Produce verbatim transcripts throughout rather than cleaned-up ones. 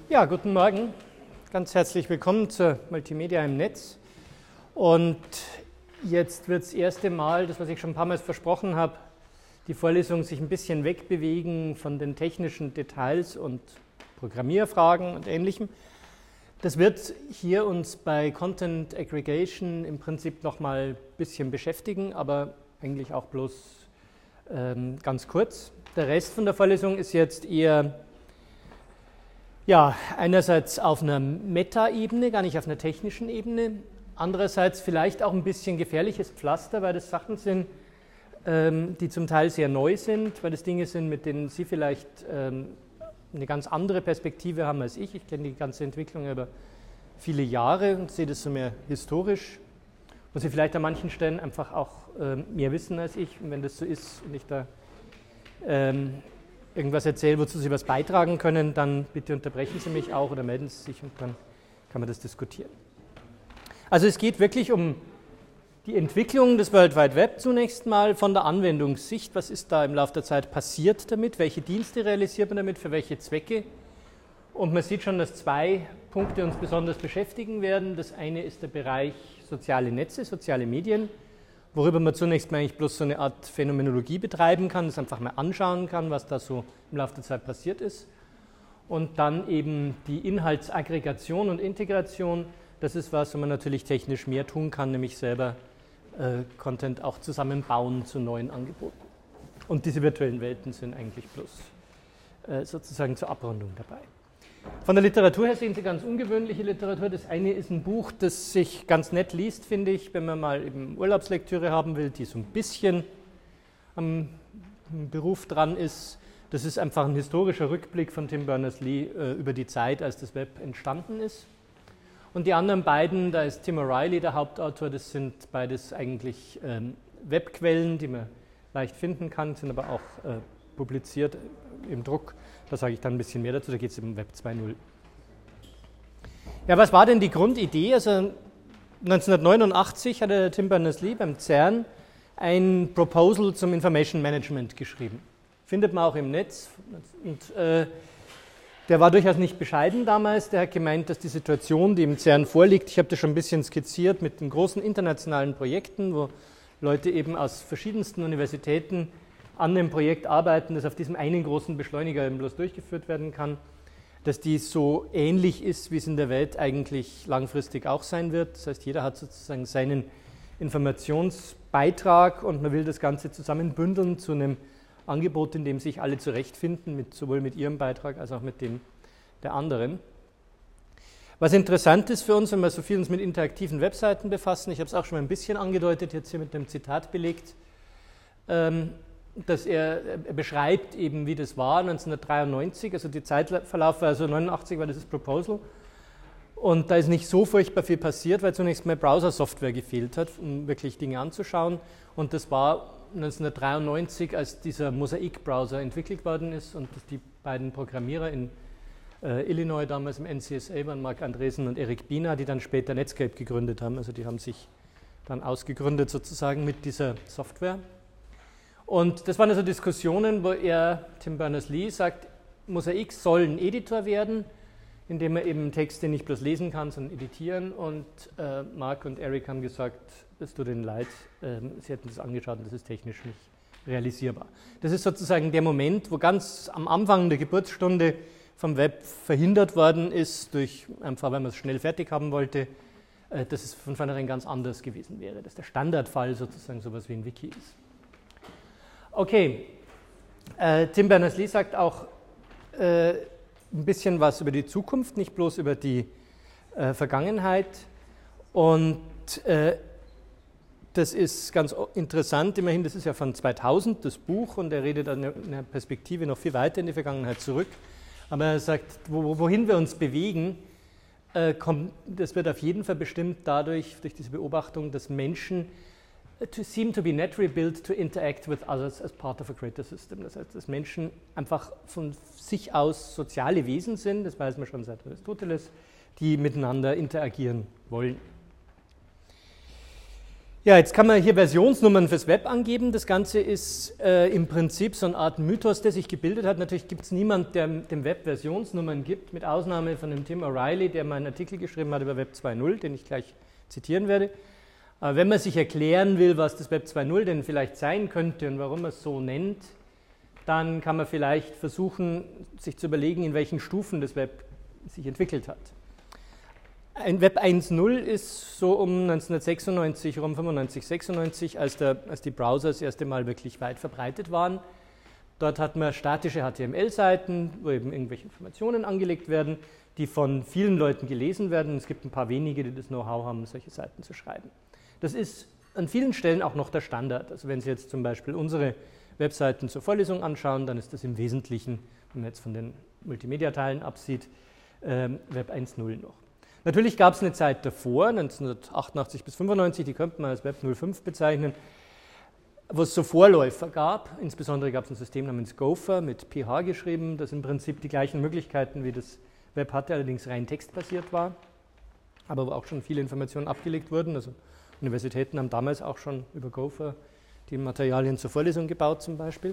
Ja, guten Morgen. Ganz herzlich willkommen zur Multimedia im Netz. Und jetzt wird das erste Mal, das was ich schon ein paar Mal versprochen habe, die Vorlesung sich ein bisschen wegbewegen von den technischen Details und Programmierfragen und Ähnlichem. Das wird hier uns bei Content Aggregation im Prinzip nochmal ein bisschen beschäftigen, aber eigentlich auch bloß ähm, ganz kurz. Der Rest von der Vorlesung ist jetzt eher ja, einerseits auf einer Meta-Ebene, gar nicht auf einer technischen Ebene, andererseits vielleicht auch ein bisschen gefährliches Pflaster, weil das Sachen sind, ähm, die zum Teil sehr neu sind, weil das Dinge sind, mit denen Sie vielleicht ähm, eine ganz andere Perspektive haben als ich. Ich kenne die ganze Entwicklung über viele Jahre und sehe das so mehr historisch, wo Sie vielleicht an manchen Stellen einfach auch ähm, mehr wissen als ich. Und wenn das so ist und ich da ähm, irgendwas erzähle, wozu Sie was beitragen können, dann bitte unterbrechen Sie mich auch oder melden Sie sich und dann kann man das diskutieren. Also es geht wirklich um die Entwicklung des World Wide Web zunächst mal von der Anwendungssicht. Was ist da im Laufe der Zeit passiert damit? Welche Dienste realisiert man damit? Für welche Zwecke? Und man sieht schon, dass zwei Punkte uns besonders beschäftigen werden. Das eine ist der Bereich soziale Netze, soziale Medien, worüber man zunächst mal eigentlich bloß so eine Art Phänomenologie betreiben kann, das einfach mal anschauen kann, was da so im Laufe der Zeit passiert ist. Und dann eben die Inhaltsaggregation und Integration, das ist was, wo man natürlich technisch mehr tun kann, nämlich selber äh, Content auch zusammenbauen zu neuen Angeboten. Und diese virtuellen Welten sind eigentlich bloß äh, sozusagen zur Abrundung dabei. Von der Literatur her sehen Sie ganz ungewöhnliche Literatur. Das eine ist ein Buch, das sich ganz nett liest, finde ich, wenn man mal eben Urlaubslektüre haben will, die so ein bisschen am Beruf dran ist. Das ist einfach ein historischer Rückblick von Tim Berners-Lee äh, über die Zeit, als das Web entstanden ist. Und die anderen beiden, da ist Tim O'Reilly der Hauptautor, das sind beides eigentlich ähm, Webquellen, die man leicht finden kann, sind aber auch äh, publiziert im Druck. Da sage ich dann ein bisschen mehr dazu, da geht es um Web zwei Punkt null. Ja, was war denn die Grundidee? Also neunzehnhundertneunundachtzig hat der Tim Berners-Lee beim CERN ein Proposal zum Information Management geschrieben. Findet man auch im Netz. Und äh, der war durchaus nicht bescheiden damals. Der hat gemeint, dass die Situation, die im CERN vorliegt, ich habe das schon ein bisschen skizziert mit den großen internationalen Projekten, wo Leute eben aus verschiedensten Universitäten an dem Projekt arbeiten, das auf diesem einen großen Beschleuniger eben bloß durchgeführt werden kann, dass die so ähnlich ist, wie es in der Welt eigentlich langfristig auch sein wird. Das heißt, jeder hat sozusagen seinen Informationsbeitrag und man will das Ganze zusammenbündeln zu einem Angebot, in dem sich alle zurechtfinden, mit, sowohl mit ihrem Beitrag als auch mit dem der anderen. Was interessant ist für uns, wenn wir so viel uns mit interaktiven Webseiten befassen, ich habe es auch schon mal ein bisschen angedeutet, jetzt hier mit dem Zitat belegt, ähm, dass er, er beschreibt eben, wie das war neunzehnhundertdreiundneunzig, also die Zeitverlauf war also neunundachtzig war dieses Proposal und da ist nicht so furchtbar viel passiert, weil zunächst mal Browser-Software gefehlt hat, um wirklich Dinge anzuschauen und das war neunzehnhundertdreiundneunzig, als dieser Mosaic-Browser entwickelt worden ist und die beiden Programmierer in äh, Illinois damals im N C S A waren, Mark Andresen und Eric Bina, die dann später Netscape gegründet haben, also die haben sich dann ausgegründet sozusagen mit dieser Software. Und das waren also Diskussionen, wo er, Tim Berners-Lee, sagt, Mosaic soll ein Editor werden, indem er eben Texte nicht bloß lesen kann, sondern editieren. Und äh, Mark und Eric haben gesagt, es tut ihnen leid, äh, sie hätten das angeschaut und das ist technisch nicht realisierbar. Das ist sozusagen der Moment, wo ganz am Anfang der Geburtsstunde vom Web verhindert worden ist, durch, einfach weil man es schnell fertig haben wollte, äh, dass es von vornherein ganz anders gewesen wäre, dass der Standardfall sozusagen sowas wie ein Wiki ist. Okay, äh, Tim Berners-Lee sagt auch äh, ein bisschen was über die Zukunft, nicht bloß über die äh, Vergangenheit. Und äh, das ist ganz interessant, immerhin, das ist ja von zweitausend, das Buch, und er redet an einer Perspektive noch viel weiter in die Vergangenheit zurück. Aber er sagt, wo, wohin wir uns bewegen, äh, kommt, das wird auf jeden Fall bestimmt dadurch, durch diese Beobachtung, dass Menschen to seem to be naturally built to interact with others as part of a greater system. Das heißt, dass Menschen einfach von sich aus soziale Wesen sind, das weiß man schon seit Aristoteles, die miteinander interagieren wollen. Ja, jetzt kann man hier Versionsnummern fürs Web angeben. Das Ganze ist äh, im Prinzip so eine Art Mythos, der sich gebildet hat. Natürlich gibt es niemanden, der dem Web Versionsnummern gibt, mit Ausnahme von dem Tim O'Reilly, der mal einen Artikel geschrieben hat über Web zwei Punkt null, den ich gleich zitieren werde. Aber wenn man sich erklären will, was das Web zwei Punkt null denn vielleicht sein könnte und warum man es so nennt, dann kann man vielleicht versuchen, sich zu überlegen, in welchen Stufen das Web sich entwickelt hat. Ein Web eins Punkt null ist so um neunzehnhundertsechsundneunzig, um fünfundneunzig, sechsundneunzig, als, der, als die Browser das erste Mal wirklich weit verbreitet waren. Dort hat man statische H T M L-Seiten, wo eben irgendwelche Informationen angelegt werden, die von vielen Leuten gelesen werden. Es gibt ein paar wenige, die das Know-how haben, solche Seiten zu schreiben. Das ist an vielen Stellen auch noch der Standard. Also wenn Sie jetzt zum Beispiel unsere Webseiten zur Vorlesung anschauen, dann ist das im Wesentlichen, wenn man jetzt von den Multimedia-Teilen absieht, ähm, Web eins Punkt null noch. Natürlich gab es eine Zeit davor, neunzehnhundertachtundachtzig bis fünfundneunzig, die könnte man als Web null Punkt fünf bezeichnen, wo es so Vorläufer gab. Insbesondere gab es ein System namens Gopher mit P H geschrieben, das im Prinzip die gleichen Möglichkeiten wie das Web hatte, allerdings rein textbasiert war, aber wo auch schon viele Informationen abgelegt wurden. Also Universitäten haben damals auch schon über Gopher die Materialien zur Vorlesung gebaut zum Beispiel.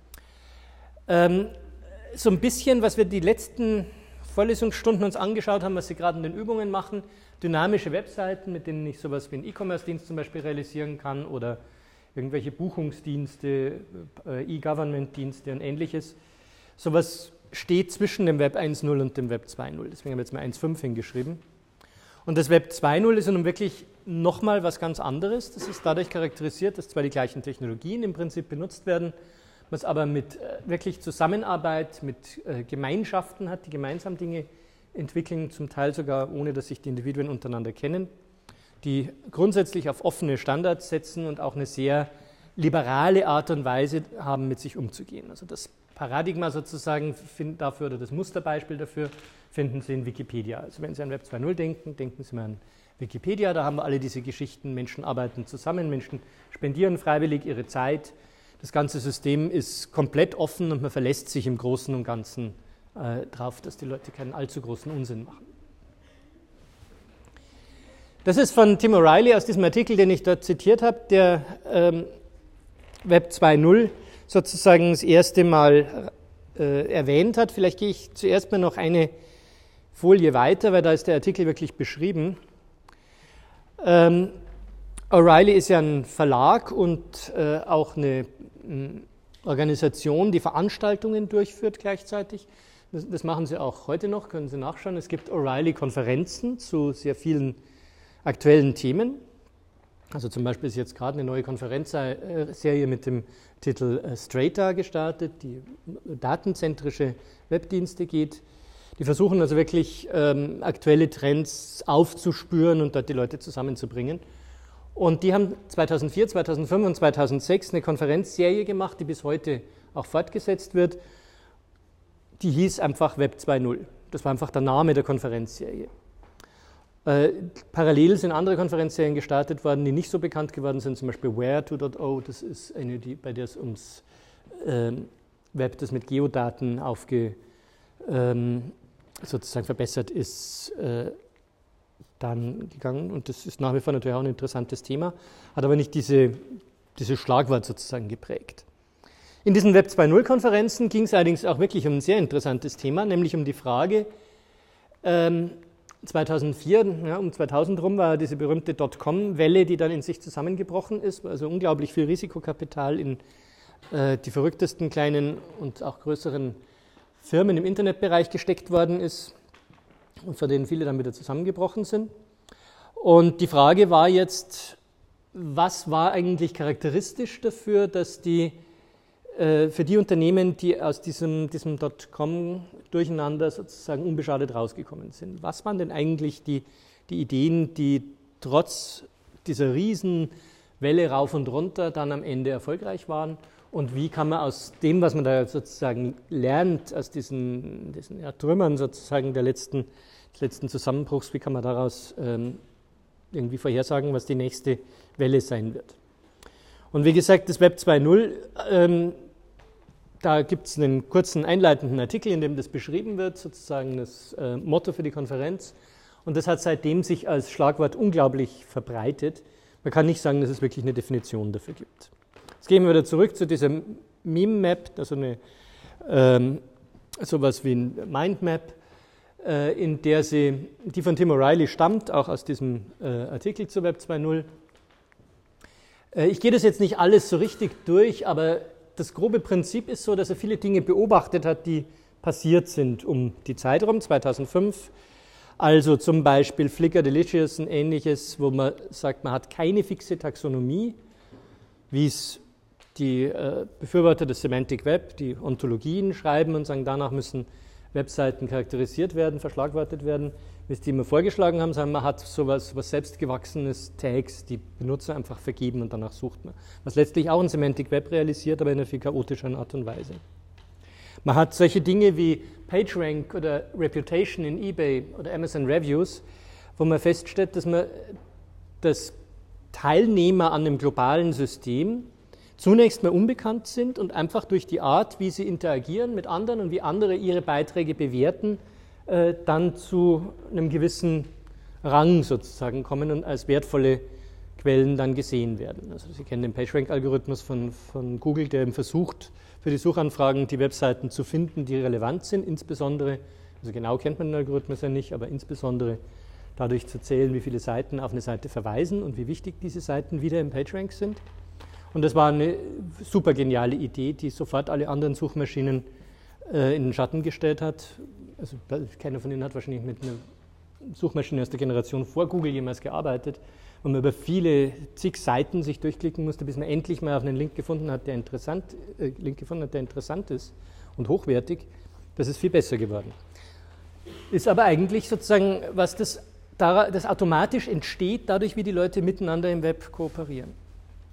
Ähm, so ein bisschen, was wir die letzten Vorlesungsstunden uns angeschaut haben, was Sie gerade in den Übungen machen, dynamische Webseiten, mit denen ich sowas wie einen E-Commerce-Dienst zum Beispiel realisieren kann oder irgendwelche Buchungsdienste, E-Government-Dienste und ähnliches. Sowas steht zwischen dem Web eins Punkt null und dem Web zwei Punkt null. Deswegen haben wir jetzt mal eins Punkt fünf hingeschrieben. Und das Web zwei Punkt null ist nun wirklich nochmal was ganz anderes. Das ist dadurch charakterisiert, dass zwar die gleichen Technologien im Prinzip benutzt werden, man es aber mit äh, wirklich Zusammenarbeit, mit äh, Gemeinschaften hat, die gemeinsam Dinge entwickeln, zum Teil sogar ohne, dass sich die Individuen untereinander kennen, die grundsätzlich auf offene Standards setzen und auch eine sehr liberale Art und Weise haben, mit sich umzugehen. Also das Paradigma sozusagen dafür oder das Musterbeispiel dafür finden Sie in Wikipedia. Also wenn Sie an Web zwei Punkt null denken, denken Sie mal an Wikipedia, da haben wir alle diese Geschichten, Menschen arbeiten zusammen, Menschen spendieren freiwillig ihre Zeit. Das ganze System ist komplett offen und man verlässt sich im Großen und Ganzen äh, darauf, dass die Leute keinen allzu großen Unsinn machen. Das ist von Tim O'Reilly aus diesem Artikel, den ich dort zitiert habe, der ähm, Web zwei Punkt null sozusagen das erste Mal äh, erwähnt hat. Vielleicht gehe ich zuerst mal noch eine Folie weiter, weil da ist der Artikel wirklich beschrieben. Ähm, O'Reilly ist ja ein Verlag und äh, auch eine m, Organisation, die Veranstaltungen durchführt gleichzeitig. Das, das machen sie auch heute noch, können Sie nachschauen. Es gibt O'Reilly-Konferenzen zu sehr vielen aktuellen Themen. Also zum Beispiel ist jetzt gerade eine neue Konferenzserie mit dem Titel Strata gestartet, die datenzentrische Webdienste geht. Die versuchen also wirklich ähm, aktuelle Trends aufzuspüren und dort die Leute zusammenzubringen. Und die haben zweitausendvier, zweitausendfünf und zweitausendsechs eine Konferenzserie gemacht, die bis heute auch fortgesetzt wird. Die hieß einfach Web zwei Punkt null. Das war einfach der Name der Konferenzserie. Äh, parallel sind andere Konferenzserien gestartet worden, die nicht so bekannt geworden sind, zum Beispiel Where zwei Punkt null, das ist eine, die, bei der es ums ähm, Web, das mit Geodaten aufge, ähm, sozusagen verbessert ist, äh, dann gegangen. Und das ist nach wie vor natürlich auch ein interessantes Thema, hat aber nicht diese, dieses Schlagwort sozusagen geprägt. In diesen Web zwei Punkt null-Konferenzen ging es allerdings auch wirklich um ein sehr interessantes Thema, nämlich um die Frage, ähm, zweitausendvier, ja, um zweitausend rum war diese berühmte Dotcom-Welle, die dann in sich zusammengebrochen ist, wo also unglaublich viel Risikokapital in äh, die verrücktesten kleinen und auch größeren Firmen im Internetbereich gesteckt worden ist und von denen viele dann wieder zusammengebrochen sind. Und die Frage war jetzt, was war eigentlich charakteristisch dafür, dass die äh, für die Unternehmen, die aus diesem, diesem Dotcom-Durcheinander sozusagen unbeschadet rausgekommen sind? Was waren denn eigentlich die, die Ideen, die trotz dieser Riesenwelle rauf und runter dann am Ende erfolgreich waren? Und wie kann man aus dem, was man da sozusagen lernt, aus diesen, diesen ja, Trümmern sozusagen der letzten, des letzten Zusammenbruchs, wie kann man daraus ähm, irgendwie vorhersagen, was die nächste Welle sein wird? Und wie gesagt, das Web zwei Punkt null, ähm, da gibt es einen kurzen einleitenden Artikel, in dem das beschrieben wird, sozusagen das äh, Motto für die Konferenz. Und das hat seitdem sich als Schlagwort unglaublich verbreitet. Man kann nicht sagen, dass es wirklich eine Definition dafür gibt. Jetzt gehen wir wieder zurück zu dieser Meme-Map, also eine, ähm, sowas wie ein Mindmap, äh, in der sie, die von Tim O'Reilly stammt, auch aus diesem äh, Artikel zu Web zwei Punkt null. Äh, ich gehe das jetzt nicht alles so richtig durch, aber das grobe Prinzip ist so, dass er viele Dinge beobachtet hat, die passiert sind um die Zeit rum, zweitausendfünf. Also zum Beispiel Flickr Delicious und ähnliches, wo man sagt, man hat keine fixe Taxonomie, wie es die äh, Befürworter des Semantic Web, die Ontologien schreiben und sagen, danach müssen Webseiten charakterisiert werden, verschlagwortet werden, wie es die immer vorgeschlagen haben, sondern man hat sowas was selbstgewachsenes, Tags, die Benutzer einfach vergeben und danach sucht man. Was letztlich auch ein Semantic Web realisiert, aber in einer viel chaotischeren Art und Weise. Man hat solche Dinge wie PageRank oder Reputation in eBay oder Amazon Reviews, wo man feststellt, dass man dass Teilnehmer an einem globalen System zunächst mal unbekannt sind und einfach durch die Art, wie sie interagieren mit anderen und wie andere ihre Beiträge bewerten, äh, dann zu einem gewissen Rang sozusagen kommen und als wertvolle Quellen dann gesehen werden. Also Sie kennen den PageRank-Algorithmus von, von Google, der eben versucht, für die Suchanfragen die Webseiten zu finden, die relevant sind, insbesondere, also genau kennt man den Algorithmus ja nicht, aber insbesondere dadurch zu zählen, wie viele Seiten auf eine Seite verweisen und wie wichtig diese Seiten wieder im PageRank sind. Und das war eine super geniale Idee, die sofort alle anderen Suchmaschinen äh, in den Schatten gestellt hat. Also keiner von ihnen hat wahrscheinlich mit einer Suchmaschine aus der Generation vor Google jemals gearbeitet, wo man über viele zig Seiten sich durchklicken musste, bis man endlich mal auf einen Link gefunden hat, der interessant, äh, Link gefunden hat, der interessant ist und hochwertig. Das ist viel besser geworden. Ist aber eigentlich sozusagen, was das, das automatisch entsteht, dadurch, wie die Leute miteinander im Web kooperieren.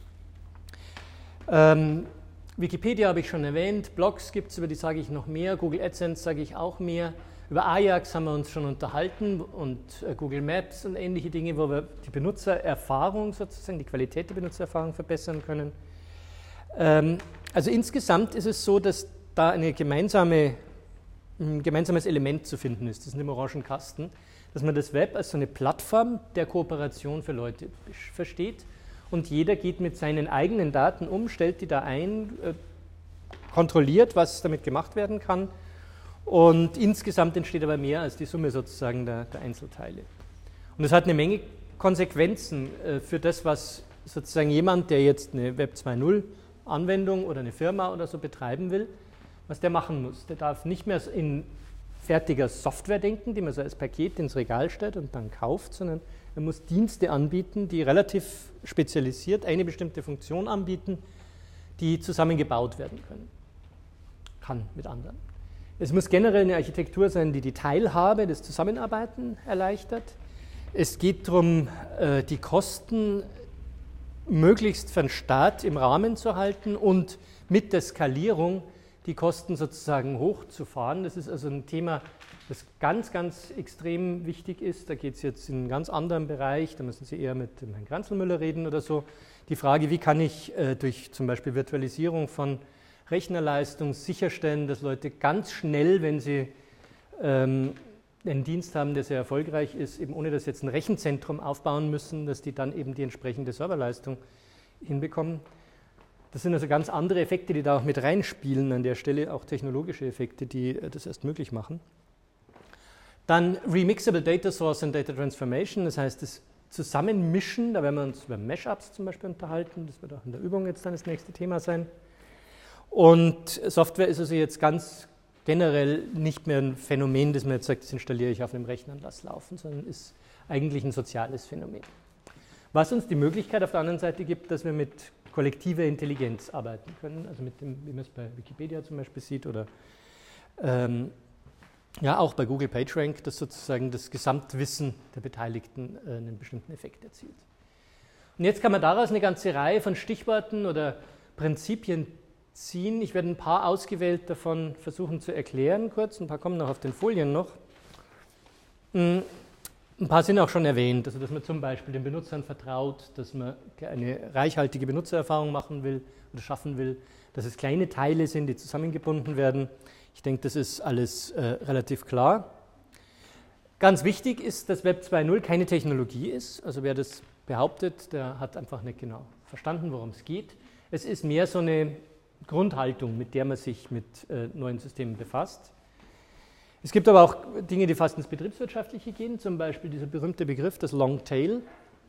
Ähm, Wikipedia habe ich schon erwähnt, Blogs gibt es, über die sage ich noch mehr, Google AdSense sage ich auch mehr. Über Ajax haben wir uns schon unterhalten und äh, Google Maps und ähnliche Dinge, wo wir die Benutzererfahrung sozusagen, die Qualität der Benutzererfahrung verbessern können. Ähm, also insgesamt ist es so, dass da eine gemeinsame, ein gemeinsames Element zu finden ist, das ist in dem orangen Kasten, dass man das Web als so eine Plattform der Kooperation für Leute versteht. Und jeder geht mit seinen eigenen Daten um, stellt die da ein, äh, kontrolliert, was damit gemacht werden kann. Und insgesamt entsteht aber mehr als die Summe sozusagen der, der Einzelteile. Und das hat eine Menge Konsequenzen äh, für das, was sozusagen jemand, der jetzt eine Web zwei Punkt null Anwendung oder eine Firma oder so betreiben will, was der machen muss. Der darf nicht mehr in fertiger Software denken, die man so als Paket ins Regal stellt und dann kauft, sondern er muss Dienste anbieten, die relativ spezialisiert eine bestimmte Funktion anbieten, die zusammengebaut werden können. Kann mit anderen. Es muss generell eine Architektur sein, die die Teilhabe, das Zusammenarbeiten erleichtert. Es geht darum, die Kosten möglichst für den Staat im Rahmen zu halten und mit der Skalierung die Kosten sozusagen hochzufahren. Das ist also ein Thema, das ganz, ganz extrem wichtig ist. Da geht es jetzt in einen ganz anderen Bereich, da müssen Sie eher mit dem Herrn Kranzelmüller reden oder so. Die Frage, wie kann ich äh, durch zum Beispiel Virtualisierung von Rechnerleistung sicherstellen, dass Leute ganz schnell, wenn sie ähm, einen Dienst haben, der sehr erfolgreich ist, eben ohne dass sie jetzt ein Rechenzentrum aufbauen müssen, dass die dann eben die entsprechende Serverleistung hinbekommen. Das sind also ganz andere Effekte, die da auch mit reinspielen an der Stelle, auch technologische Effekte, die das erst möglich machen. Dann Remixable Data Source und Data Transformation, das heißt das Zusammenmischen, da werden wir uns über Mashups zum Beispiel unterhalten, das wird auch in der Übung jetzt dann das nächste Thema sein. Und Software ist also jetzt ganz generell nicht mehr ein Phänomen, das man jetzt sagt, das installiere ich auf einem Rechner und lasse laufen, sondern ist eigentlich ein soziales Phänomen. Was uns die Möglichkeit auf der anderen Seite gibt, dass wir mit kollektiver Intelligenz arbeiten können, also mit dem, wie man es bei Wikipedia zum Beispiel sieht oder ähm, ja auch bei Google PageRank, dass sozusagen das Gesamtwissen der Beteiligten äh, einen bestimmten Effekt erzielt. Und jetzt kann man daraus eine ganze Reihe von Stichworten oder Prinzipien ziehen. Ich werde ein paar ausgewählt davon versuchen zu erklären kurz, ein paar kommen noch auf den Folien noch. Ein paar sind auch schon erwähnt, also dass man zum Beispiel den Benutzern vertraut, dass man eine reichhaltige Benutzererfahrung machen will oder schaffen will, dass es kleine Teile sind, die zusammengebunden werden. Ich denke, das ist alles äh, relativ klar. Ganz wichtig ist, dass Web zwei Punkt null keine Technologie ist. Also wer das behauptet, der hat einfach nicht genau verstanden, worum es geht. Es ist mehr so eine Grundhaltung, mit der man sich mit äh, neuen Systemen befasst. Es gibt aber auch Dinge, die fast ins Betriebswirtschaftliche gehen, zum Beispiel dieser berühmte Begriff, das Long Tail.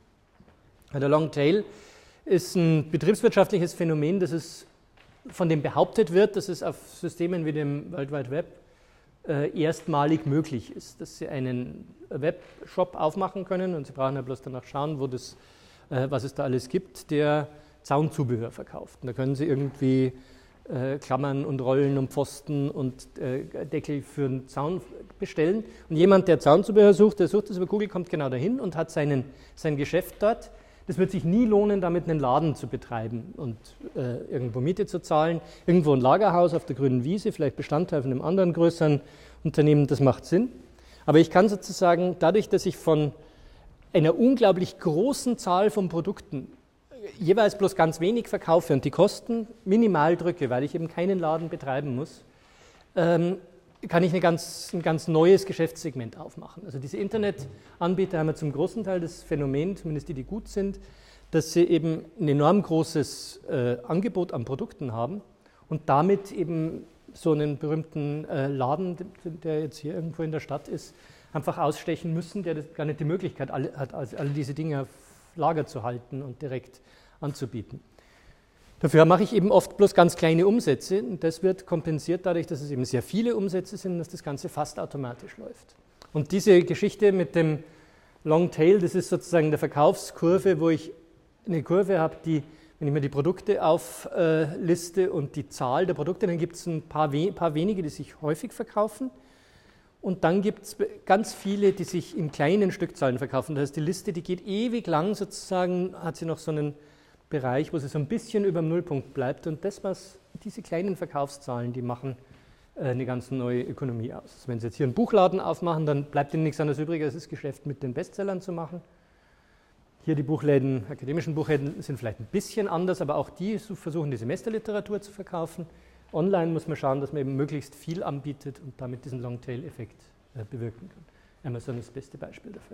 Der Long Tail ist ein betriebswirtschaftliches Phänomen, das es, von dem behauptet wird, dass es auf Systemen wie dem World Wide Web äh, erstmalig möglich ist, dass Sie einen Webshop aufmachen können und Sie brauchen ja bloß danach schauen, wo das, äh, was es da alles gibt, der Zaunzubehör verkauft. Und da können Sie irgendwie äh, Klammern und Rollen und Pfosten und äh, Deckel für einen Zaun bestellen. Und jemand, der Zaunzubehör sucht, der sucht das über Google, kommt genau dahin und hat seinen, sein Geschäft dort. Es wird sich nie lohnen, damit einen Laden zu betreiben und äh, irgendwo Miete zu zahlen. Irgendwo ein Lagerhaus auf der grünen Wiese, vielleicht Bestandteil von einem anderen größeren Unternehmen, das macht Sinn. Aber ich kann sozusagen, dadurch, dass ich von einer unglaublich großen Zahl von Produkten jeweils bloß ganz wenig verkaufe und die Kosten minimal drücke, weil ich eben keinen Laden betreiben muss, ähm, kann ich eine ganz, ein ganz neues Geschäftssegment aufmachen. Also diese Internetanbieter haben ja zum großen Teil das Phänomen, zumindest die, die gut sind, dass sie eben ein enorm großes äh, Angebot an Produkten haben und damit eben so einen berühmten äh, Laden, der jetzt hier irgendwo in der Stadt ist, einfach ausstechen müssen, der das gar nicht die Möglichkeit alle, hat, also alle diese Dinge auf Lager zu halten und direkt anzubieten. Dafür mache ich eben oft bloß ganz kleine Umsätze und das wird kompensiert dadurch, dass es eben sehr viele Umsätze sind, dass das Ganze fast automatisch läuft. Und diese Geschichte mit dem Long Tail, das ist sozusagen der Verkaufskurve, wo ich eine Kurve habe, die, wenn ich mir die Produkte aufliste äh, und die Zahl der Produkte, dann gibt es ein paar, we paar wenige, die sich häufig verkaufen. Und dann gibt es ganz viele, die sich in kleinen Stückzahlen verkaufen. Das heißt, die Liste, die geht ewig lang sozusagen, hat sie noch so einen Bereich, wo sie so ein bisschen über dem Nullpunkt bleibt. Und das, was diese kleinen Verkaufszahlen, die machen äh, eine ganz neue Ökonomie aus. Also wenn Sie jetzt hier einen Buchladen aufmachen, dann bleibt Ihnen nichts anderes übrig, als das Geschäft mit den Bestsellern zu machen. Hier die Buchläden, akademischen Buchläden sind vielleicht ein bisschen anders, aber auch die versuchen, die Semesterliteratur zu verkaufen. Online muss man schauen, dass man eben möglichst viel anbietet und damit diesen Long-Tail-Effekt äh, bewirken kann. Amazon ist das beste Beispiel dafür.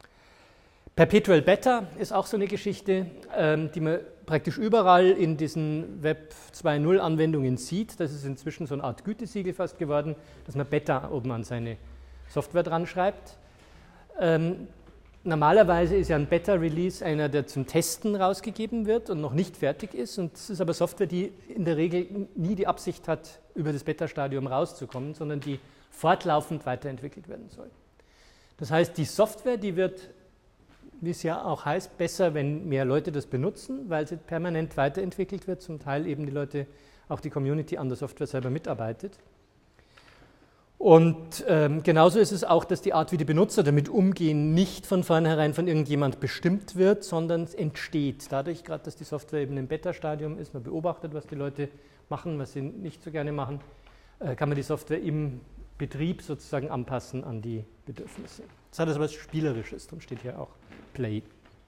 Perpetual Beta ist auch so eine Geschichte, ähm, die man praktisch überall in diesen Web zwei Punkt null Anwendungen sieht. Das ist inzwischen so eine Art Gütesiegel fast geworden, dass man Beta oben an seine Software dran schreibt. Ähm, Normalerweise ist ja ein Beta-Release einer, der zum Testen rausgegeben wird und noch nicht fertig ist. Und es ist aber Software, die in der Regel nie die Absicht hat, über das Beta-Stadium rauszukommen, sondern die fortlaufend weiterentwickelt werden soll. Das heißt, die Software, die wird, wie es ja auch heißt, besser, wenn mehr Leute das benutzen, weil sie permanent weiterentwickelt wird, zum Teil eben die Leute, auch die Community an der Software selber mitarbeitet. Und ähm, genauso ist es auch, dass die Art, wie die Benutzer damit umgehen, nicht von vornherein von irgendjemand bestimmt wird, sondern es entsteht. Dadurch, gerade dass die Software eben im Beta-Stadium ist, man beobachtet, was die Leute machen, was sie nicht so gerne machen, äh, kann man die Software im Betrieb sozusagen anpassen an die Bedürfnisse. Das hat also was Spielerisches, darum steht hier auch Play.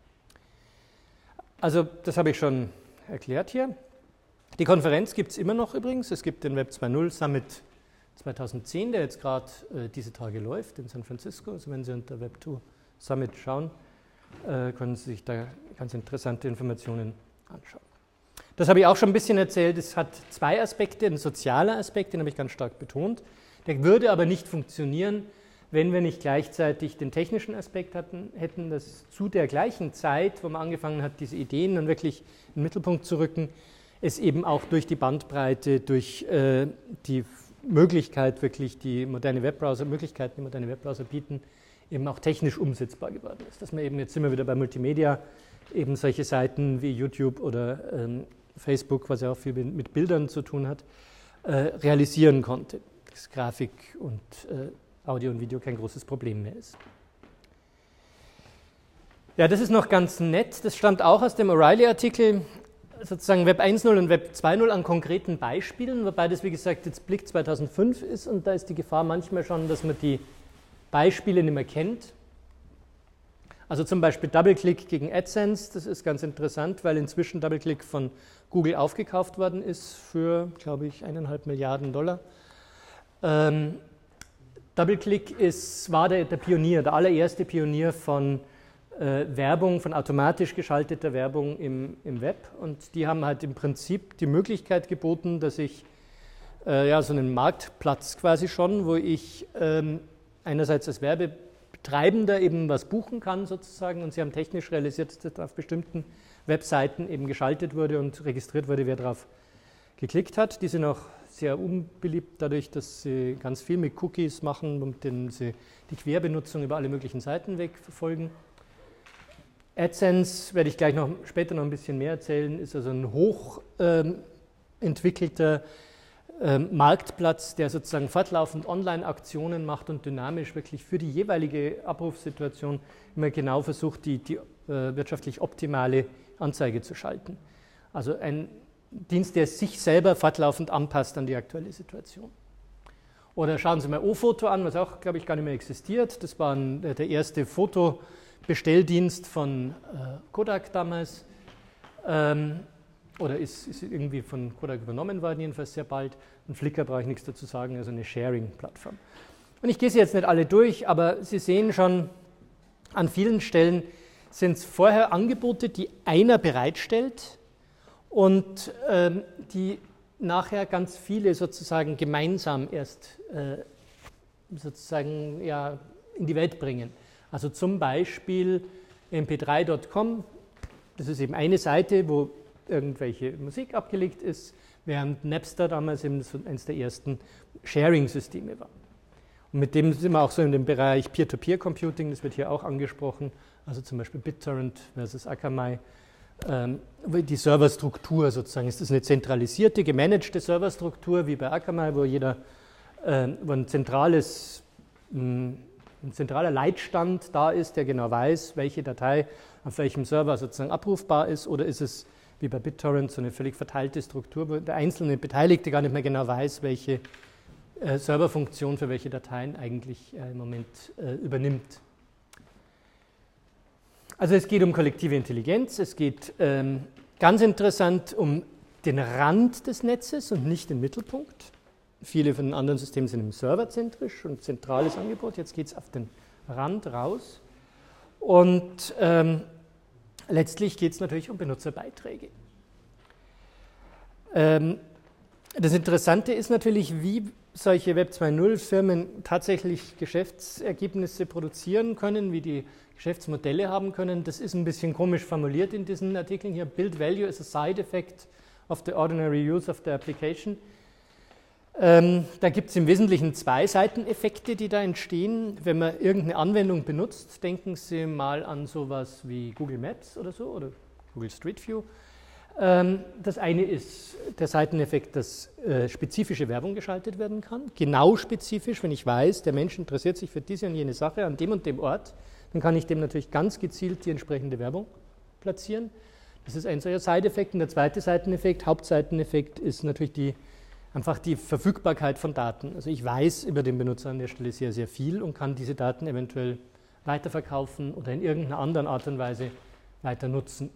Also das habe ich schon erklärt hier. Die Konferenz gibt es immer noch übrigens. Es gibt den Web zwei Punkt null Summit zweitausendzehn, der jetzt gerade äh, diese Tage läuft in San Francisco. Also wenn Sie unter Web zwei Summit schauen, äh, können Sie sich da ganz interessante Informationen anschauen. Das habe ich auch schon ein bisschen erzählt. Es hat zwei Aspekte. Ein sozialer Aspekt, den habe ich ganz stark betont. Der würde aber nicht funktionieren, wenn wir nicht gleichzeitig den technischen Aspekt hatten, hätten, dass zu der gleichen Zeit, wo man angefangen hat, diese Ideen dann wirklich in den Mittelpunkt zu rücken, es eben auch durch die Bandbreite, durch äh, die Möglichkeit, wirklich die moderne Webbrowser, Möglichkeiten, die moderne Webbrowser bieten, eben auch technisch umsetzbar geworden ist. Dass man eben, jetzt sind wir wieder bei Multimedia, eben solche Seiten wie YouTube oder ähm, Facebook, was ja auch viel mit Bildern zu tun hat, äh, realisieren konnte. Dass Grafik und äh, Audio und Video kein großes Problem mehr ist. Ja, das ist noch ganz nett. Das stammt auch aus dem O'Reilly-Artikel. Sozusagen Web eins Punkt null und Web zwei Punkt null an konkreten Beispielen, wobei das, wie gesagt, jetzt Blick zweitausendfünf ist und da ist die Gefahr manchmal schon, dass man die Beispiele nicht mehr kennt. Also zum Beispiel DoubleClick gegen AdSense, das ist ganz interessant, weil inzwischen DoubleClick von Google aufgekauft worden ist für, glaube ich, eineinhalb Milliarden Dollar. Ähm, DoubleClick ist, war der, der Pionier, der allererste Pionier von äh, Werbung, von automatisch geschalteter Werbung im, im Web. Und die haben halt im Prinzip die Möglichkeit geboten, dass ich äh, ja, so einen Marktplatz quasi schon, wo ich ähm, einerseits als Werbetreibender eben was buchen kann sozusagen, und sie haben technisch realisiert, dass auf bestimmten Webseiten eben geschaltet wurde und registriert wurde, wer darauf geklickt hat. Die sind auch sehr unbeliebt dadurch, dass sie ganz viel mit Cookies machen, mit denen sie die Querbenutzung über alle möglichen Seiten weg verfolgen. AdSense, werde ich gleich noch später noch ein bisschen mehr erzählen, ist also ein hoch ähm, entwickelter ähm, Marktplatz, der sozusagen fortlaufend Online-Aktionen macht und dynamisch wirklich für die jeweilige Abrufsituation immer genau versucht, die, die äh, wirtschaftlich optimale Anzeige zu schalten. Also ein Dienst, der sich selber fortlaufend anpasst an die aktuelle Situation. Oder schauen Sie mal O-Foto an, was auch, glaube ich, gar nicht mehr existiert. Das war ein, der erste Fotobestelldienst von äh, Kodak damals. Ähm, oder ist, ist irgendwie von Kodak übernommen worden, jedenfalls sehr bald. Und Flickr brauche ich nichts dazu sagen, also eine Sharing-Plattform. Und ich gehe sie jetzt nicht alle durch, aber Sie sehen schon, an vielen Stellen sind es vorher Angebote, die einer bereitstellt, und ähm, die nachher ganz viele sozusagen gemeinsam erst äh, sozusagen ja, in die Welt bringen. Also zum Beispiel M P drei Punkt com, das ist eben eine Seite, wo irgendwelche Musik abgelegt ist, während Napster damals eben so eines der ersten Sharing-Systeme war. Und mit dem sind wir auch so in dem Bereich Peer-to-Peer-Computing, das wird hier auch angesprochen, also zum Beispiel BitTorrent versus Akamai. Die Serverstruktur sozusagen, ist das eine zentralisierte, gemanagte Serverstruktur wie bei Akamai, wo jeder, äh, wo ein zentrales, ein zentraler Leitstand da ist, der genau weiß, welche Datei auf welchem Server sozusagen abrufbar ist, oder ist es wie bei BitTorrent so eine völlig verteilte Struktur, wo der einzelne Beteiligte gar nicht mehr genau weiß, welche äh, Serverfunktion für welche Dateien eigentlich äh, im Moment äh, übernimmt. Also es geht um kollektive Intelligenz, es geht ähm, ganz interessant um den Rand des Netzes und nicht den Mittelpunkt. Viele von den anderen Systemen sind im serverzentrisch und zentrales Angebot, jetzt geht es auf den Rand raus. Und ähm, letztlich geht es natürlich um Benutzerbeiträge. Ähm, das Interessante ist natürlich, wie solche Web zwei Punkt null Firmen tatsächlich Geschäftsergebnisse produzieren können, wie die Geschäftsmodelle haben können. Das ist ein bisschen komisch formuliert in diesen Artikeln hier. Build value is a side effect of the ordinary use of the application. Ähm, da gibt es im Wesentlichen zwei Seiteneffekte, die da entstehen. Wenn man irgendeine Anwendung benutzt, denken Sie mal an sowas wie Google Maps oder so oder Google Street View. Ähm, das eine ist der Seiteneffekt, dass äh, spezifische Werbung geschaltet werden kann. Genau spezifisch, wenn ich weiß, der Mensch interessiert sich für diese und jene Sache an dem und dem Ort, dann kann ich dem natürlich ganz gezielt die entsprechende Werbung platzieren. Das ist ein solcher Side-Effekt. Und der zweite Seiteneffekt, Hauptseiteneffekt, ist natürlich die, einfach die Verfügbarkeit von Daten. Also ich weiß über den Benutzer an der Stelle sehr, sehr viel und kann diese Daten eventuell weiterverkaufen oder in irgendeiner anderen Art und Weise weiter nutzen.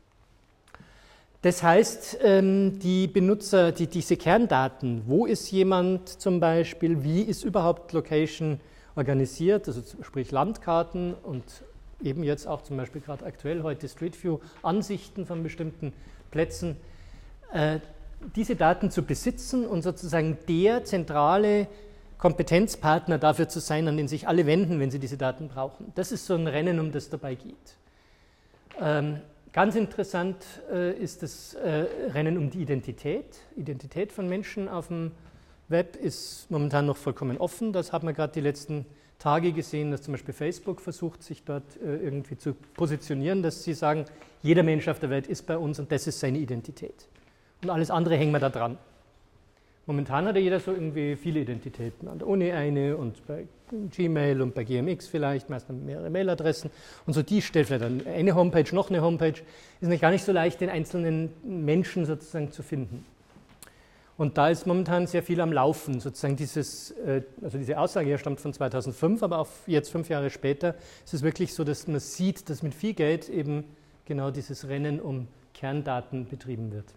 Das heißt, die Benutzer, die, diese Kerndaten, wo ist jemand zum Beispiel, wie ist überhaupt Location organisiert, also sprich Landkarten und eben jetzt auch zum Beispiel gerade aktuell heute Street View, Ansichten von bestimmten Plätzen, äh, diese Daten zu besitzen und sozusagen der zentrale Kompetenzpartner dafür zu sein, an den sich alle wenden, wenn sie diese Daten brauchen. Das ist so ein Rennen, um das dabei geht. Ähm, ganz interessant äh, ist das äh, Rennen um die Identität. Identität von Menschen auf dem Web ist momentan noch vollkommen offen. Das haben wir gerade die letzten Tage gesehen, dass zum Beispiel Facebook versucht, sich dort äh, irgendwie zu positionieren, dass sie sagen, jeder Mensch auf der Welt ist bei uns und das ist seine Identität. Und alles andere hängen wir da dran. Momentan hat ja jeder so irgendwie viele Identitäten, an der Uni eine und bei Gmail und bei G M X vielleicht, meistens mehrere Mailadressen. Und so die stellt vielleicht dann eine Homepage, noch eine Homepage. Ist nicht gar nicht so leicht, den einzelnen Menschen sozusagen zu finden. Und da ist momentan sehr viel am Laufen, sozusagen dieses, also diese Aussage hier stammt von zweitausendfünf, aber auch jetzt fünf Jahre später ist es wirklich so, dass man sieht, dass mit viel Geld eben genau dieses Rennen um Kerndaten betrieben wird.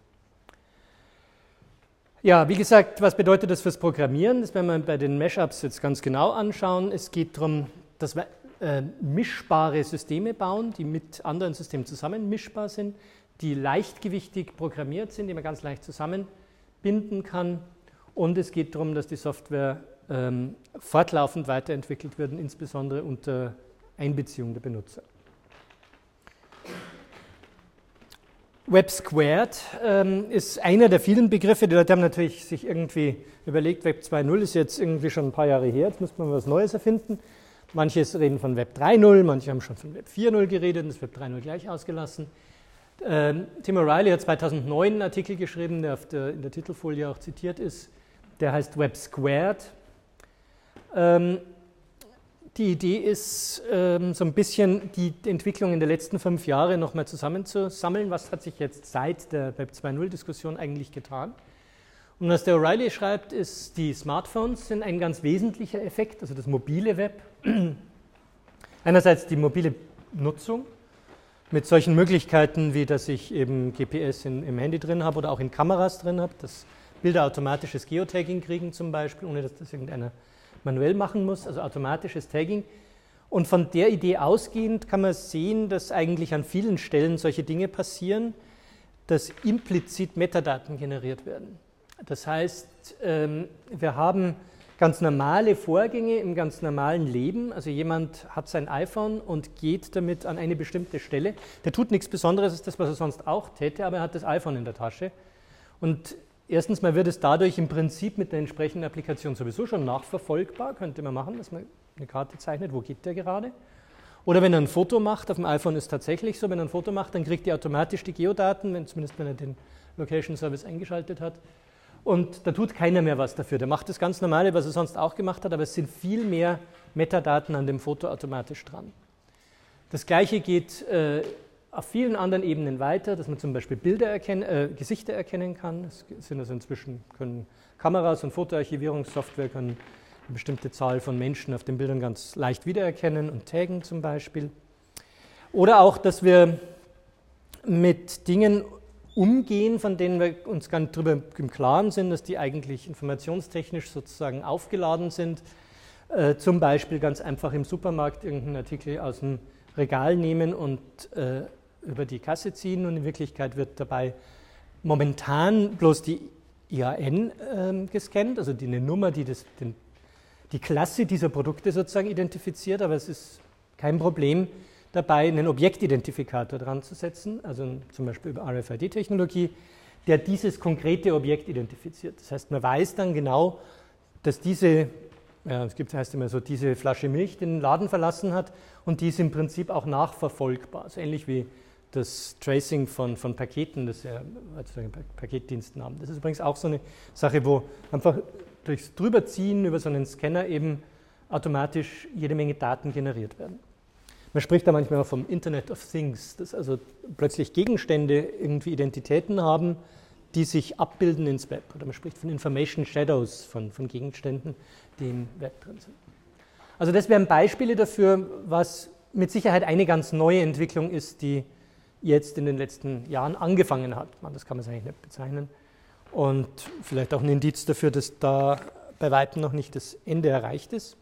Ja, wie gesagt, was bedeutet das fürs Programmieren? Das werden wir bei den Mashups jetzt ganz genau anschauen. Es geht darum, dass wir äh, mischbare Systeme bauen, die mit anderen Systemen zusammen mischbar sind, die leichtgewichtig programmiert sind, die man ganz leicht zusammenbinden kann. Und es geht darum, dass die Software ähm, fortlaufend weiterentwickelt wird, insbesondere unter Einbeziehung der Benutzer. Web Squared ähm, ist einer der vielen Begriffe. Die Leute haben natürlich sich irgendwie überlegt, Web zwei Punkt null ist jetzt irgendwie schon ein paar Jahre her, jetzt müsste man was Neues erfinden. Manche reden von Web drei Punkt null, manche haben schon von Web vier Punkt null geredet und das Web drei Punkt null gleich ausgelassen. Ähm, Tim O'Reilly hat zweitausendneun einen Artikel geschrieben, der, auf der in der Titelfolie auch zitiert ist. Der heißt Web Squared. Ähm, die Idee ist, ähm, so ein bisschen die Entwicklung in den letzten fünf Jahren nochmal zusammenzusammeln. Was hat sich jetzt seit der Web zwei Punkt null-Diskussion eigentlich getan? Und was der O'Reilly schreibt, ist, die Smartphones sind ein ganz wesentlicher Effekt, also das mobile Web. Einerseits die mobile Nutzung mit solchen Möglichkeiten, wie dass ich eben G P S in, im Handy drin habe oder auch in Kameras drin habe, dass Bilder automatisches Geotagging kriegen zum Beispiel, ohne dass das irgendeiner manuell machen muss, also automatisches Tagging. Und von der Idee ausgehend kann man sehen, dass eigentlich an vielen Stellen solche Dinge passieren, dass implizit Metadaten generiert werden. Das heißt, wir haben ganz normale Vorgänge im ganz normalen Leben. Also jemand hat sein iPhone und geht damit an eine bestimmte Stelle. Der tut nichts Besonderes als das, was er sonst auch täte, aber er hat das iPhone in der Tasche. Und erstens mal wird es dadurch im Prinzip mit der entsprechenden Applikation sowieso schon nachverfolgbar. Könnte man machen, dass man eine Karte zeichnet, wo geht der gerade. Oder wenn er ein Foto macht, auf dem iPhone ist es tatsächlich so, wenn er ein Foto macht, dann kriegt er automatisch die Geodaten, wenn, zumindest wenn er den Location Service eingeschaltet hat. Und da tut keiner mehr was dafür. Der macht das ganz Normale, was er sonst auch gemacht hat, aber es sind viel mehr Metadaten an dem Foto automatisch dran. Das Gleiche geht äh, auf vielen anderen Ebenen weiter, dass man zum Beispiel Bilder erkennen, äh, Gesichter erkennen kann. Es sind also inzwischen können Kameras und Fotoarchivierungssoftware können eine bestimmte Zahl von Menschen auf den Bildern ganz leicht wiedererkennen und taggen zum Beispiel. Oder auch, dass wir mit Dingen umgehen, von denen wir uns gar nicht darüber im Klaren sind, dass die eigentlich informationstechnisch sozusagen aufgeladen sind. Äh, zum Beispiel ganz einfach im Supermarkt irgendeinen Artikel aus dem Regal nehmen und äh, über die Kasse ziehen und in Wirklichkeit wird dabei momentan bloß die I A N äh, gescannt, also die, eine Nummer, die das, den, die Klasse dieser Produkte sozusagen identifiziert, aber es ist kein Problem, dabei einen Objektidentifikator dran zu setzen, also zum Beispiel über R F I D-Technologie, der dieses konkrete Objekt identifiziert. Das heißt, man weiß dann genau, dass diese, ja, es gibt, heißt immer so, diese Flasche Milch den Laden verlassen hat und die ist im Prinzip auch nachverfolgbar, also ähnlich wie das Tracing von, von Paketen, das ja heutzutage Paketdiensten haben. Das ist übrigens auch so eine Sache, wo einfach durchs Drüberziehen über so einen Scanner eben automatisch jede Menge Daten generiert werden. Man spricht da manchmal auch vom Internet of Things, dass also plötzlich Gegenstände irgendwie Identitäten haben, die sich abbilden ins Web. Oder man spricht von Information Shadows, von, von Gegenständen, die im Web drin sind. Also das wären Beispiele dafür, was mit Sicherheit eine ganz neue Entwicklung ist, die jetzt in den letzten Jahren angefangen hat. Das kann man eigentlich nicht bezeichnen. Und vielleicht auch ein Indiz dafür, dass da bei weitem noch nicht das Ende erreicht ist.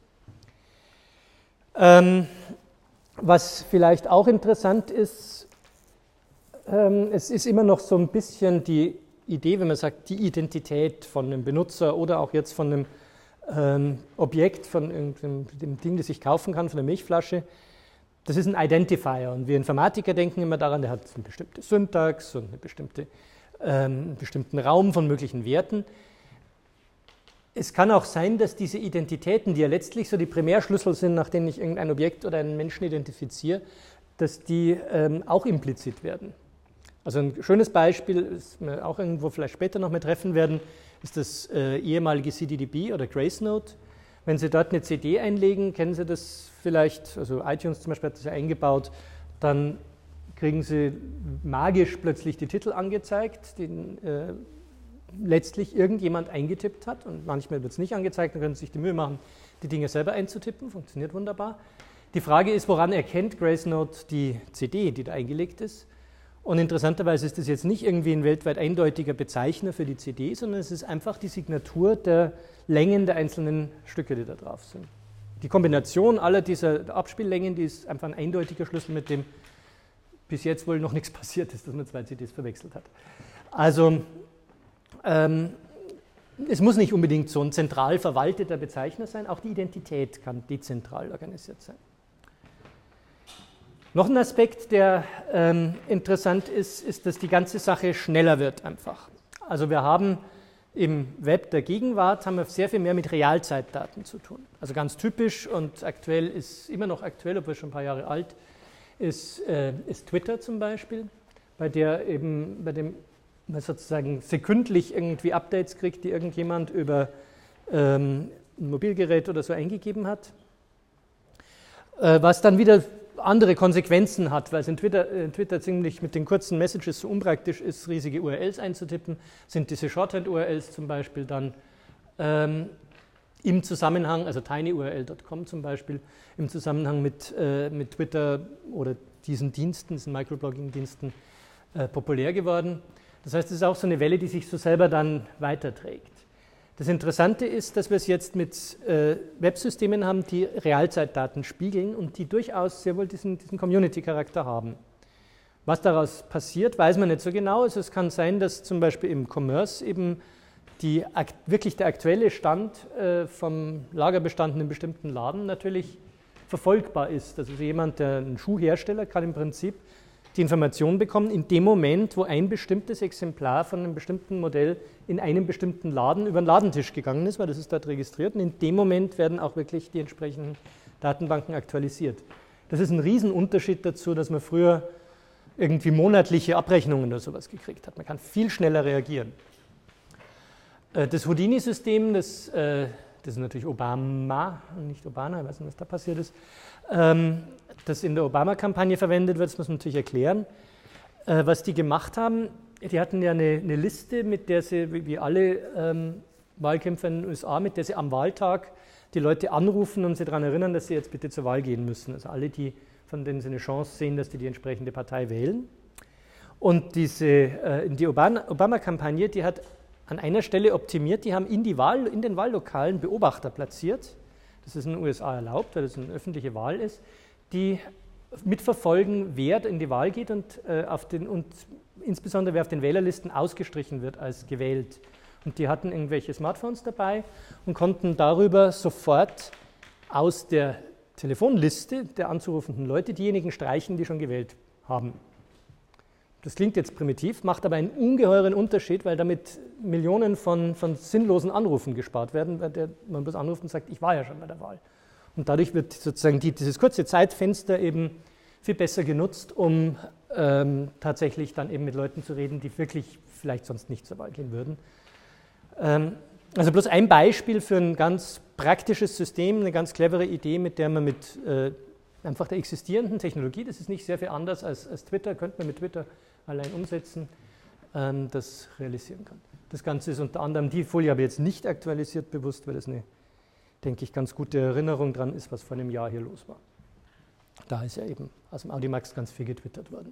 Ähm, Was vielleicht auch interessant ist, ähm, es ist immer noch so ein bisschen die Idee, wenn man sagt, die Identität von einem Benutzer oder auch jetzt von einem ähm, Objekt, von irgendeinem dem Ding, das ich kaufen kann, von der Milchflasche, das ist ein Identifier. Und wir Informatiker denken immer daran, der hat eine bestimmte Syntax und eine bestimmte, ähm, einen bestimmten Raum von möglichen Werten. Es kann auch sein, dass diese Identitäten, die ja letztlich so die Primärschlüssel sind, nach denen ich irgendein Objekt oder einen Menschen identifiziere, dass die ähm, auch implizit werden. Also ein schönes Beispiel, das wir auch irgendwo vielleicht später noch mal treffen werden, ist das äh, ehemalige C D D B oder Gracenote. Wenn Sie dort eine C D einlegen, kennen Sie das vielleicht, also iTunes zum Beispiel hat das ja eingebaut, dann kriegen Sie magisch plötzlich die Titel angezeigt, den äh, letztlich irgendjemand eingetippt hat und manchmal wird es nicht angezeigt, dann können Sie sich die Mühe machen, die Dinge selber einzutippen, funktioniert wunderbar. Die Frage ist, woran erkennt Gracenote die C D, die da eingelegt ist? Und interessanterweise ist das jetzt nicht irgendwie ein weltweit eindeutiger Bezeichner für die C D, sondern es ist einfach die Signatur der Längen der einzelnen Stücke, die da drauf sind. die Kombination aller dieser Abspiellängen, die ist einfach ein eindeutiger Schlüssel, mit dem bis jetzt wohl noch nichts passiert ist, dass man zwei C Ds verwechselt hat. Also ähm, es muss nicht unbedingt so ein zentral verwalteter Bezeichner sein, auch die Identität kann dezentral organisiert sein. Noch ein Aspekt, der ähm, interessant ist, ist, dass die ganze Sache schneller wird einfach. Also wir haben im Web der Gegenwart haben wir sehr viel mehr mit Realzeitdaten zu tun. Also ganz typisch und aktuell ist immer noch aktuell, obwohl schon ein paar Jahre alt, ist, äh, ist Twitter zum Beispiel, bei der eben, bei dem man sozusagen sekündlich irgendwie Updates kriegt, die irgendjemand über ähm, ein Mobilgerät oder so eingegeben hat, äh, was dann wieder andere Konsequenzen hat, weil es in Twitter, in Twitter ziemlich mit den kurzen Messages so unpraktisch ist, riesige U R Ls einzutippen, sind diese Shorthand-U R Ls zum Beispiel dann ähm, im Zusammenhang, also tinyurl punkt com zum Beispiel, im Zusammenhang mit, äh, mit Twitter oder diesen Diensten, diesen Microblogging-Diensten äh, populär geworden. Das heißt, es ist auch so eine Welle, die sich so selber dann weiterträgt. Das Interessante ist, dass wir es jetzt mit äh, Websystemen haben, die Realzeitdaten spiegeln und die durchaus sehr wohl diesen, diesen Community-Charakter haben. Was daraus passiert, weiß man nicht so genau. Also es kann sein, dass zum Beispiel im Commerce eben die, wirklich der aktuelle Stand äh, vom Lagerbestand in einem bestimmten Laden natürlich verfolgbar ist. Also jemand, der ein Schuhhersteller, kann im Prinzip die Information bekommen, in dem Moment, wo ein bestimmtes Exemplar von einem bestimmten Modell in einem bestimmten Laden über den Ladentisch gegangen ist, weil das ist dort registriert, und in dem Moment werden auch wirklich die entsprechenden Datenbanken aktualisiert. Das ist ein Riesenunterschied dazu, dass man früher irgendwie monatliche Abrechnungen oder sowas gekriegt hat. Man kann viel schneller reagieren. Das Houdini-System, das, das ist natürlich Obama und nicht Obama, ich weiß nicht, was da passiert ist, das in der Obama-Kampagne verwendet wird, das muss man natürlich erklären. Äh, was die gemacht haben, die hatten ja eine, eine Liste, mit der sie, wie alle ähm, Wahlkämpfer in den U S A, mit der sie am Wahltag die Leute anrufen und sie daran erinnern, dass sie jetzt bitte zur Wahl gehen müssen. Also alle, die, von denen sie eine Chance sehen, dass die die entsprechende Partei wählen. Und diese, äh, die Obama-Kampagne, die hat an einer Stelle optimiert, die haben in, die Wahl, in den Wahllokalen Beobachter platziert. Das ist in den U S A erlaubt, weil das eine öffentliche Wahl ist, die mitverfolgen, wer in die Wahl geht und, äh, auf den, und insbesondere wer auf den Wählerlisten ausgestrichen wird als gewählt. Und die hatten irgendwelche Smartphones dabei und konnten darüber sofort aus der Telefonliste der anzurufenden Leute diejenigen streichen, die schon gewählt haben. Das klingt jetzt primitiv, macht aber einen ungeheuren Unterschied, weil damit Millionen von, von sinnlosen Anrufen gespart werden, weil der, man bloß anruft und sagt, ich war ja schon bei der Wahl. Und dadurch wird sozusagen die, dieses kurze Zeitfenster eben viel besser genutzt, um ähm, tatsächlich dann eben mit Leuten zu reden, die wirklich vielleicht sonst nicht zur Wahl gehen würden. Ähm, also bloß ein Beispiel für ein ganz praktisches System, eine ganz clevere Idee, mit der man mit äh, einfach der existierenden Technologie, das ist nicht sehr viel anders als, als Twitter, könnte man mit Twitter allein umsetzen, ähm, das realisieren kann. Das Ganze ist unter anderem, die Folie habe ich jetzt nicht aktualisiert bewusst, weil das eine, denke ich, ganz gute Erinnerung dran ist, was vor einem Jahr hier los war. Da ist ja eben aus dem Audimax ganz viel getwittert worden.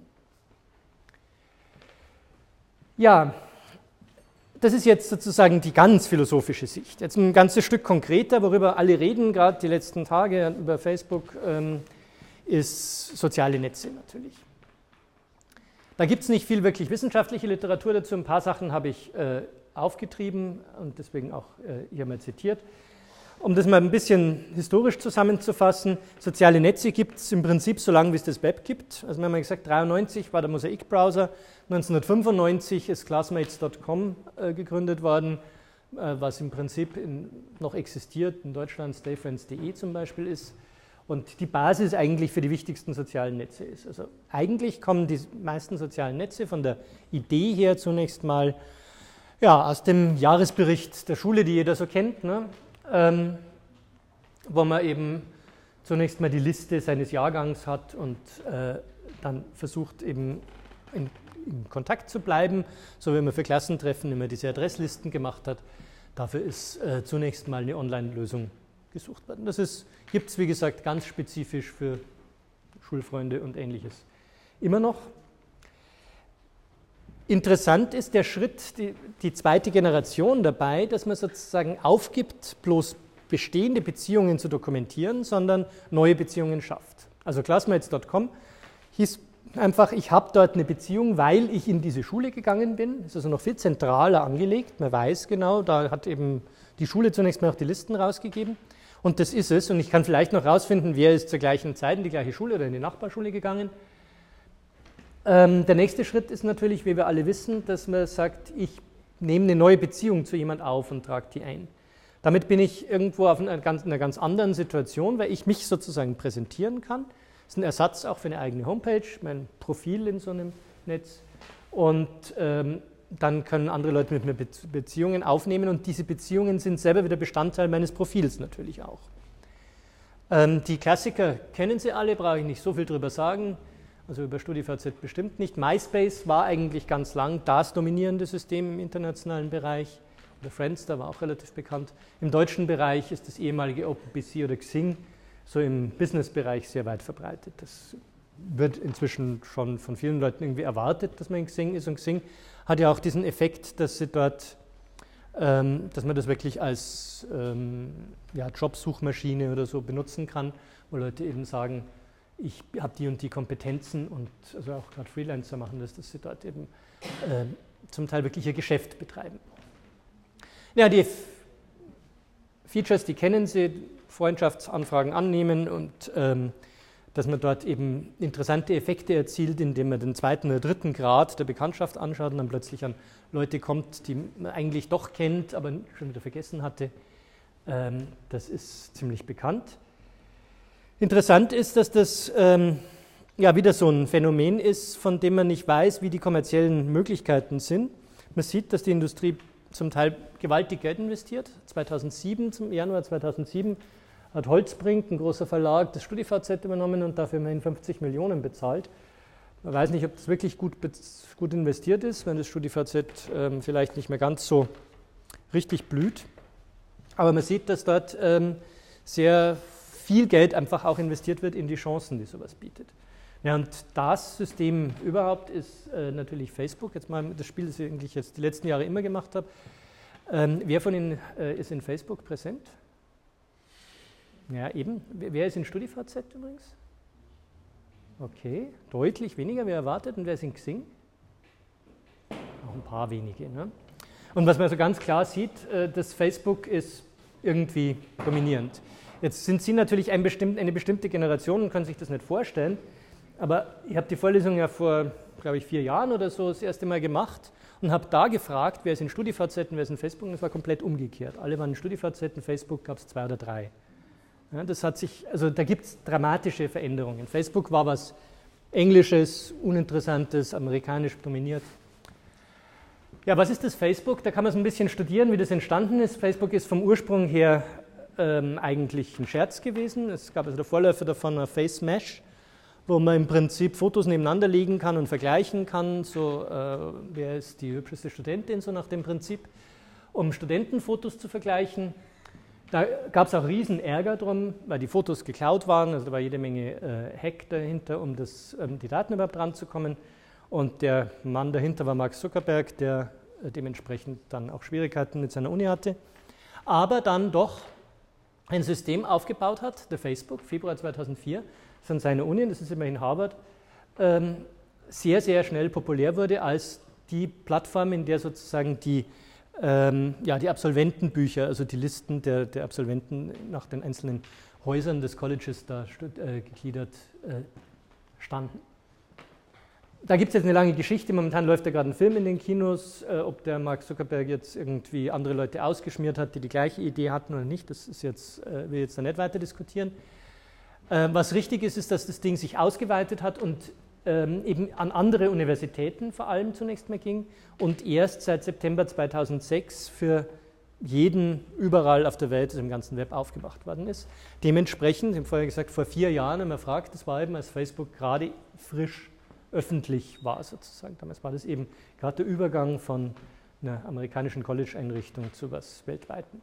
Ja, das ist jetzt sozusagen die ganz philosophische Sicht. Jetzt ein ganzes Stück konkreter, worüber alle reden, gerade die letzten Tage über Facebook, ähm, ist soziale Netze natürlich. Da gibt es nicht viel wirklich wissenschaftliche Literatur dazu. Ein paar Sachen habe ich äh, aufgetrieben und deswegen auch äh, hier mal zitiert. Um das mal ein bisschen historisch zusammenzufassen, soziale Netze gibt es im Prinzip so lange, wie es das Web gibt. Also wir haben ja gesagt, neunzehnhundertdreiundneunzig war der Mosaic-Browser, neunzehnhundertfünfundneunzig ist classmates punkt com äh, gegründet worden, äh, was im Prinzip in, noch existiert, in Deutschland stayfriends punkt de zum Beispiel ist und die Basis eigentlich für die wichtigsten sozialen Netze ist. Also eigentlich kommen die meisten sozialen Netze von der Idee her zunächst mal ja, aus dem Jahresbericht der Schule, die jeder so kennt, ne? Ähm, wo man eben zunächst mal die Liste seines Jahrgangs hat und äh, dann versucht eben in, in Kontakt zu bleiben, so wie man für Klassentreffen immer diese Adresslisten gemacht hat. Dafür ist äh, zunächst mal eine Online-Lösung gesucht worden. Das gibt es, wie gesagt, ganz spezifisch für Schulfreunde und Ähnliches immer noch. Interessant ist der Schritt, die, die zweite Generation dabei, dass man sozusagen aufgibt, bloß bestehende Beziehungen zu dokumentieren, sondern neue Beziehungen schafft. Also classmates Punkt com hieß einfach, ich habe dort eine Beziehung, weil ich in diese Schule gegangen bin. Das ist also noch viel zentraler angelegt. Man weiß genau, da hat eben die Schule zunächst mal auch die Listen rausgegeben. Und das ist es. Und ich kann vielleicht noch rausfinden, wer ist zur gleichen Zeit in die gleiche Schule oder in die Nachbarschule gegangen. Ähm, der nächste Schritt ist natürlich, wie wir alle wissen, dass man sagt, ich nehme eine neue Beziehung zu jemand auf und trage die ein. Damit bin ich irgendwo auf einer ganz, einer ganz anderen Situation, weil ich mich sozusagen präsentieren kann. Das ist ein Ersatz auch für eine eigene Homepage, mein Profil in so einem Netz. Und ähm, dann können andere Leute mit mir Beziehungen aufnehmen und diese Beziehungen sind selber wieder Bestandteil meines Profils natürlich auch. Ähm, die Klassiker kennen Sie alle, brauche ich nicht so viel drüber sagen, also über StudiVZ bestimmt nicht. MySpace war eigentlich ganz lang das dominierende System im internationalen Bereich. Oder Friendster war auch relativ bekannt. Im deutschen Bereich ist das ehemalige OpenBC oder Xing so im Business-Bereich sehr weit verbreitet. Das wird inzwischen schon von vielen Leuten irgendwie erwartet, dass man in Xing ist. Und Xing hat ja auch diesen Effekt, dass sie dort, ähm, dass man das wirklich als ähm, ja, Jobsuchmaschine oder so benutzen kann, wo Leute eben sagen, ich habe die und die Kompetenzen und also auch gerade Freelancer machen das, dass sie dort eben äh, zum Teil wirklich ihr Geschäft betreiben. Ja, die Features, die kennen Sie, Freundschaftsanfragen annehmen und ähm, dass man dort eben interessante Effekte erzielt, indem man den zweiten oder dritten Grad der Bekanntschaft anschaut und dann plötzlich an Leute kommt, die man eigentlich doch kennt, aber schon wieder vergessen hatte. Ähm, das ist ziemlich bekannt. Interessant ist, dass das ähm, ja wieder so ein Phänomen ist, von dem man nicht weiß, wie die kommerziellen Möglichkeiten sind. Man sieht, dass die Industrie zum Teil gewaltig Geld investiert. zweitausendsieben, zum Januar zweitausendsieben, hat Holzbrink, ein großer Verlag, das StudiVZ übernommen und dafür immerhin fünfzig Millionen bezahlt. Man weiß nicht, ob das wirklich gut, gut investiert ist, wenn das StudiVZ ähm, vielleicht nicht mehr ganz so richtig blüht. Aber man sieht, dass dort ähm, sehr viel Geld einfach auch investiert wird in die Chancen, die sowas bietet. Ja, und das System überhaupt ist äh, natürlich Facebook. Jetzt mal das Spiel, das ich eigentlich jetzt die letzten Jahre immer gemacht habe. Ähm, wer von Ihnen äh, ist in Facebook präsent? Ja, eben. Wer ist in StudiVZ übrigens? Okay, deutlich weniger, wie erwartet. Und wer ist in Xing? Auch ein paar wenige. Ne? Und was man so ganz klar sieht, äh, das Facebook ist irgendwie dominierend. Jetzt sind Sie natürlich ein bestimmt, eine bestimmte Generation und können sich das nicht vorstellen. Aber ich habe die Vorlesung ja vor, glaube ich, vier Jahren oder so das erste Mal gemacht und habe da gefragt, wer ist in StudiVZ und wer ist in Facebook. Und das war komplett umgekehrt. Alle waren in StudiVZ, in Facebook gab es zwei oder drei. Ja, das hat sich, also da gibt es dramatische Veränderungen. Facebook war was Englisches, Uninteressantes, amerikanisch dominiert. Ja, was ist das Facebook? Da kann man so ein bisschen studieren, wie das entstanden ist. Facebook ist vom Ursprung her ähm, eigentlich ein Scherz gewesen. Es gab also der Vorläufer davon, ein Face Mesh, wo man im Prinzip Fotos nebeneinander legen kann und vergleichen kann. So, äh, wer ist die hübscheste Studentin, so nach dem Prinzip, um Studentenfotos zu vergleichen. Da gab es auch riesen Ärger drum, weil die Fotos geklaut waren, also da war jede Menge äh, Hack dahinter, um das, ähm, die Daten überhaupt ranzukommen. Und der Mann dahinter war Mark Zuckerberg, der äh, dementsprechend dann auch Schwierigkeiten mit seiner Uni hatte, aber dann doch ein System aufgebaut hat, der Facebook, Februar zweitausendvier, das an seiner Uni, das ist immerhin Harvard, ähm, sehr, sehr schnell populär wurde als die Plattform, in der sozusagen die Ähm, ja, die Absolventenbücher, also die Listen der, der Absolventen nach den einzelnen Häusern des Colleges da äh, gegliedert äh, standen. Da gibt es jetzt eine lange Geschichte, momentan läuft da gerade ein Film in den Kinos, äh, ob der Mark Zuckerberg jetzt irgendwie andere Leute ausgeschmiert hat, die die gleiche Idee hatten oder nicht, das ist jetzt, äh, will ich jetzt da nicht weiter diskutieren. Äh, was richtig ist, ist, dass das Ding sich ausgeweitet hat und eben an andere Universitäten vor allem zunächst mal ging und erst seit September zweitausendsechs für jeden überall auf der Welt, also im ganzen Web, aufgemacht worden ist. Dementsprechend, ich habe vorher gesagt, vor vier Jahren haben wir gefragt, das war eben, als Facebook gerade frisch öffentlich war sozusagen. Damals war das eben gerade der Übergang von einer amerikanischen College-Einrichtung zu was Weltweiten.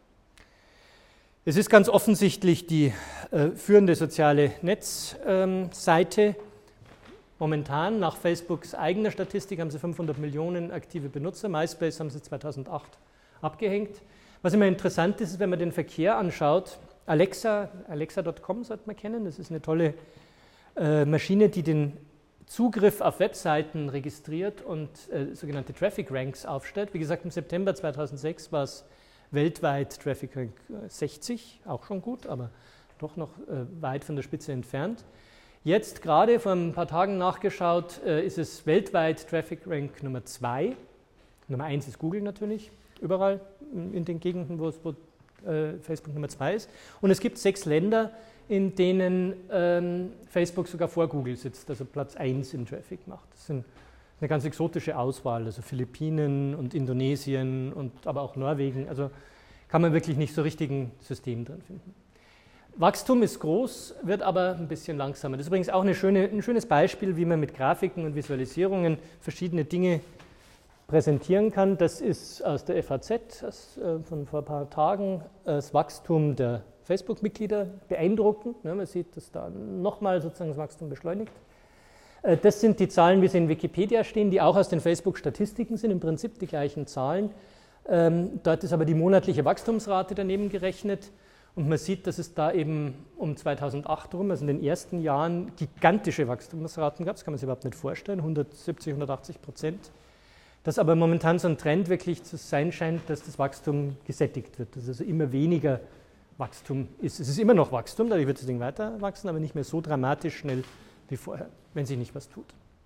Es ist ganz offensichtlich die äh, führende soziale Netzseite. Ähm, Momentan, nach Facebooks eigener Statistik, haben sie fünfhundert Millionen aktive Benutzer. MySpace haben sie zweitausendacht abgehängt. Was immer interessant ist, ist, wenn man den Verkehr anschaut, Alexa, alexa Punkt com sollte man kennen, das ist eine tolle äh, Maschine, die den Zugriff auf Webseiten registriert und äh, sogenannte Traffic Ranks aufstellt. Wie gesagt, im September zweitausendsechs war es weltweit Traffic Rank sechzig, auch schon gut, aber doch noch äh, weit von der Spitze entfernt. Jetzt gerade vor ein paar Tagen nachgeschaut, äh, ist es weltweit Traffic Rank Nummer zwei. Nummer eins ist Google natürlich, überall in den Gegenden, wo, es, wo äh, Facebook Nummer zwei ist. Und es gibt sechs Länder, in denen ähm, Facebook sogar vor Google sitzt, also Platz eins im Traffic macht. Das sind eine ganz exotische Auswahl, also Philippinen und Indonesien und aber auch Norwegen. Also kann man wirklich nicht so richtig ein System drin finden. Wachstum ist groß, wird aber ein bisschen langsamer. Das ist übrigens auch eine schöne, ein schönes Beispiel, wie man mit Grafiken und Visualisierungen verschiedene Dinge präsentieren kann. Das ist aus der F A Z das, äh, von vor ein paar Tagen, das Wachstum der Facebook-Mitglieder, beeindruckend. Ne? Man sieht, dass da nochmal sozusagen das Wachstum beschleunigt. Äh, das sind die Zahlen, wie sie in Wikipedia stehen, die auch aus den Facebook-Statistiken sind, im Prinzip die gleichen Zahlen. Ähm, dort ist aber die monatliche Wachstumsrate daneben gerechnet. Und man sieht, dass es da eben um zweitausendacht rum, also in den ersten Jahren, gigantische Wachstumsraten gab. Das kann man sich überhaupt nicht vorstellen, hundertsiebzig, hundertachtzig Prozent. Dass aber momentan so ein Trend wirklich zu sein scheint, dass das Wachstum gesättigt wird, dass also immer weniger Wachstum ist. Es ist immer noch Wachstum, dadurch wird das Ding weiter wachsen, aber nicht mehr so dramatisch schnell wie vorher, wenn sich nicht was tut.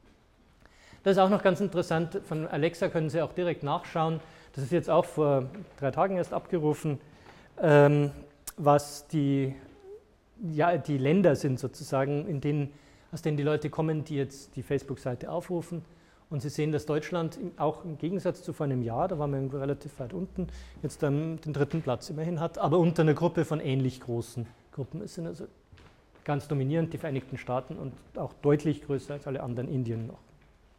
Das ist auch noch ganz interessant, von Alexa können Sie auch direkt nachschauen. Das ist jetzt auch vor drei Tagen erst abgerufen. Ähm, was die, ja, die Länder sind sozusagen, in denen, aus denen die Leute kommen, die jetzt die Facebook-Seite aufrufen. Und Sie sehen, dass Deutschland auch im Gegensatz zu vor einem Jahr, da waren wir irgendwo relativ weit unten, jetzt dann den dritten Platz immerhin hat, aber unter einer Gruppe von ähnlich großen Gruppen. Es sind also ganz dominierend die Vereinigten Staaten und auch deutlich größer als alle anderen, Indien noch.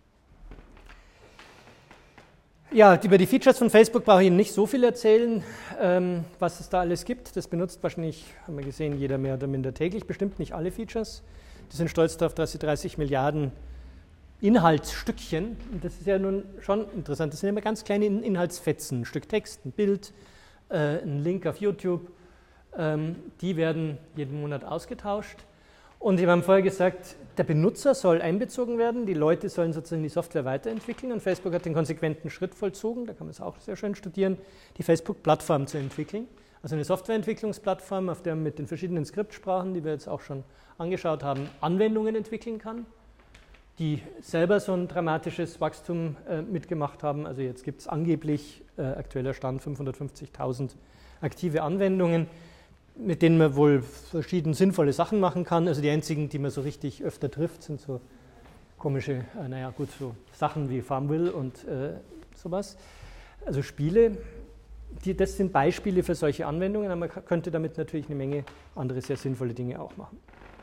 Ja, über die Features von Facebook brauche ich Ihnen nicht so viel erzählen, ähm, was es da alles gibt. Das benutzt wahrscheinlich, haben wir gesehen, jeder mehr oder minder täglich, bestimmt nicht alle Features. Die sind stolz darauf, dass sie dreißig Milliarden Inhaltsstückchen, und das ist ja nun schon interessant, das sind immer ganz kleine Inhaltsfetzen, ein Stück Text, ein Bild, äh, ein Link auf YouTube, ähm, die werden jeden Monat ausgetauscht. Und wir haben vorher gesagt, der Benutzer soll einbezogen werden, die Leute sollen sozusagen die Software weiterentwickeln und Facebook hat den konsequenten Schritt vollzogen, da kann man es auch sehr schön studieren, die Facebook-Plattform zu entwickeln. Also eine Softwareentwicklungsplattform, auf der man mit den verschiedenen Skriptsprachen, die wir jetzt auch schon angeschaut haben, Anwendungen entwickeln kann, die selber so ein dramatisches Wachstum äh, mitgemacht haben. Also jetzt gibt es angeblich, äh, aktueller Stand, fünfhundertfünfzigtausend aktive Anwendungen, mit denen man wohl verschiedene sinnvolle Sachen machen kann. Also die einzigen, die man so richtig öfter trifft, sind so komische, äh, naja gut, so Sachen wie Farmville und äh, sowas. Also Spiele, die, das sind Beispiele für solche Anwendungen, aber man könnte damit natürlich eine Menge andere sehr sinnvolle Dinge auch machen.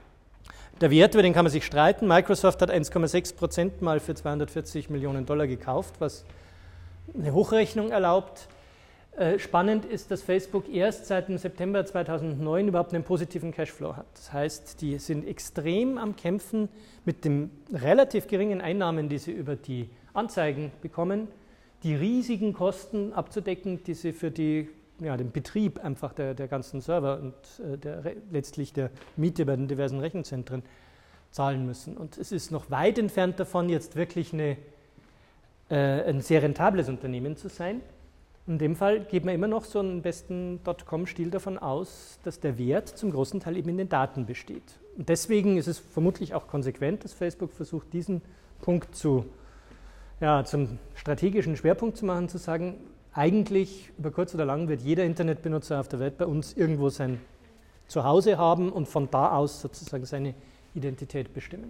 Der Wert, über den kann man sich streiten. Microsoft hat eins Komma sechs Prozent mal für zweihundertvierzig Millionen Dollar gekauft, was eine Hochrechnung erlaubt. Spannend ist, dass Facebook erst seit dem September zweitausendneun überhaupt einen positiven Cashflow hat. Das heißt, die sind extrem am Kämpfen mit den relativ geringen Einnahmen, die sie über die Anzeigen bekommen, die riesigen Kosten abzudecken, die sie für die, ja, den Betrieb einfach der, der ganzen Server und äh, der, letztlich der Miete bei den diversen Rechenzentren zahlen müssen. Und es ist noch weit entfernt davon, jetzt wirklich eine, äh, ein sehr rentables Unternehmen zu sein. In dem Fall geht man immer noch so einen besten Dotcom-Stil davon aus, dass der Wert zum großen Teil eben in den Daten besteht. Und deswegen ist es vermutlich auch konsequent, dass Facebook versucht, diesen Punkt zu, ja, zum strategischen Schwerpunkt zu machen, zu sagen, eigentlich über kurz oder lang wird jeder Internetbenutzer auf der Welt bei uns irgendwo sein Zuhause haben und von da aus sozusagen seine Identität bestimmen.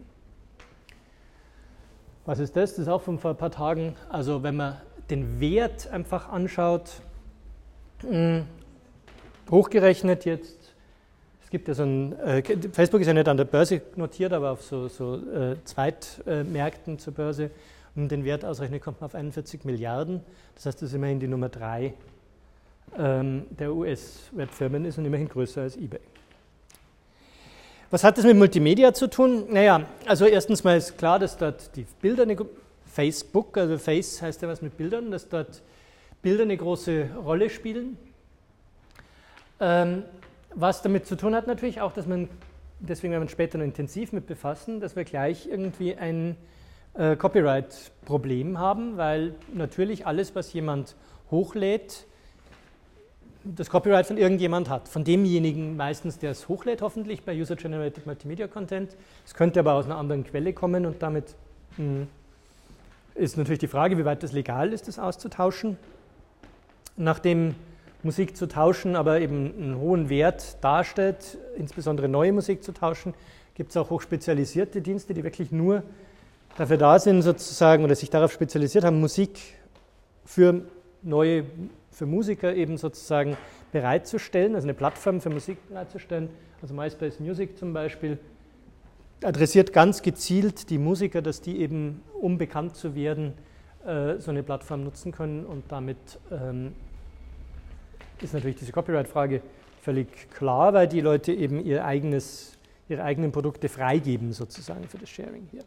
Was ist das? Das ist auch von vor ein paar Tagen. Also wenn man den Wert einfach anschaut, mh, hochgerechnet jetzt, es gibt ja so ein, äh, Facebook ist ja nicht an der Börse notiert, aber auf so, so äh, Zweitmärkten äh, zur Börse, um den Wert ausrechnet, kommt man auf einundvierzig Milliarden, das heißt, das ist immerhin die Nummer drei ähm, der U S-Webfirmen ist und immerhin größer als eBay. Was hat das mit Multimedia zu tun? Naja, also erstens mal ist klar, dass dort die Bilder eine Facebook, also Face heißt ja was mit Bildern, dass dort Bilder eine große Rolle spielen. Ähm, was damit zu tun hat natürlich auch, dass man, deswegen werden wir uns später noch intensiv mit befassen, dass wir gleich irgendwie ein äh, Copyright-Problem haben, weil natürlich alles, was jemand hochlädt, das Copyright von irgendjemand hat. Von demjenigen meistens, der es hochlädt, hoffentlich bei User-Generated Multimedia Content. Es könnte aber aus einer anderen Quelle kommen und damit mh, ist natürlich die Frage, wie weit das legal ist, das auszutauschen. Nachdem Musik zu tauschen aber eben einen hohen Wert darstellt, insbesondere neue Musik zu tauschen, gibt es auch hochspezialisierte Dienste, die wirklich nur dafür da sind, sozusagen, oder sich darauf spezialisiert haben, Musik für neue, für Musiker eben sozusagen bereitzustellen, also eine Plattform für Musik bereitzustellen. Also MySpace Music zum Beispiel adressiert ganz gezielt die Musiker, dass die eben, um bekannt zu werden, äh, so eine Plattform nutzen können, und damit ähm, ist natürlich diese Copyright-Frage völlig klar, weil die Leute eben ihr eigenes, ihre eigenen Produkte freigeben sozusagen für das Sharing hier.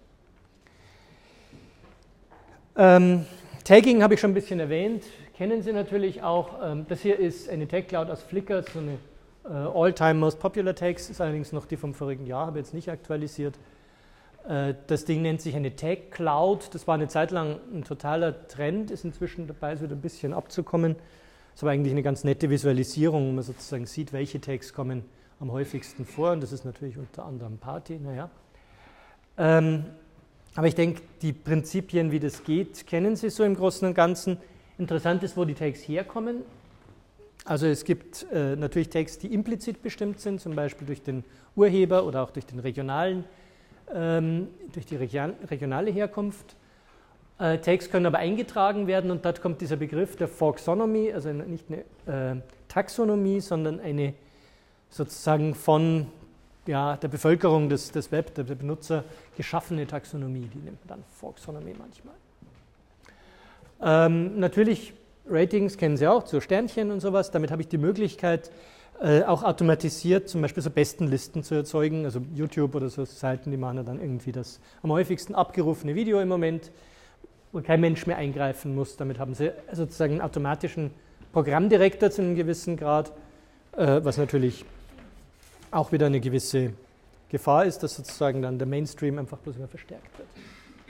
Ähm, Tagging habe ich schon ein bisschen erwähnt, kennen Sie natürlich auch. Ähm, das hier ist eine Tag Cloud aus Flickr, so eine äh, All-Time Most Popular Tags, ist allerdings noch die vom vorigen Jahr, habe jetzt nicht aktualisiert. Äh, das Ding nennt sich eine Tag Cloud, das war eine Zeit lang ein totaler Trend, ist inzwischen dabei, es wieder ein bisschen abzukommen. Das ist aber eigentlich eine ganz nette Visualisierung, wo man sozusagen sieht, welche Tags kommen am häufigsten vor, und das ist natürlich unter anderem Party, naja. Ähm, aber ich denke, die Prinzipien, wie das geht, kennen Sie so im Großen und Ganzen. Interessant ist, wo die Tags herkommen. Also es gibt äh, natürlich Tags, die implizit bestimmt sind, zum Beispiel durch den Urheber oder auch durch den regionalen, ähm, durch die Region, regionale Herkunft. Äh, Tags können aber eingetragen werden, und dort kommt dieser Begriff der Folksonomy, also nicht eine äh, Taxonomie, sondern eine sozusagen von ja, der Bevölkerung des, des Web, der Benutzer geschaffene Taxonomie, die nennt man dann Folksonomy manchmal. Ähm, natürlich, Ratings kennen Sie auch, so Sternchen und sowas, damit habe ich die Möglichkeit, äh, auch automatisiert zum Beispiel so Bestenlisten zu erzeugen, also YouTube oder so Seiten, die machen ja dann irgendwie das am häufigsten abgerufene Video im Moment, wo kein Mensch mehr eingreifen muss. Damit haben Sie sozusagen einen automatischen Programmdirektor zu einem gewissen Grad, äh, was natürlich auch wieder eine gewisse Gefahr ist, dass sozusagen dann der Mainstream einfach bloß immer verstärkt wird.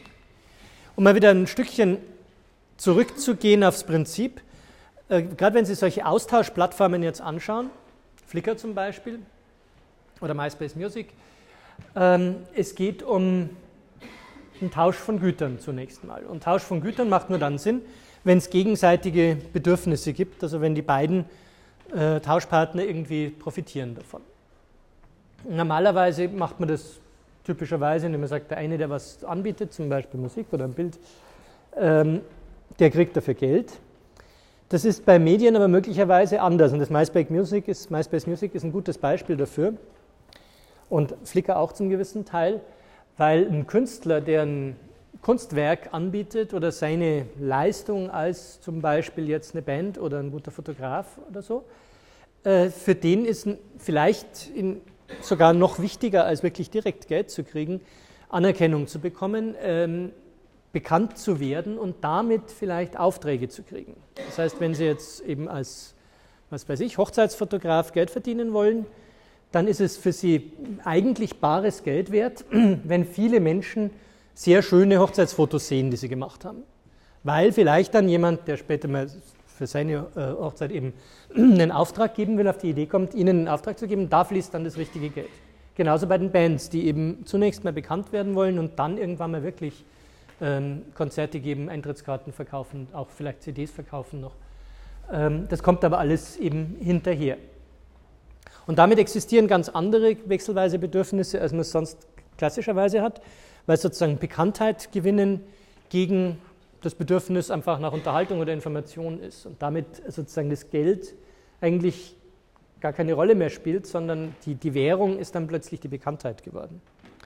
Um mal wieder ein Stückchen zurückzugehen aufs Prinzip, äh, gerade wenn Sie solche Austauschplattformen jetzt anschauen, Flickr zum Beispiel oder MySpace Music, ähm, es geht um einen Tausch von Gütern zunächst mal. Und Tausch von Gütern macht nur dann Sinn, wenn es gegenseitige Bedürfnisse gibt, also wenn die beiden äh, Tauschpartner irgendwie profitieren davon. Normalerweise macht man das typischerweise, indem man sagt, der eine, der was anbietet, zum Beispiel Musik oder ein Bild, ähm, der kriegt dafür Geld. Das ist bei Medien aber möglicherweise anders, und das MySpace Music ist, MySpace Music ist ein gutes Beispiel dafür, und Flickr auch zum gewissen Teil, weil ein Künstler, der ein Kunstwerk anbietet oder seine Leistung als zum Beispiel jetzt eine Band oder ein guter Fotograf oder so, äh, für den ist vielleicht in sogar noch wichtiger, als wirklich direkt Geld zu kriegen, Anerkennung zu bekommen, ähm, bekannt zu werden und damit vielleicht Aufträge zu kriegen. Das heißt, wenn Sie jetzt eben als, was weiß ich, Hochzeitsfotograf Geld verdienen wollen, dann ist es für Sie eigentlich bares Geld wert, wenn viele Menschen sehr schöne Hochzeitsfotos sehen, die Sie gemacht haben. Weil vielleicht dann jemand, der später mal für seine äh, Hochzeit eben einen Auftrag geben will, auf die Idee kommt, Ihnen einen Auftrag zu geben, da fließt dann das richtige Geld. Genauso bei den Bands, die eben zunächst mal bekannt werden wollen und dann irgendwann mal wirklich ähm, Konzerte geben, Eintrittskarten verkaufen, auch vielleicht C Ds verkaufen noch. Ähm, das kommt aber alles eben hinterher. Und damit existieren ganz andere wechselweise Bedürfnisse, als man es sonst klassischerweise hat, weil sozusagen Bekanntheit gewinnen gegen das Bedürfnis einfach nach Unterhaltung oder Information ist und damit sozusagen das Geld eigentlich gar keine Rolle mehr spielt, sondern die, die Währung ist dann plötzlich die Bekanntheit geworden.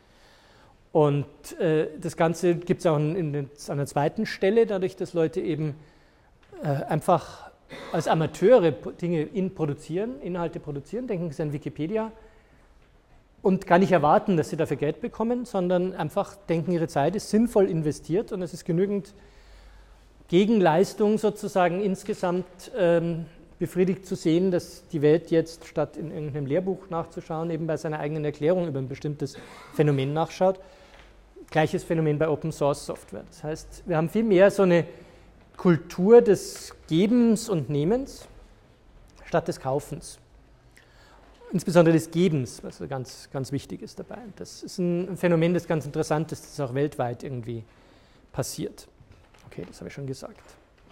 Und äh, das Ganze gibt es auch in, in, an einer zweiten Stelle, dadurch, dass Leute eben äh, einfach als Amateure Dinge in produzieren, Inhalte produzieren, denken Sie an Wikipedia, und gar nicht erwarten, dass sie dafür Geld bekommen, sondern einfach denken, ihre Zeit ist sinnvoll investiert und es ist genügend Gegenleistung sozusagen insgesamt ähm, befriedigt zu sehen, dass die Welt jetzt, statt in irgendeinem Lehrbuch nachzuschauen, eben bei seiner eigenen Erklärung über ein bestimmtes Phänomen nachschaut. Gleiches Phänomen bei Open Source Software. Das heißt, wir haben viel mehr so eine Kultur des Gebens und Nehmens statt des Kaufens. Insbesondere des Gebens, was ganz, ganz wichtig ist dabei. Das ist ein Phänomen, das ganz interessant ist, das auch weltweit irgendwie passiert. Okay, das habe ich schon gesagt.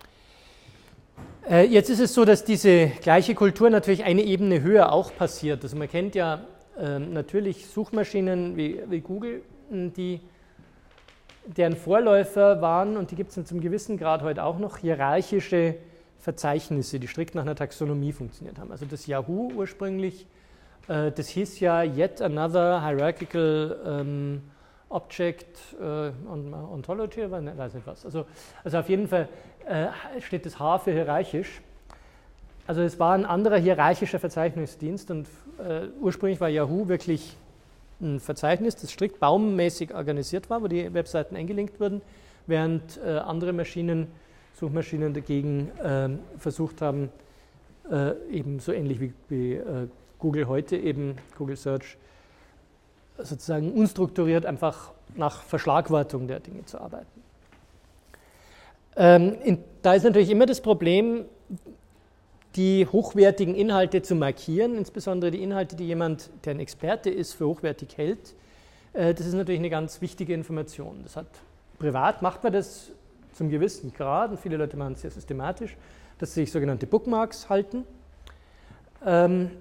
Äh, jetzt ist es so, dass diese gleiche Kultur natürlich eine Ebene höher auch passiert. Also man kennt ja äh, natürlich Suchmaschinen wie, wie Google, die, deren Vorläufer waren, und die gibt es zum gewissen Grad heute auch noch, hierarchische Verzeichnisse, die strikt nach einer Taxonomie funktioniert haben. Also das Yahoo ursprünglich, äh, das hieß ja Yet Another Hierarchical ähm, Object äh, Ontology, ich weiß nicht was. Also, also auf jeden Fall äh, steht das H für hierarchisch. Also es war ein anderer hierarchischer Verzeichnungsdienst, und äh, ursprünglich war Yahoo wirklich ein Verzeichnis, das strikt baummäßig organisiert war, wo die Webseiten eingelinkt wurden, während äh, andere Maschinen, Suchmaschinen dagegen äh, versucht haben, äh, eben so ähnlich wie, wie äh, Google heute, eben Google Search, sozusagen unstrukturiert einfach nach Verschlagwortung der Dinge zu arbeiten. Ähm, in, da ist natürlich immer das Problem, die hochwertigen Inhalte zu markieren, insbesondere die Inhalte, die jemand, der ein Experte ist, für hochwertig hält. Äh, das ist natürlich eine ganz wichtige Information. Das hat, privat macht man das zum gewissen Grad, und viele Leute machen es sehr systematisch, dass sie sich sogenannte Bookmarks halten. Ähm,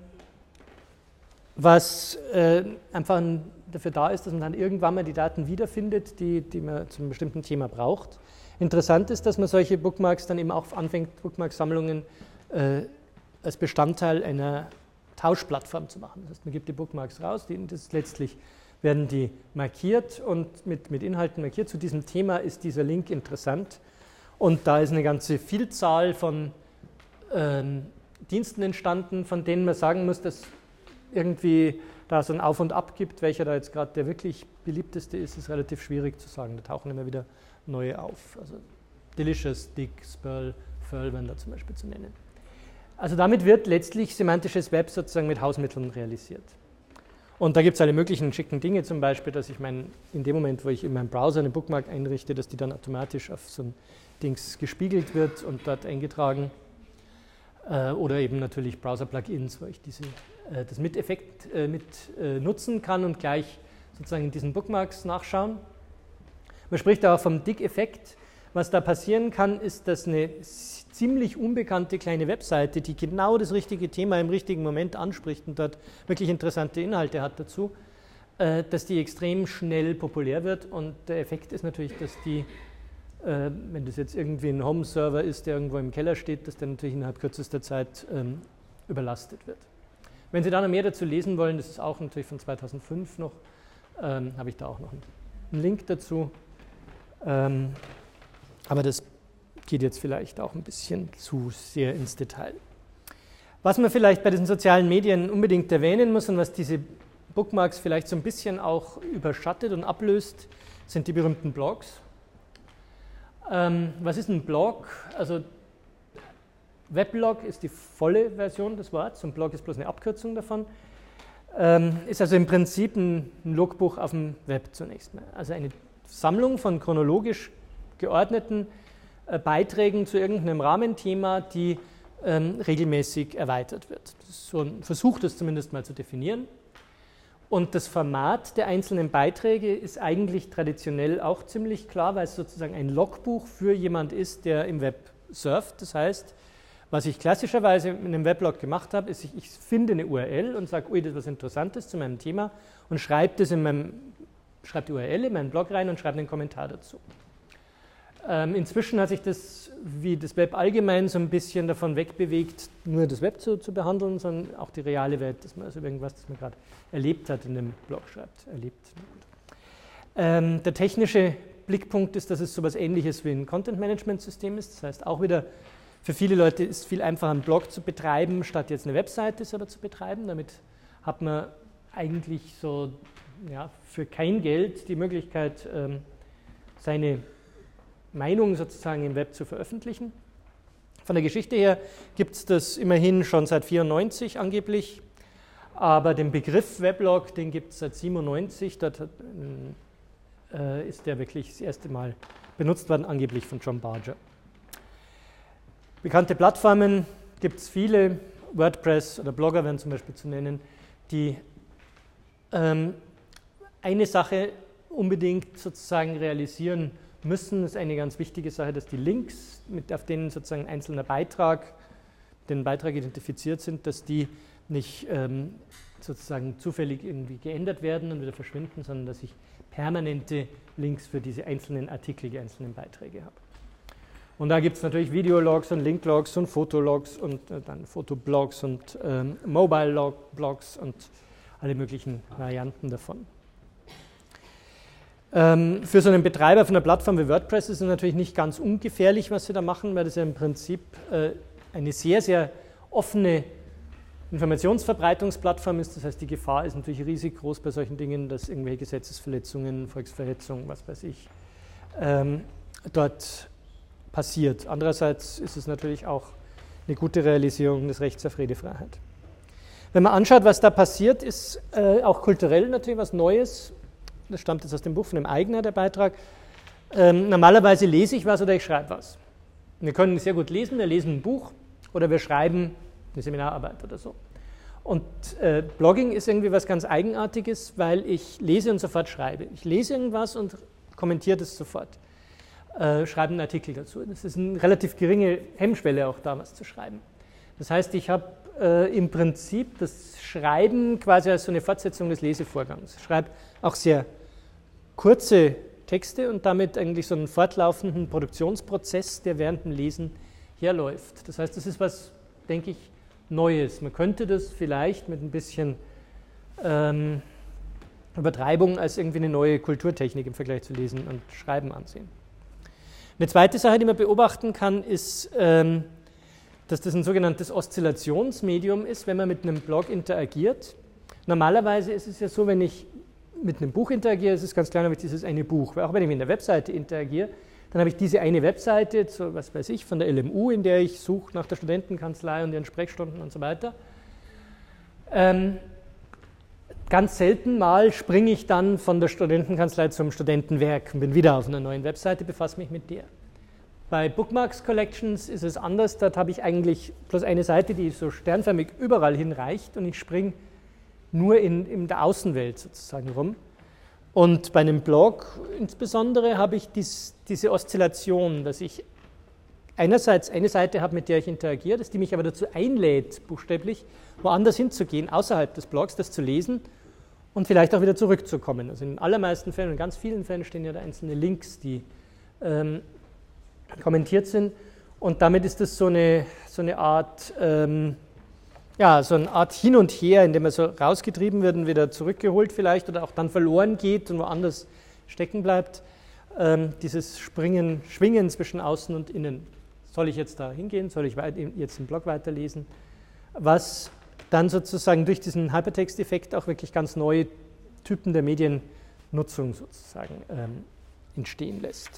was äh, einfach dafür da ist, dass man dann irgendwann mal die Daten wiederfindet, die, die man zu einem bestimmten Thema braucht. Interessant ist, dass man solche Bookmarks dann eben auch anfängt, Bookmark-Sammlungen äh, als Bestandteil einer Tauschplattform zu machen. Das heißt, man gibt die Bookmarks raus, die, das letztlich werden die markiert und mit, mit Inhalten markiert. Zu diesem Thema ist dieser Link interessant, und da ist eine ganze Vielzahl von ähm, Diensten entstanden, von denen man sagen muss, dass irgendwie da so ein Auf und Ab gibt, welcher da jetzt gerade der wirklich beliebteste ist, ist relativ schwierig zu sagen. Da tauchen immer wieder neue auf. Also Delicious, Dick, Spurl, Furl werden da zum Beispiel zu nennen. Also damit wird letztlich semantisches Web sozusagen mit Hausmitteln realisiert. Und da gibt es alle möglichen schicken Dinge, zum Beispiel, dass ich mein, in dem Moment, wo ich in meinem Browser eine Bookmark einrichte, dass die dann automatisch auf so ein Dings gespiegelt wird und dort eingetragen. Äh, oder eben natürlich Browser-Plugins, wo ich diese das mit Effekt äh, mit äh, nutzen kann und gleich sozusagen in diesen Bookmarks nachschauen. Man spricht auch vom Dick-Effekt. Was da passieren kann, ist, dass eine ziemlich unbekannte kleine Webseite, die genau das richtige Thema im richtigen Moment anspricht und dort wirklich interessante Inhalte hat dazu, äh, dass die extrem schnell populär wird, und der Effekt ist natürlich, dass die, äh, wenn das jetzt irgendwie ein Home-Server ist, der irgendwo im Keller steht, dass der natürlich innerhalb kürzester Zeit ähm, überlastet wird. Wenn Sie da noch mehr dazu lesen wollen, das ist auch natürlich von zweitausendfünf noch, ähm, habe ich da auch noch einen Link dazu. Ähm, aber das geht jetzt vielleicht auch ein bisschen zu sehr ins Detail. Was man vielleicht bei diesen sozialen Medien unbedingt erwähnen muss und was diese Bookmarks vielleicht so ein bisschen auch überschattet und ablöst, sind die berühmten Blogs. Ähm, was ist ein Blog? Also Weblog ist die volle Version des Wortes, und Blog ist bloß eine Abkürzung davon. Ähm, ist also im Prinzip ein, ein Logbuch auf dem Web zunächst mal. Also eine Sammlung von chronologisch geordneten äh, Beiträgen zu irgendeinem Rahmenthema, die ähm, regelmäßig erweitert wird. Das ist so ein Versuch, das zumindest mal zu definieren. Und das Format der einzelnen Beiträge ist eigentlich traditionell auch ziemlich klar, weil es sozusagen ein Logbuch für jemand ist, der im Web surft. Das heißt, was ich klassischerweise in einem Weblog gemacht habe, ist, ich, ich finde eine U R L und sage, ui, das ist was Interessantes zu meinem Thema, und schreibe das in meinem, schreibe die U R L in meinen Blog rein und schreibe einen Kommentar dazu. Ähm, inzwischen hat sich das, wie das Web allgemein, so ein bisschen davon wegbewegt, nur das Web zu, zu behandeln, sondern auch die reale Welt, dass man also irgendwas, das man gerade erlebt hat, in dem Blog schreibt. Erlebt. Ähm, der technische Blickpunkt ist, dass es so etwas Ähnliches wie ein Content-Management-System ist. Das heißt, auch wieder für viele Leute ist es viel einfacher, einen Blog zu betreiben, statt jetzt eine Webseite selber zu betreiben. Damit hat man eigentlich so ja, für kein Geld die Möglichkeit, ähm, seine Meinung sozusagen im Web zu veröffentlichen. Von der Geschichte her gibt es das immerhin schon seit neunzehnhundertvierundneunzig angeblich, aber den Begriff Weblog, den gibt es seit siebenundneunzig, dort hat, äh, ist der wirklich das erste Mal benutzt worden, angeblich von John Barger. Bekannte Plattformen gibt es viele, WordPress oder Blogger werden zum Beispiel zu nennen, die ähm, eine Sache unbedingt sozusagen realisieren müssen. Das ist eine ganz wichtige Sache, dass die Links, mit, auf denen sozusagen ein einzelner Beitrag, den Beitrag identifiziert sind, dass die nicht ähm, sozusagen zufällig irgendwie geändert werden und wieder verschwinden, sondern dass ich permanente Links für diese einzelnen Artikel, die einzelnen Beiträge habe. Und da gibt es natürlich Videologs und Linklogs und Fotologs und äh, dann Fotoblogs und ähm, Mobile-Blogs und alle möglichen Varianten davon. Ähm, für so einen Betreiber von einer Plattform wie WordPress ist es natürlich nicht ganz ungefährlich, was sie da machen, weil das ja im Prinzip äh, eine sehr, sehr offene Informationsverbreitungsplattform ist. Das heißt, die Gefahr ist natürlich riesig groß bei solchen Dingen, dass irgendwelche Gesetzesverletzungen, Volksverhetzung, was weiß ich, ähm, dort passiert. Andererseits ist es natürlich auch eine gute Realisierung des Rechts auf Redefreiheit. Wenn man anschaut, was da passiert, ist äh, auch kulturell natürlich was Neues. Das stammt jetzt aus dem Buch von dem Eigner, der Beitrag. Ähm, normalerweise lese ich was oder ich schreibe was. Wir können sehr gut lesen, wir lesen ein Buch oder wir schreiben eine Seminararbeit oder so. Und äh, Blogging ist irgendwie was ganz Eigenartiges, weil ich lese und sofort schreibe. Ich lese irgendwas und kommentiere das sofort. Äh, schreibe einen Artikel dazu. Das ist eine relativ geringe Hemmschwelle auch damals zu schreiben. Das heißt, ich habe äh, im Prinzip das Schreiben quasi als so eine Fortsetzung des Lesevorgangs. Ich schreibe auch sehr kurze Texte und damit eigentlich so einen fortlaufenden Produktionsprozess, der während dem Lesen herläuft. Das heißt, das ist was, denke ich, Neues. Man könnte das vielleicht mit ein bisschen ähm, Übertreibung als irgendwie eine neue Kulturtechnik im Vergleich zu Lesen und Schreiben ansehen. Eine zweite Sache, die man beobachten kann, ist, ähm, dass das ein sogenanntes Oszillationsmedium ist, wenn man mit einem Blog interagiert. Normalerweise ist es ja so, wenn ich mit einem Buch interagiere, ist es ganz klar, habe ich dieses eine Buch. Weil auch wenn ich mit einer Webseite interagiere, dann habe ich diese eine Webseite, so, was weiß ich, von der L M U, in der ich suche nach der Studentenkanzlei und ihren Sprechstunden und so weiter. Ähm, ganz selten mal springe ich dann von der Studentenkanzlei zum Studentenwerk und bin wieder auf einer neuen Webseite, befasse mich mit der. Bei Bookmarks Collections ist es anders, dort habe ich eigentlich bloß eine Seite, die so sternförmig überall hinreicht und ich springe nur in, in der Außenwelt sozusagen rum. Und bei einem Blog insbesondere habe ich dies, diese Oszillation, dass ich einerseits eine Seite habe, mit der ich interagiere, dass die mich aber dazu einlädt, buchstäblich woanders hinzugehen, außerhalb des Blogs, das zu lesen und vielleicht auch wieder zurückzukommen. Also in den allermeisten Fällen, in ganz vielen Fällen stehen ja da einzelne Links, die ähm, kommentiert sind und damit ist das so eine, so eine Art, ähm, ja, so eine Art Hin und Her, in dem man so rausgetrieben wird und wieder zurückgeholt vielleicht oder auch dann verloren geht und woanders stecken bleibt. Ähm, dieses Springen, Schwingen zwischen Außen und Innen. Soll ich jetzt da hingehen? Soll ich jetzt den Blog weiterlesen? Was dann sozusagen durch diesen Hypertext-Effekt auch wirklich ganz neue Typen der Mediennutzung sozusagen ähm, entstehen lässt.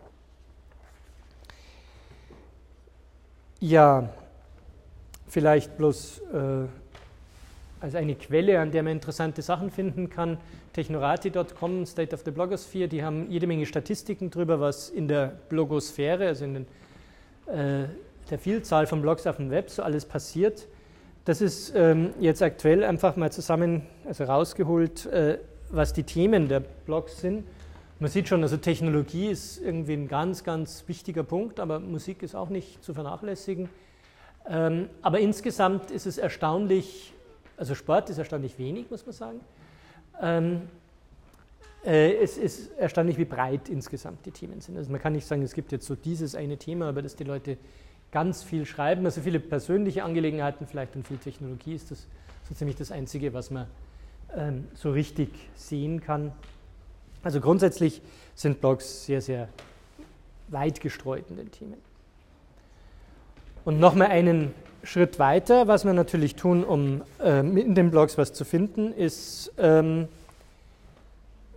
Ja, vielleicht bloß äh, als eine Quelle, an der man interessante Sachen finden kann, technorati Punkt com, State of the Blogosphere, die haben jede Menge Statistiken darüber, was in der Blogosphäre, also in den, äh, der Vielzahl von Blogs auf dem Web so alles passiert. Das ist ähm, jetzt aktuell einfach mal zusammen, also rausgeholt, äh, was die Themen der Blogs sind. Man sieht schon, also Technologie ist irgendwie ein ganz, ganz wichtiger Punkt, aber Musik ist auch nicht zu vernachlässigen. Ähm, aber insgesamt ist es erstaunlich, also Sport ist erstaunlich wenig, muss man sagen. Ähm, äh, es ist erstaunlich, wie breit insgesamt die Themen sind. Also man kann nicht sagen, es gibt jetzt so dieses eine Thema, über das die Leute ganz viel schreiben. Also viele persönliche Angelegenheiten vielleicht und viel Technologie ist das so ziemlich das Einzige, was man ähm, so richtig sehen kann. Also grundsätzlich sind Blogs sehr, sehr weit gestreut in den Themen. Und nochmal einen Schritt weiter, was wir natürlich tun, um ähm, in den Blogs was zu finden, ist ähm,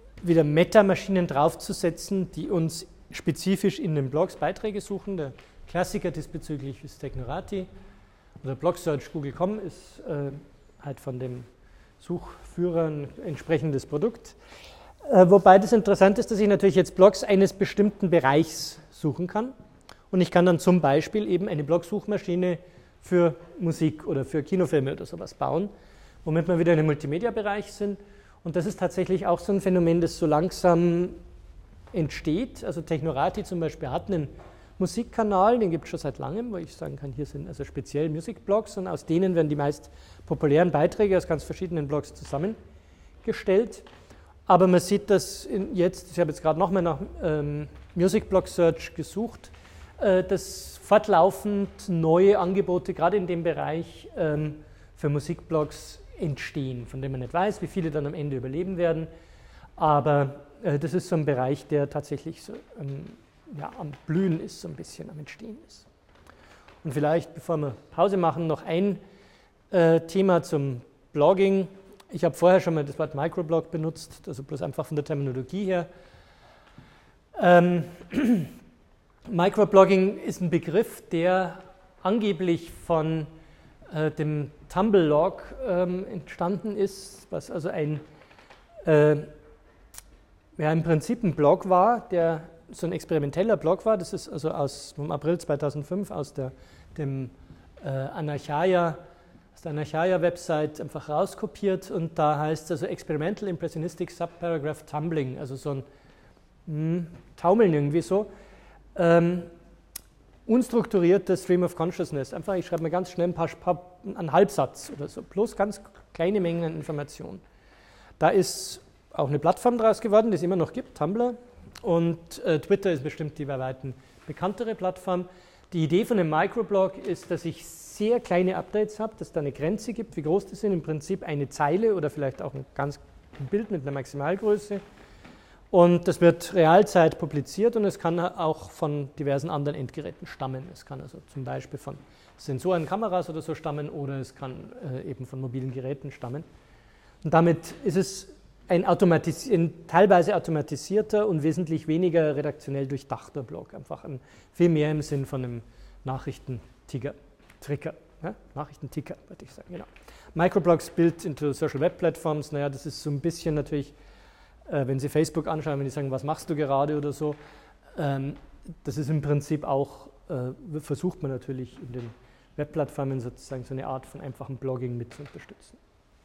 wieder Meta-Maschinen draufzusetzen, die uns spezifisch in den Blogs Beiträge suchen. Der Klassiker diesbezüglich ist Technorati oder Blogsearch Google Punkt com ist äh, halt von dem Suchführer ein entsprechendes Produkt. Äh, wobei das interessant ist, dass ich natürlich jetzt Blogs eines bestimmten Bereichs suchen kann. Und ich kann dann zum Beispiel eben eine Blogsuchmaschine für Musik oder für Kinofilme oder sowas bauen, womit wir wieder in einem Multimedia-Bereich sind. Und das ist tatsächlich auch so ein Phänomen, das so langsam entsteht. Also Technorati zum Beispiel hat einen Musikkanal, den gibt es schon seit langem, wo ich sagen kann, hier sind also speziell Musikblogs und aus denen werden die meist populären Beiträge aus ganz verschiedenen Blogs zusammengestellt. Aber man sieht das jetzt, ich habe jetzt gerade nochmal nach ähm, Music Blog Search gesucht, äh, dass fortlaufend neue Angebote, gerade in dem Bereich ähm, für Musikblogs entstehen, von denen man nicht weiß, wie viele dann am Ende überleben werden. Aber äh, das ist so ein Bereich, der tatsächlich so, ähm, ja, am Blühen ist, so ein bisschen am Entstehen ist. Und vielleicht, bevor wir Pause machen, noch ein äh, Thema zum Blogging. Ich habe vorher schon mal das Wort Microblog benutzt, also bloß einfach von der Terminologie her. Ähm, Microblogging ist ein Begriff, der angeblich von äh, dem Tumblr-Log ähm, entstanden ist, was also ein, äh, ja, im Prinzip ein Blog war, der so ein experimenteller Blog war. Das ist also aus vom April zweitausendfünf aus der, dem äh, Anarchaia, aus der Anarchaia-Website einfach rauskopiert und da heißt es also Experimental Impressionistic Subparagraph Tumbling, also so ein mh, Taumeln irgendwie so. Ähm, unstrukturierter Stream of Consciousness. Einfach, ich schreibe mir ganz schnell ein paar, paar, einen Halbsatz oder so, bloß ganz kleine Mengen an Informationen. Da ist auch eine Plattform daraus geworden, die es immer noch gibt, Tumblr. Und äh, Twitter ist bestimmt die bei weitem bekanntere Plattform. Die Idee von einem Microblog ist, dass ich sehr kleine Updates habe, dass es da eine Grenze gibt, wie groß die sind. Im Prinzip eine Zeile oder vielleicht auch ein ganz ein Bild mit einer Maximalgröße. Und das wird Realzeit publiziert und es kann auch von diversen anderen Endgeräten stammen. Es kann also zum Beispiel von Sensoren, Kameras oder so stammen oder es kann äh, eben von mobilen Geräten stammen. Und damit ist es ein, automatis ein teilweise automatisierter und wesentlich weniger redaktionell durchdachter Blog. Einfach ein, viel mehr im Sinn von einem Nachrichtenticker, Tricker, ja? Nachrichtenticker, würde ich sagen, genau. Microblogs built into Social Web Platforms, naja, das ist so ein bisschen natürlich, äh, wenn Sie Facebook anschauen, wenn die sagen, was machst du gerade oder so, ähm, das ist im Prinzip auch, äh, versucht man natürlich in den Webplattformen sozusagen so eine Art von einfachem Blogging mit zu unterstützen.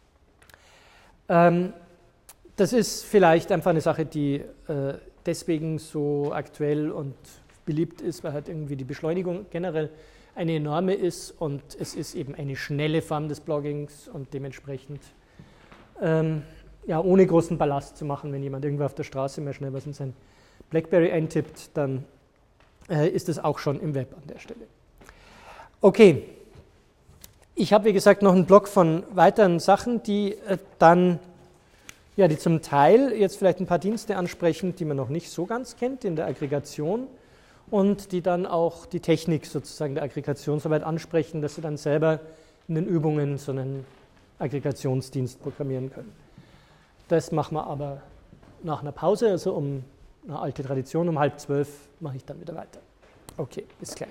Ähm, Das ist vielleicht einfach eine Sache, die äh, deswegen so aktuell und beliebt ist, weil halt irgendwie die Beschleunigung generell eine enorme ist und es ist eben eine schnelle Form des Bloggings und dementsprechend ähm, ja, ohne großen Ballast zu machen, wenn jemand irgendwo auf der Straße mal schnell was in sein BlackBerry eintippt, dann äh, ist es auch schon im Web an der Stelle. Okay, ich habe wie gesagt noch einen Blog von weiteren Sachen, die äh, dann Ja, die zum Teil jetzt vielleicht ein paar Dienste ansprechen, die man noch nicht so ganz kennt in der Aggregation und die dann auch die Technik sozusagen der Aggregation so weit ansprechen, dass sie dann selber in den Übungen so einen Aggregationsdienst programmieren können. Das machen wir aber nach einer Pause, also um eine alte Tradition, um halb zwölf mache ich dann wieder weiter. Okay, bis gleich.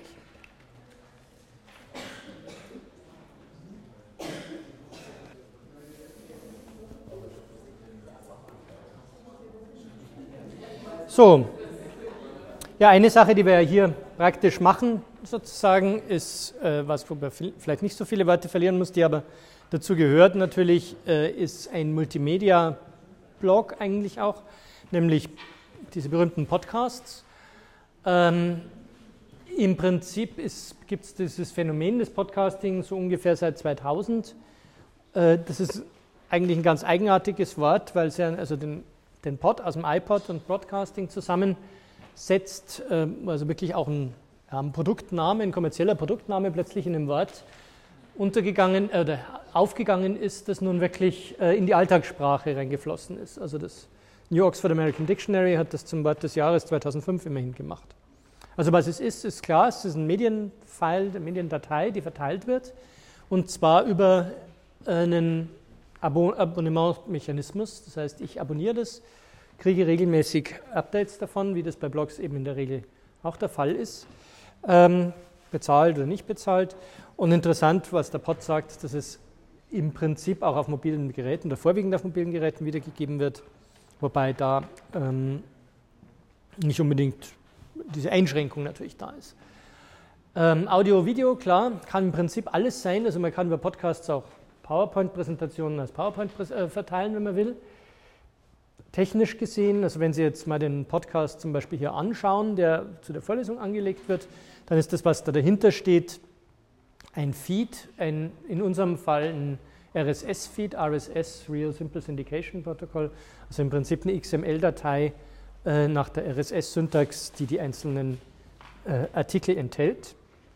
So, ja, eine Sache, die wir ja hier praktisch machen, sozusagen, ist, äh, was wo wir vielleicht nicht so viele Worte verlieren muss, die aber dazu gehört natürlich, äh, ist ein Multimedia-Blog eigentlich auch, nämlich diese berühmten Podcasts. Ähm, Im Prinzip gibt es dieses Phänomen des Podcasting so ungefähr seit zweitausend. Äh, das ist eigentlich ein ganz eigenartiges Wort, weil es ja also den den Pod aus dem iPod und Broadcasting zusammensetzt, also wirklich auch ein, ja, ein Produktname, ein kommerzieller Produktname plötzlich in einem Wort untergegangen äh, oder aufgegangen ist, das nun wirklich äh, in die Alltagssprache reingeflossen ist. Also das New Oxford American Dictionary hat das zum Wort des Jahres zweitausendfünf immerhin gemacht. Also was es ist, ist klar, es ist ein Medienfile, eine Mediendatei, die verteilt wird und zwar über einen Abonnementmechanismus, das heißt, ich abonniere das, kriege regelmäßig Updates davon, wie das bei Blogs eben in der Regel auch der Fall ist. Ähm, bezahlt oder nicht bezahlt. Und interessant, was der Pod sagt, dass es im Prinzip auch auf mobilen Geräten oder vorwiegend auf mobilen Geräten wiedergegeben wird, wobei da ähm, nicht unbedingt diese Einschränkung natürlich da ist. Ähm, Audio, Video, klar, kann im Prinzip alles sein. Also man kann über Podcasts auch PowerPoint-Präsentationen als PowerPoint äh, verteilen, wenn man will. Technisch gesehen, also wenn Sie jetzt mal den Podcast zum Beispiel hier anschauen, der zu der Vorlesung angelegt wird, dann ist das, was da dahinter steht, ein Feed, ein, in unserem Fall ein R S S-Feed, R S S, Real Simple Syndication Protocol, also im Prinzip eine X M L-Datei äh, nach der R S S-Syntax, die die einzelnen äh, Artikel enthält.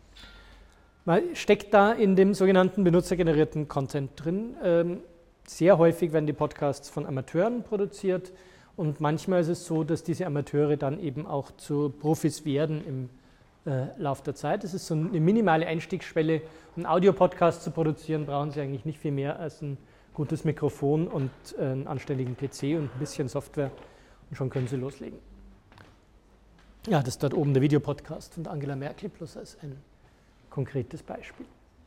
Man steckt da in dem sogenannten benutzergenerierten Content drin. Ähm, sehr häufig werden die Podcasts von Amateuren produziert und manchmal ist es so, dass diese Amateure dann eben auch zu Profis werden im Äh, Lauf der Zeit. Das ist so eine minimale Einstiegsschwelle. Um einen Audiopodcast zu produzieren, brauchen Sie eigentlich nicht viel mehr als ein gutes Mikrofon und äh, einen anständigen P C und ein bisschen Software und schon können Sie loslegen. Ja, das ist dort oben der Videopodcast von Angela Merkel, bloß als ein konkretes Beispiel.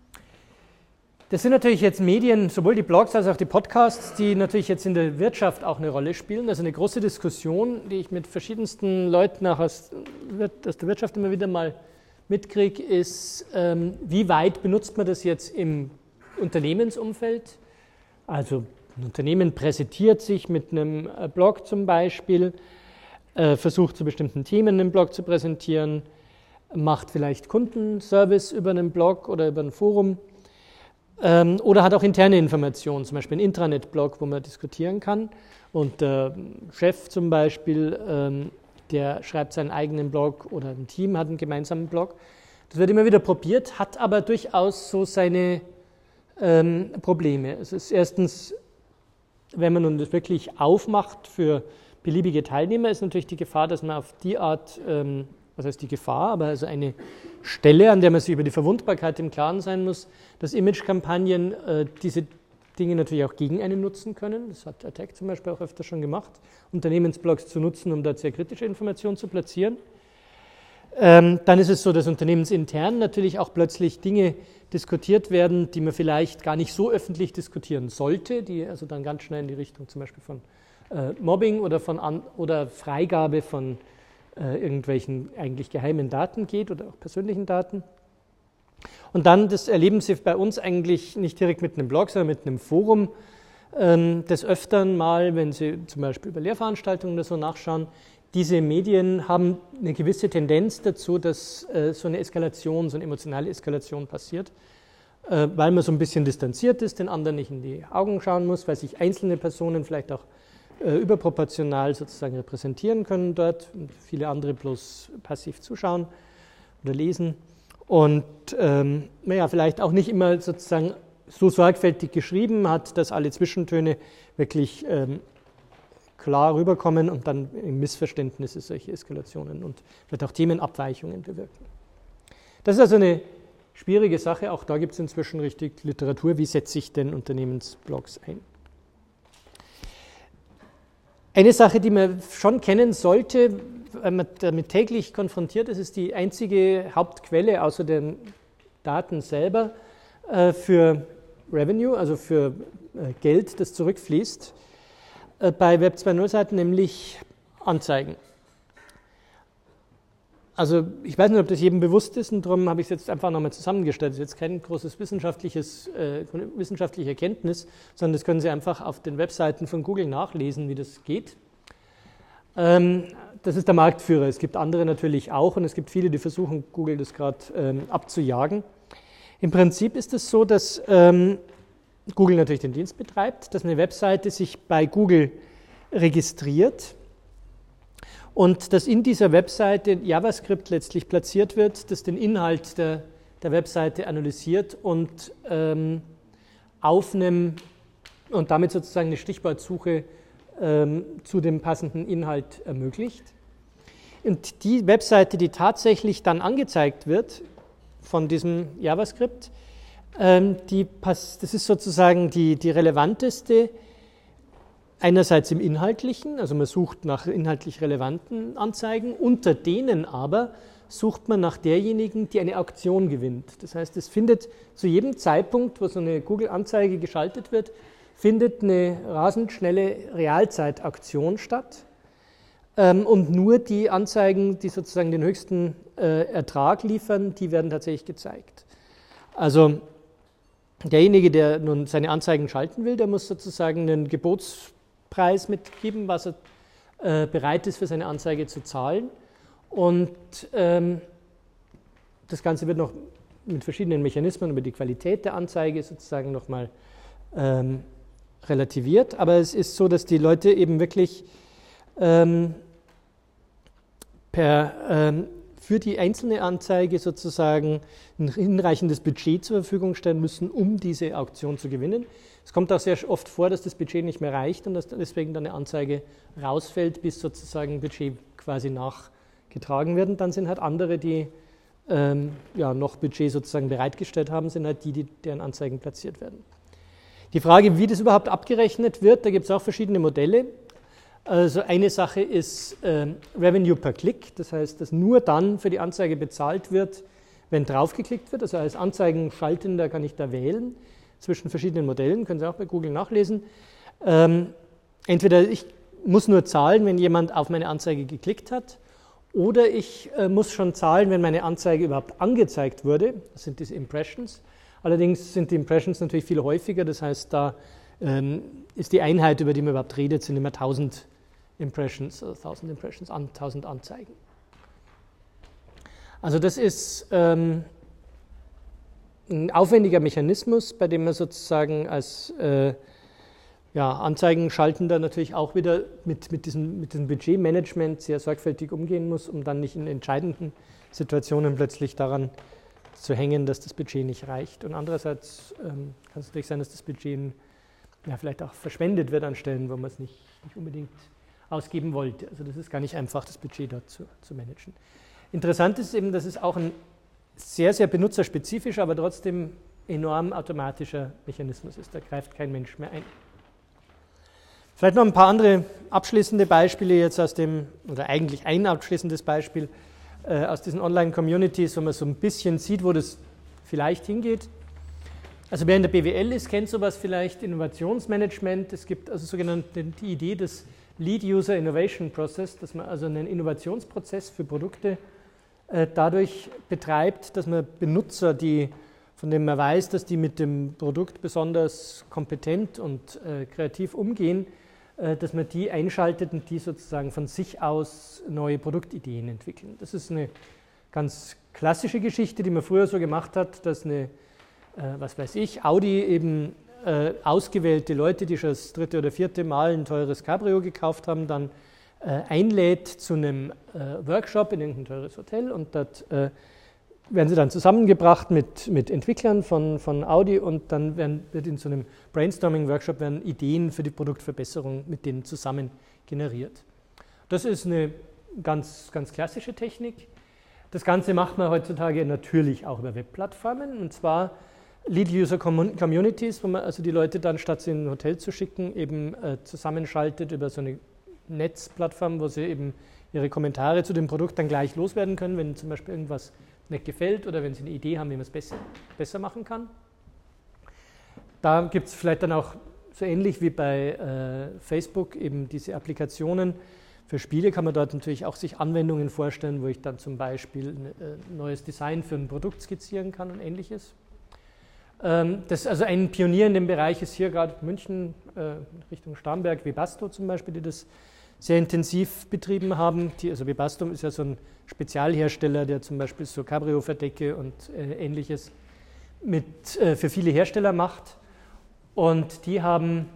Das sind natürlich jetzt Medien, sowohl die Blogs als auch die Podcasts, die natürlich jetzt in der Wirtschaft auch eine Rolle spielen. Also eine große Diskussion, die ich mit verschiedensten Leuten auch aus, aus der Wirtschaft immer wieder mal mitkriege, ist, ähm, wie weit benutzt man das jetzt im Unternehmensumfeld? Also ein Unternehmen präsentiert sich mit einem Blog zum Beispiel, äh, versucht zu bestimmten Themen einen Blog zu präsentieren, macht vielleicht Kundenservice über einen Blog oder über ein Forum. Ähm, oder hat auch interne Informationen, zum Beispiel ein Intranet-Blog, wo man diskutieren kann. Und der Chef zum Beispiel, ähm, der schreibt seinen eigenen Blog oder ein Team hat einen gemeinsamen Blog. Das wird immer wieder probiert, hat aber durchaus so seine ähm, Probleme. Es ist erstens, wenn man nun das wirklich aufmacht für beliebige Teilnehmer, ist natürlich die Gefahr, dass man auf die Art, ähm, was heißt die Gefahr, aber also eine Stelle, an der man sich über die Verwundbarkeit im Klaren sein muss, dass Imagekampagnen äh, diese Dinge natürlich auch gegen einen nutzen können. Das hat Attack zum Beispiel auch öfter schon gemacht, Unternehmensblogs zu nutzen, um dort sehr kritische Informationen zu platzieren. Ähm, dann ist es so, dass unternehmensintern natürlich auch plötzlich Dinge diskutiert werden, die man vielleicht gar nicht so öffentlich diskutieren sollte, die also dann ganz schnell in die Richtung zum Beispiel von äh, Mobbing oder, von an, oder Freigabe von äh, irgendwelchen eigentlich geheimen Daten geht oder auch persönlichen Daten. Und dann, das erleben Sie bei uns eigentlich nicht direkt mit einem Blog, sondern mit einem Forum, ähm, des Öfteren mal, wenn Sie zum Beispiel über Lehrveranstaltungen oder so nachschauen, diese Medien haben eine gewisse Tendenz dazu, dass äh, so eine Eskalation, so eine emotionale Eskalation passiert, äh, weil man so ein bisschen distanziert ist, den anderen nicht in die Augen schauen muss, weil sich einzelne Personen vielleicht auch äh, überproportional sozusagen repräsentieren können dort und viele andere bloß passiv zuschauen oder lesen. Und ähm, naja, vielleicht auch nicht immer sozusagen so sorgfältig geschrieben hat, dass alle Zwischentöne wirklich ähm, klar rüberkommen und dann im Missverständnisse solche Eskalationen und vielleicht auch Themenabweichungen bewirken. Das ist also eine schwierige Sache. Auch da gibt es inzwischen richtig Literatur. Wie setze ich denn Unternehmensblogs ein? Eine Sache, die man schon kennen sollte, weil man damit täglich konfrontiert ist, ist die einzige Hauptquelle außer den Daten selber äh, für Revenue, also für äh, Geld, das zurückfließt, äh, bei Web zwei Punkt null Seiten, nämlich Anzeigen. Also ich weiß nicht, ob das jedem bewusst ist und darum habe ich es jetzt einfach nochmal zusammengestellt. Das ist jetzt kein großes wissenschaftliches, äh, wissenschaftliche Erkenntnis, sondern das können Sie einfach auf den Webseiten von Google nachlesen, wie das geht. Ähm, das ist der Marktführer. Es gibt andere natürlich auch und es gibt viele, die versuchen, Google das gerade ähm, abzujagen. Im Prinzip ist es so, dass ähm, Google natürlich den Dienst betreibt, dass eine Webseite sich bei Google registriert und dass in dieser Webseite JavaScript letztlich platziert wird, das den Inhalt der, der Webseite analysiert und ähm, auf einem und damit sozusagen eine Stichwortsuche ähm, zu dem passenden Inhalt ermöglicht. Und die Webseite, die tatsächlich dann angezeigt wird von diesem JavaScript, ähm, die pass- das ist sozusagen die, die relevanteste, einerseits im Inhaltlichen, also man sucht nach inhaltlich relevanten Anzeigen, unter denen aber sucht man nach derjenigen, die eine Auktion gewinnt. Das heißt, es findet zu jedem Zeitpunkt, wo so eine Google-Anzeige geschaltet wird, findet eine rasend schnelle Realzeit-Auktion statt. Ähm, und nur die Anzeigen, die sozusagen den höchsten äh, Ertrag liefern, die werden tatsächlich gezeigt. Also derjenige, der nun seine Anzeigen schalten will, der muss sozusagen einen Gebotspreis mitgeben, was er äh, bereit ist, für seine Anzeige zu zahlen. Und ähm, das Ganze wird noch mit verschiedenen Mechanismen über die Qualität der Anzeige sozusagen nochmal ähm, relativiert. Aber es ist so, dass die Leute eben wirklich ähm, per, ähm, für die einzelne Anzeige sozusagen ein hinreichendes Budget zur Verfügung stellen müssen, um diese Auktion zu gewinnen. Es kommt auch sehr oft vor, dass das Budget nicht mehr reicht und dass deswegen dann eine Anzeige rausfällt, bis sozusagen Budget quasi nachgetragen wird. Und dann sind halt andere, die ähm, ja, noch Budget sozusagen bereitgestellt haben, sind halt die, die, deren Anzeigen platziert werden. Die Frage, wie das überhaupt abgerechnet wird, da gibt es auch verschiedene Modelle. Also eine Sache ist äh, Revenue per Click, das heißt, dass nur dann für die Anzeige bezahlt wird, wenn draufgeklickt wird. Also als Anzeigenschaltender kann ich da wählen zwischen verschiedenen Modellen, können Sie auch bei Google nachlesen. Ähm, entweder ich muss nur zahlen, wenn jemand auf meine Anzeige geklickt hat, oder ich äh, muss schon zahlen, wenn meine Anzeige überhaupt angezeigt wurde. Das sind diese Impressions. Allerdings sind die Impressions natürlich viel häufiger, das heißt, da ähm, ist die Einheit, über die man überhaupt redet, sind immer tausend Impressions, also tausend Impressions, an, tausend Anzeigen. Also das ist ähm, ein aufwendiger Mechanismus, bei dem man sozusagen als äh, ja, Anzeigenschaltender natürlich auch wieder mit, mit, diesem, mit diesem Budgetmanagement sehr sorgfältig umgehen muss, um dann nicht in entscheidenden Situationen plötzlich daran zu hängen, dass das Budget nicht reicht. Und andererseits ähm, kann es natürlich sein, dass das Budget ja, vielleicht auch verschwendet wird an Stellen, wo man es nicht, nicht unbedingt ausgeben wollte. Also das ist gar nicht einfach, das Budget dort zu, zu managen. Interessant ist eben, dass es auch ein sehr, sehr benutzerspezifischer, aber trotzdem enorm automatischer Mechanismus ist. Da greift kein Mensch mehr ein. Vielleicht noch ein paar andere abschließende Beispiele jetzt aus dem, oder eigentlich ein abschließendes Beispiel äh, aus diesen Online-Communities, wo man so ein bisschen sieht, wo das vielleicht hingeht. Also wer in der B W L ist, kennt sowas vielleicht, Innovationsmanagement. Es gibt also sogenannte die Idee des Lead User Innovation Process, dass man also einen Innovationsprozess für Produkte äh, dadurch betreibt, dass man Benutzer, die, von denen man weiß, dass die mit dem Produkt besonders kompetent und äh, kreativ umgehen, äh, dass man die einschaltet und die sozusagen von sich aus neue Produktideen entwickeln. Das ist eine ganz klassische Geschichte, die man früher so gemacht hat, dass eine was weiß ich, Audi eben äh, ausgewählte Leute, die schon das dritte oder vierte Mal ein teures Cabrio gekauft haben, dann äh, einlädt zu einem äh, Workshop in irgendein teures Hotel und dort äh, werden sie dann zusammengebracht mit, mit Entwicklern von, von Audi und dann werden, wird in so einem Brainstorming-Workshop werden Ideen für die Produktverbesserung mit denen zusammen generiert. Das ist eine ganz, ganz klassische Technik. Das Ganze macht man heutzutage natürlich auch über Webplattformen und zwar Lead-User-Communities, wo man also die Leute dann, statt sie in ein Hotel zu schicken, eben äh, zusammenschaltet über so eine Netzplattform, wo sie eben ihre Kommentare zu dem Produkt dann gleich loswerden können, wenn zum Beispiel irgendwas nicht gefällt oder wenn sie eine Idee haben, wie man es besser, besser machen kann. Da gibt es vielleicht dann auch so ähnlich wie bei äh, Facebook eben diese Applikationen. Für Spiele kann man dort natürlich auch sich Anwendungen vorstellen, wo ich dann zum Beispiel ein äh, neues Design für ein Produkt skizzieren kann und ähnliches. Das ist also ein Pionier in dem Bereich ist hier gerade München, äh, Richtung Starnberg, Webasto zum Beispiel, die das sehr intensiv betrieben haben. Die, also Webasto ist ja so ein Spezialhersteller, der zum Beispiel so Cabrio-Verdecke und äh, ähnliches mit, äh, für viele Hersteller macht. Und die haben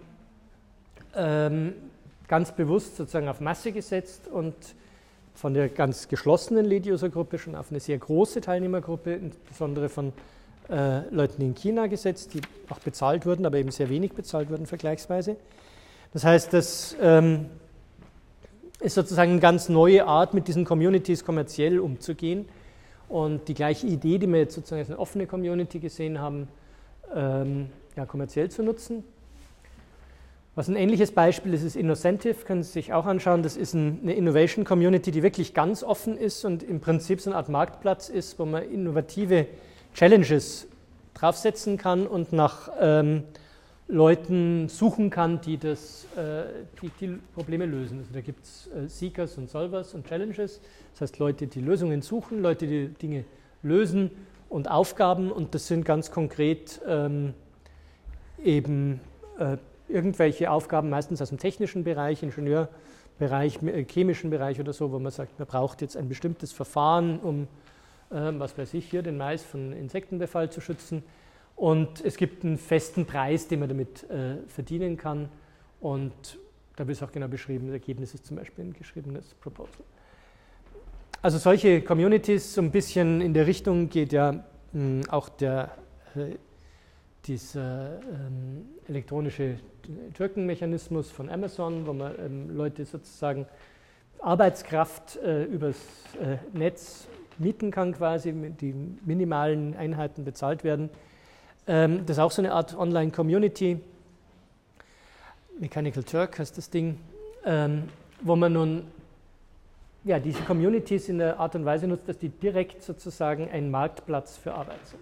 ähm, ganz bewusst sozusagen auf Masse gesetzt und von der ganz geschlossenen Lead-User-Gruppe schon auf eine sehr große Teilnehmergruppe, insbesondere von Äh, Leuten in China gesetzt, die auch bezahlt wurden, aber eben sehr wenig bezahlt wurden vergleichsweise. Das heißt, das ähm, ist sozusagen eine ganz neue Art, mit diesen Communities kommerziell umzugehen. Und die gleiche Idee, die wir jetzt sozusagen als eine offene Community gesehen haben, ähm, ja, kommerziell zu nutzen. Was ein ähnliches Beispiel ist, ist Innocentive, können Sie sich auch anschauen. Das ist eine Innovation Community, die wirklich ganz offen ist und im Prinzip so eine Art Marktplatz ist, wo man innovative Challenges draufsetzen kann und nach ähm, Leuten suchen kann, die, das, äh, die, die Probleme lösen. Also da gibt es äh, Seekers und Solvers und Challenges, das heißt Leute, die Lösungen suchen, Leute, die Dinge lösen und Aufgaben, und das sind ganz konkret ähm, eben äh, irgendwelche Aufgaben, meistens aus dem technischen Bereich, Ingenieurbereich, chemischen Bereich oder so, wo man sagt, man braucht jetzt ein bestimmtes Verfahren, um, äh, was weiß ich, hier den Mais von Insektenbefall zu schützen. Und es gibt einen festen Preis, den man damit äh, verdienen kann. Und da wird es auch genau beschrieben, das Ergebnis ist zum Beispiel ein geschriebenes Proposal. Also solche Communities, so ein bisschen in der Richtung geht ja mh, auch der äh, dieser ähm, elektronische Türkenmechanismus von Amazon, wo man ähm, Leute sozusagen Arbeitskraft äh, übers äh, Netz mieten kann quasi, mit die minimalen Einheiten bezahlt werden. Ähm, das ist auch so eine Art Online-Community. Mechanical Turk heißt das Ding, ähm, wo man nun ja, diese Communities in der Art und Weise nutzt, dass die direkt sozusagen ein Marktplatz für Arbeit sind.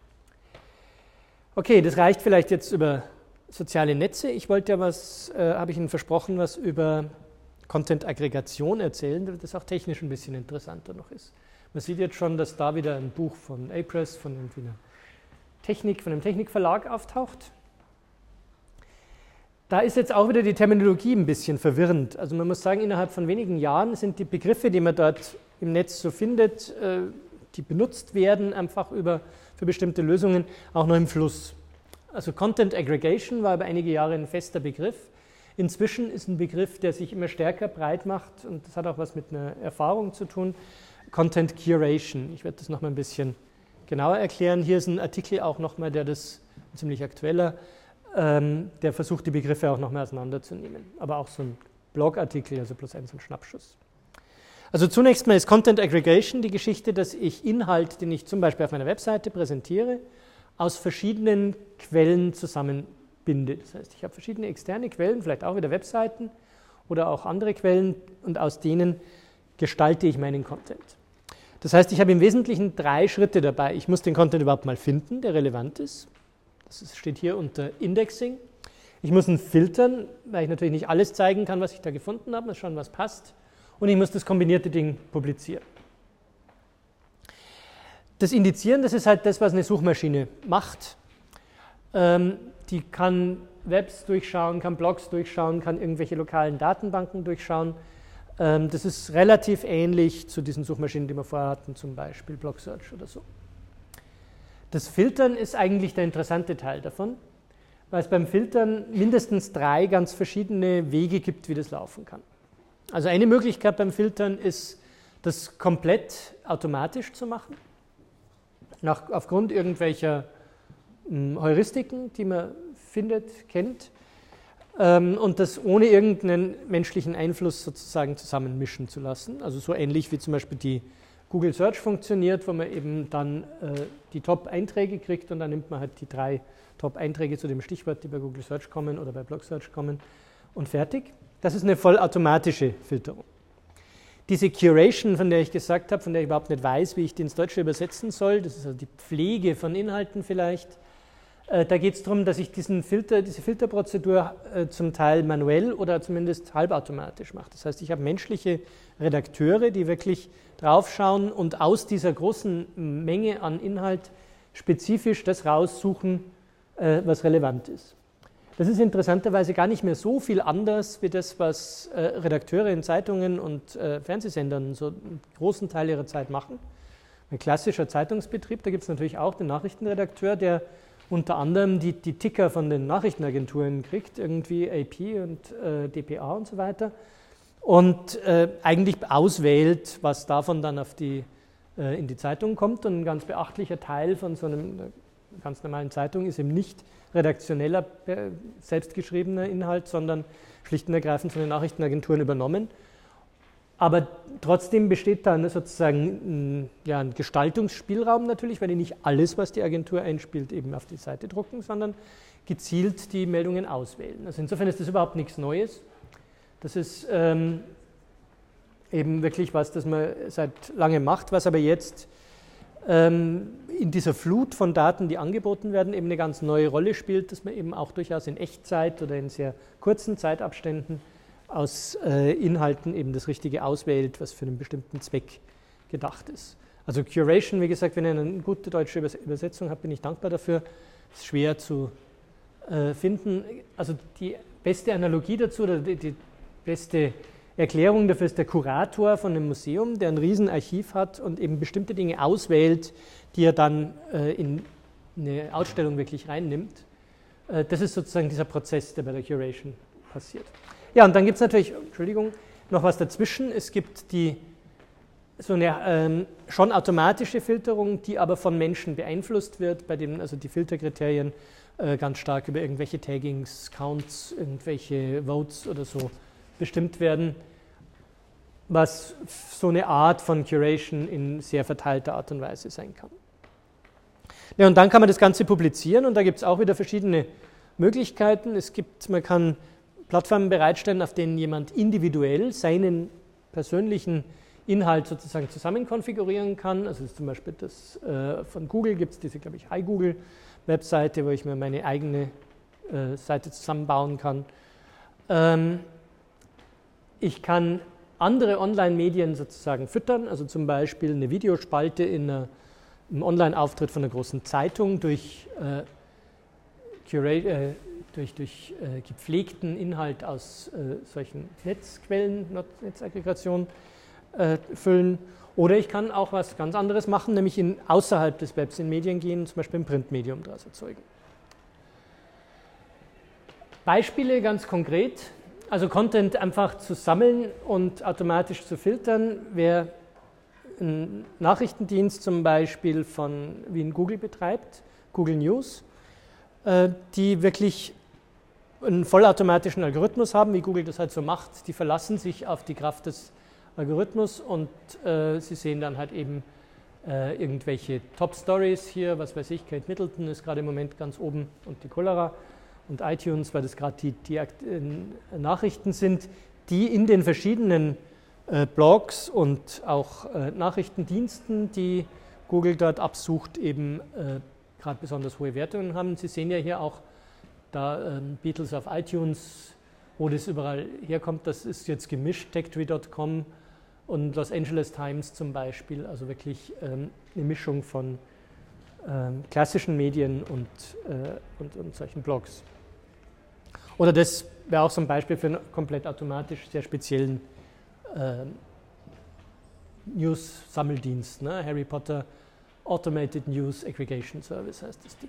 Okay, das reicht vielleicht jetzt über soziale Netze. Ich wollte ja was, äh, habe ich Ihnen versprochen, was über Content-Aggregation erzählen, das auch technisch ein bisschen interessanter noch ist. Man sieht jetzt schon, dass da wieder ein Buch von Apress, von irgendwie einer Technik, von einem Technikverlag auftaucht. Da ist jetzt auch wieder die Terminologie ein bisschen verwirrend. Also man muss sagen, innerhalb von wenigen Jahren sind die Begriffe, die man dort im Netz so findet, äh, die benutzt werden, einfach über für bestimmte Lösungen auch noch im Fluss. Also Content Aggregation war über einige Jahre ein fester Begriff. Inzwischen ist ein Begriff, der sich immer stärker breit macht, und das hat auch was mit einer Erfahrung zu tun, Content Curation. Ich werde das nochmal ein bisschen genauer erklären. Hier ist ein Artikel auch nochmal, der das, ein ziemlich aktueller, ähm, der versucht, die Begriffe auch nochmal auseinanderzunehmen. Aber auch so ein Blogartikel, also bloß ein so ein Schnappschuss. Also zunächst mal ist Content Aggregation die Geschichte, dass ich Inhalt, den ich zum Beispiel auf meiner Webseite präsentiere, aus verschiedenen Quellen zusammenbinde. Das heißt, ich habe verschiedene externe Quellen, vielleicht auch wieder Webseiten oder auch andere Quellen, und aus denen gestalte ich meinen Content. Das heißt, ich habe im Wesentlichen drei Schritte dabei. Ich muss den Content überhaupt mal finden, der relevant ist. Das steht hier unter Indexing. Ich muss ihn filtern, weil ich natürlich nicht alles zeigen kann, was ich da gefunden habe, muss schauen, was passt. Und ich muss das kombinierte Ding publizieren. Das Indizieren, das ist halt das, was eine Suchmaschine macht. Ähm, die kann Webs durchschauen, kann Blogs durchschauen, kann irgendwelche lokalen Datenbanken durchschauen. Ähm, das ist relativ ähnlich zu diesen Suchmaschinen, die wir vorher hatten, zum Beispiel Blog Search oder so. Das Filtern ist eigentlich der interessante Teil davon, weil es beim Filtern mindestens drei ganz verschiedene Wege gibt, wie das laufen kann. Also eine Möglichkeit beim Filtern ist, das komplett automatisch zu machen, nach, aufgrund irgendwelcher mh, Heuristiken, die man findet, kennt, ähm, und das ohne irgendeinen menschlichen Einfluss sozusagen zusammenmischen zu lassen. Also so ähnlich wie zum Beispiel die Google Search funktioniert, wo man eben dann äh, die Top-Einträge kriegt, und dann nimmt man halt die drei Top-Einträge zu dem Stichwort, die bei Google Search kommen oder bei Blog Search kommen, und fertig. Das ist eine vollautomatische Filterung. Diese Curation, von der ich gesagt habe, von der ich überhaupt nicht weiß, wie ich die ins Deutsche übersetzen soll, das ist also die Pflege von Inhalten vielleicht. Äh, da geht es darum, dass ich diesen Filter, diese Filterprozedur äh, zum Teil manuell oder zumindest halbautomatisch mache. Das heißt, ich habe menschliche Redakteure, die wirklich draufschauen und aus dieser großen Menge an Inhalt spezifisch das raussuchen, äh, was relevant ist. Das ist interessanterweise gar nicht mehr so viel anders wie das, was äh, Redakteure in Zeitungen und äh, Fernsehsendern so einen großen Teil ihrer Zeit machen. Ein klassischer Zeitungsbetrieb, da gibt es natürlich auch den Nachrichtenredakteur, der unter anderem die, die Ticker von den Nachrichtenagenturen kriegt, irgendwie A P und äh, D P A und so weiter, und äh, eigentlich auswählt, was davon dann auf die, äh, in die Zeitung kommt. Und ein ganz beachtlicher Teil von so einem ganz normalen Zeitung ist eben nicht redaktioneller, selbstgeschriebener Inhalt, sondern schlicht und ergreifend von den Nachrichtenagenturen übernommen. aber trotzdem besteht da sozusagen ein, ja, ein Gestaltungsspielraum natürlich, weil die nicht alles, was die Agentur einspielt, eben auf die Seite drucken, sondern gezielt die Meldungen auswählen. Also insofern ist das überhaupt nichts Neues. Das ist ähm, eben wirklich was, das man seit langem macht, was aber jetzt ähm, in dieser Flut von Daten, die angeboten werden, eben eine ganz neue Rolle spielt, dass man eben auch durchaus in Echtzeit oder in sehr kurzen Zeitabständen aus äh, Inhalten eben das Richtige auswählt, was für einen bestimmten Zweck gedacht ist. Also Curation, wie gesagt, wenn ihr eine gute deutsche Übersetzung habt, bin ich dankbar dafür. Ist schwer zu äh, finden. Also die beste Analogie dazu, oder die, die beste Erklärung dafür ist der Kurator von einem Museum, der ein Riesenarchiv hat und eben bestimmte Dinge auswählt, die er dann äh, in eine Ausstellung wirklich reinnimmt. Äh, das ist sozusagen dieser Prozess, der bei der Curation passiert. Ja, und dann gibt es natürlich, Entschuldigung, noch was dazwischen. Es gibt die so eine ähm, schon automatische Filterung, die aber von Menschen beeinflusst wird, bei denen also die Filterkriterien äh, ganz stark über irgendwelche Taggings, Counts, irgendwelche Votes oder so bestimmt werden, was so eine Art von Curation in sehr verteilter Art und Weise sein kann. Ja, und dann kann man das Ganze publizieren und da gibt es auch wieder verschiedene Möglichkeiten. Es gibt, man kann Plattformen bereitstellen, auf denen jemand individuell seinen persönlichen Inhalt sozusagen zusammen konfigurieren kann. Also das ist zum Beispiel das äh, von Google gibt es diese, glaube ich, Hi Google Webseite, wo ich mir meine eigene äh, Seite zusammenbauen kann. Ähm, ich kann andere Online-Medien sozusagen füttern, also zum Beispiel eine Videospalte in einer, einem Online-Auftritt von einer großen Zeitung durch äh, Curate, äh, durch, durch äh, gepflegten Inhalt aus äh, solchen Netzquellen, Netzaggregationen äh, füllen. Oder ich kann auch was ganz anderes machen, nämlich in, außerhalb des Webs in Medien gehen, zum Beispiel im Printmedium daraus erzeugen. Beispiele ganz konkret, also Content einfach zu sammeln und automatisch zu filtern, wer einen Nachrichtendienst zum Beispiel von Wien Google betreibt, Google News, äh, die wirklich einen vollautomatischen Algorithmus haben, wie Google das halt so macht. Die verlassen sich auf die Kraft des Algorithmus und äh, sie sehen dann halt eben äh, irgendwelche Top-Stories hier, was weiß ich, Kate Middleton ist gerade im Moment ganz oben und die Cholera und iTunes, weil das gerade die, die äh, Nachrichten sind, die in den verschiedenen äh, Blogs und auch äh, Nachrichtendiensten, die Google dort absucht, eben äh, gerade besonders hohe Wertungen haben. Sie sehen ja hier auch da ähm, Beatles auf iTunes, wo das überall herkommt, das ist jetzt gemischt, techtree Punkt com und Los Angeles Times zum Beispiel, also wirklich ähm, eine Mischung von ähm, klassischen Medien und, äh, und, und solchen Blogs. Oder das wäre auch so ein Beispiel für einen komplett automatisch sehr speziellen äh, News-Sammeldienst, ne? Harry Potter Automated News Aggregation Service heißt das Ding.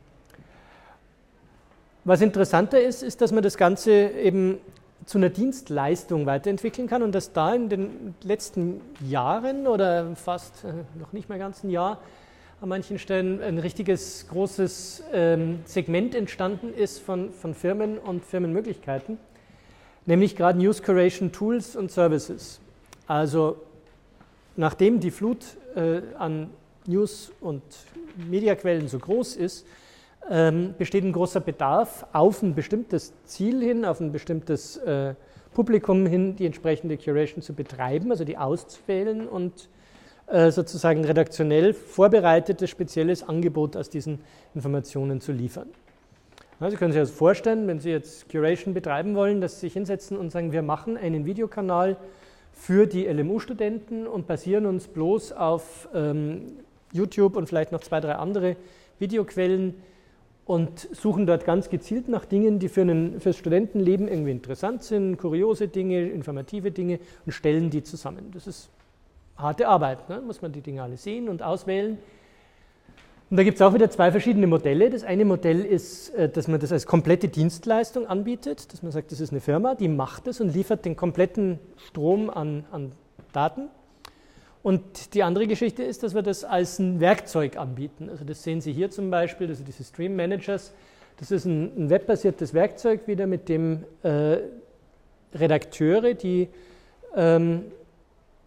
Was interessanter ist, ist, dass man das Ganze eben zu einer Dienstleistung weiterentwickeln kann und dass da in den letzten Jahren oder fast äh, noch nicht mal ganz ein Jahr an manchen Stellen ein richtiges großes ähm, Segment entstanden ist von, von Firmen und Firmenmöglichkeiten, nämlich gerade News Curation Tools und Services. Also nachdem die Flut äh, an News- und Mediaquellen so groß ist, ähm, besteht ein großer Bedarf, auf ein bestimmtes Ziel hin, auf ein bestimmtes äh, Publikum hin, die entsprechende Curation zu betreiben, also die auszuwählen und äh, sozusagen redaktionell vorbereitetes, spezielles Angebot aus diesen Informationen zu liefern. Ja, Sie können sich das vorstellen, wenn Sie jetzt Curation betreiben wollen, dass Sie sich hinsetzen und sagen, wir machen einen Videokanal für die L M U-Studenten und basieren uns bloß auf ähm, YouTube und vielleicht noch zwei, drei andere Videoquellen und suchen dort ganz gezielt nach Dingen, die für, einen, für das Studentenleben irgendwie interessant sind, kuriose Dinge, informative Dinge und stellen die zusammen. Das ist harte Arbeit, ne? Muss man die Dinge alle sehen und auswählen. Und da gibt es auch wieder zwei verschiedene Modelle. Das eine Modell ist, dass man das als komplette Dienstleistung anbietet, dass man sagt, das ist eine Firma, die macht es und liefert den kompletten Strom an, an Daten. Und die andere Geschichte ist, dass wir das als ein Werkzeug anbieten. Also das sehen Sie hier zum Beispiel, also diese Stream Managers. Das ist ein, ein webbasiertes Werkzeug wieder, mit dem äh, Redakteure, die ähm,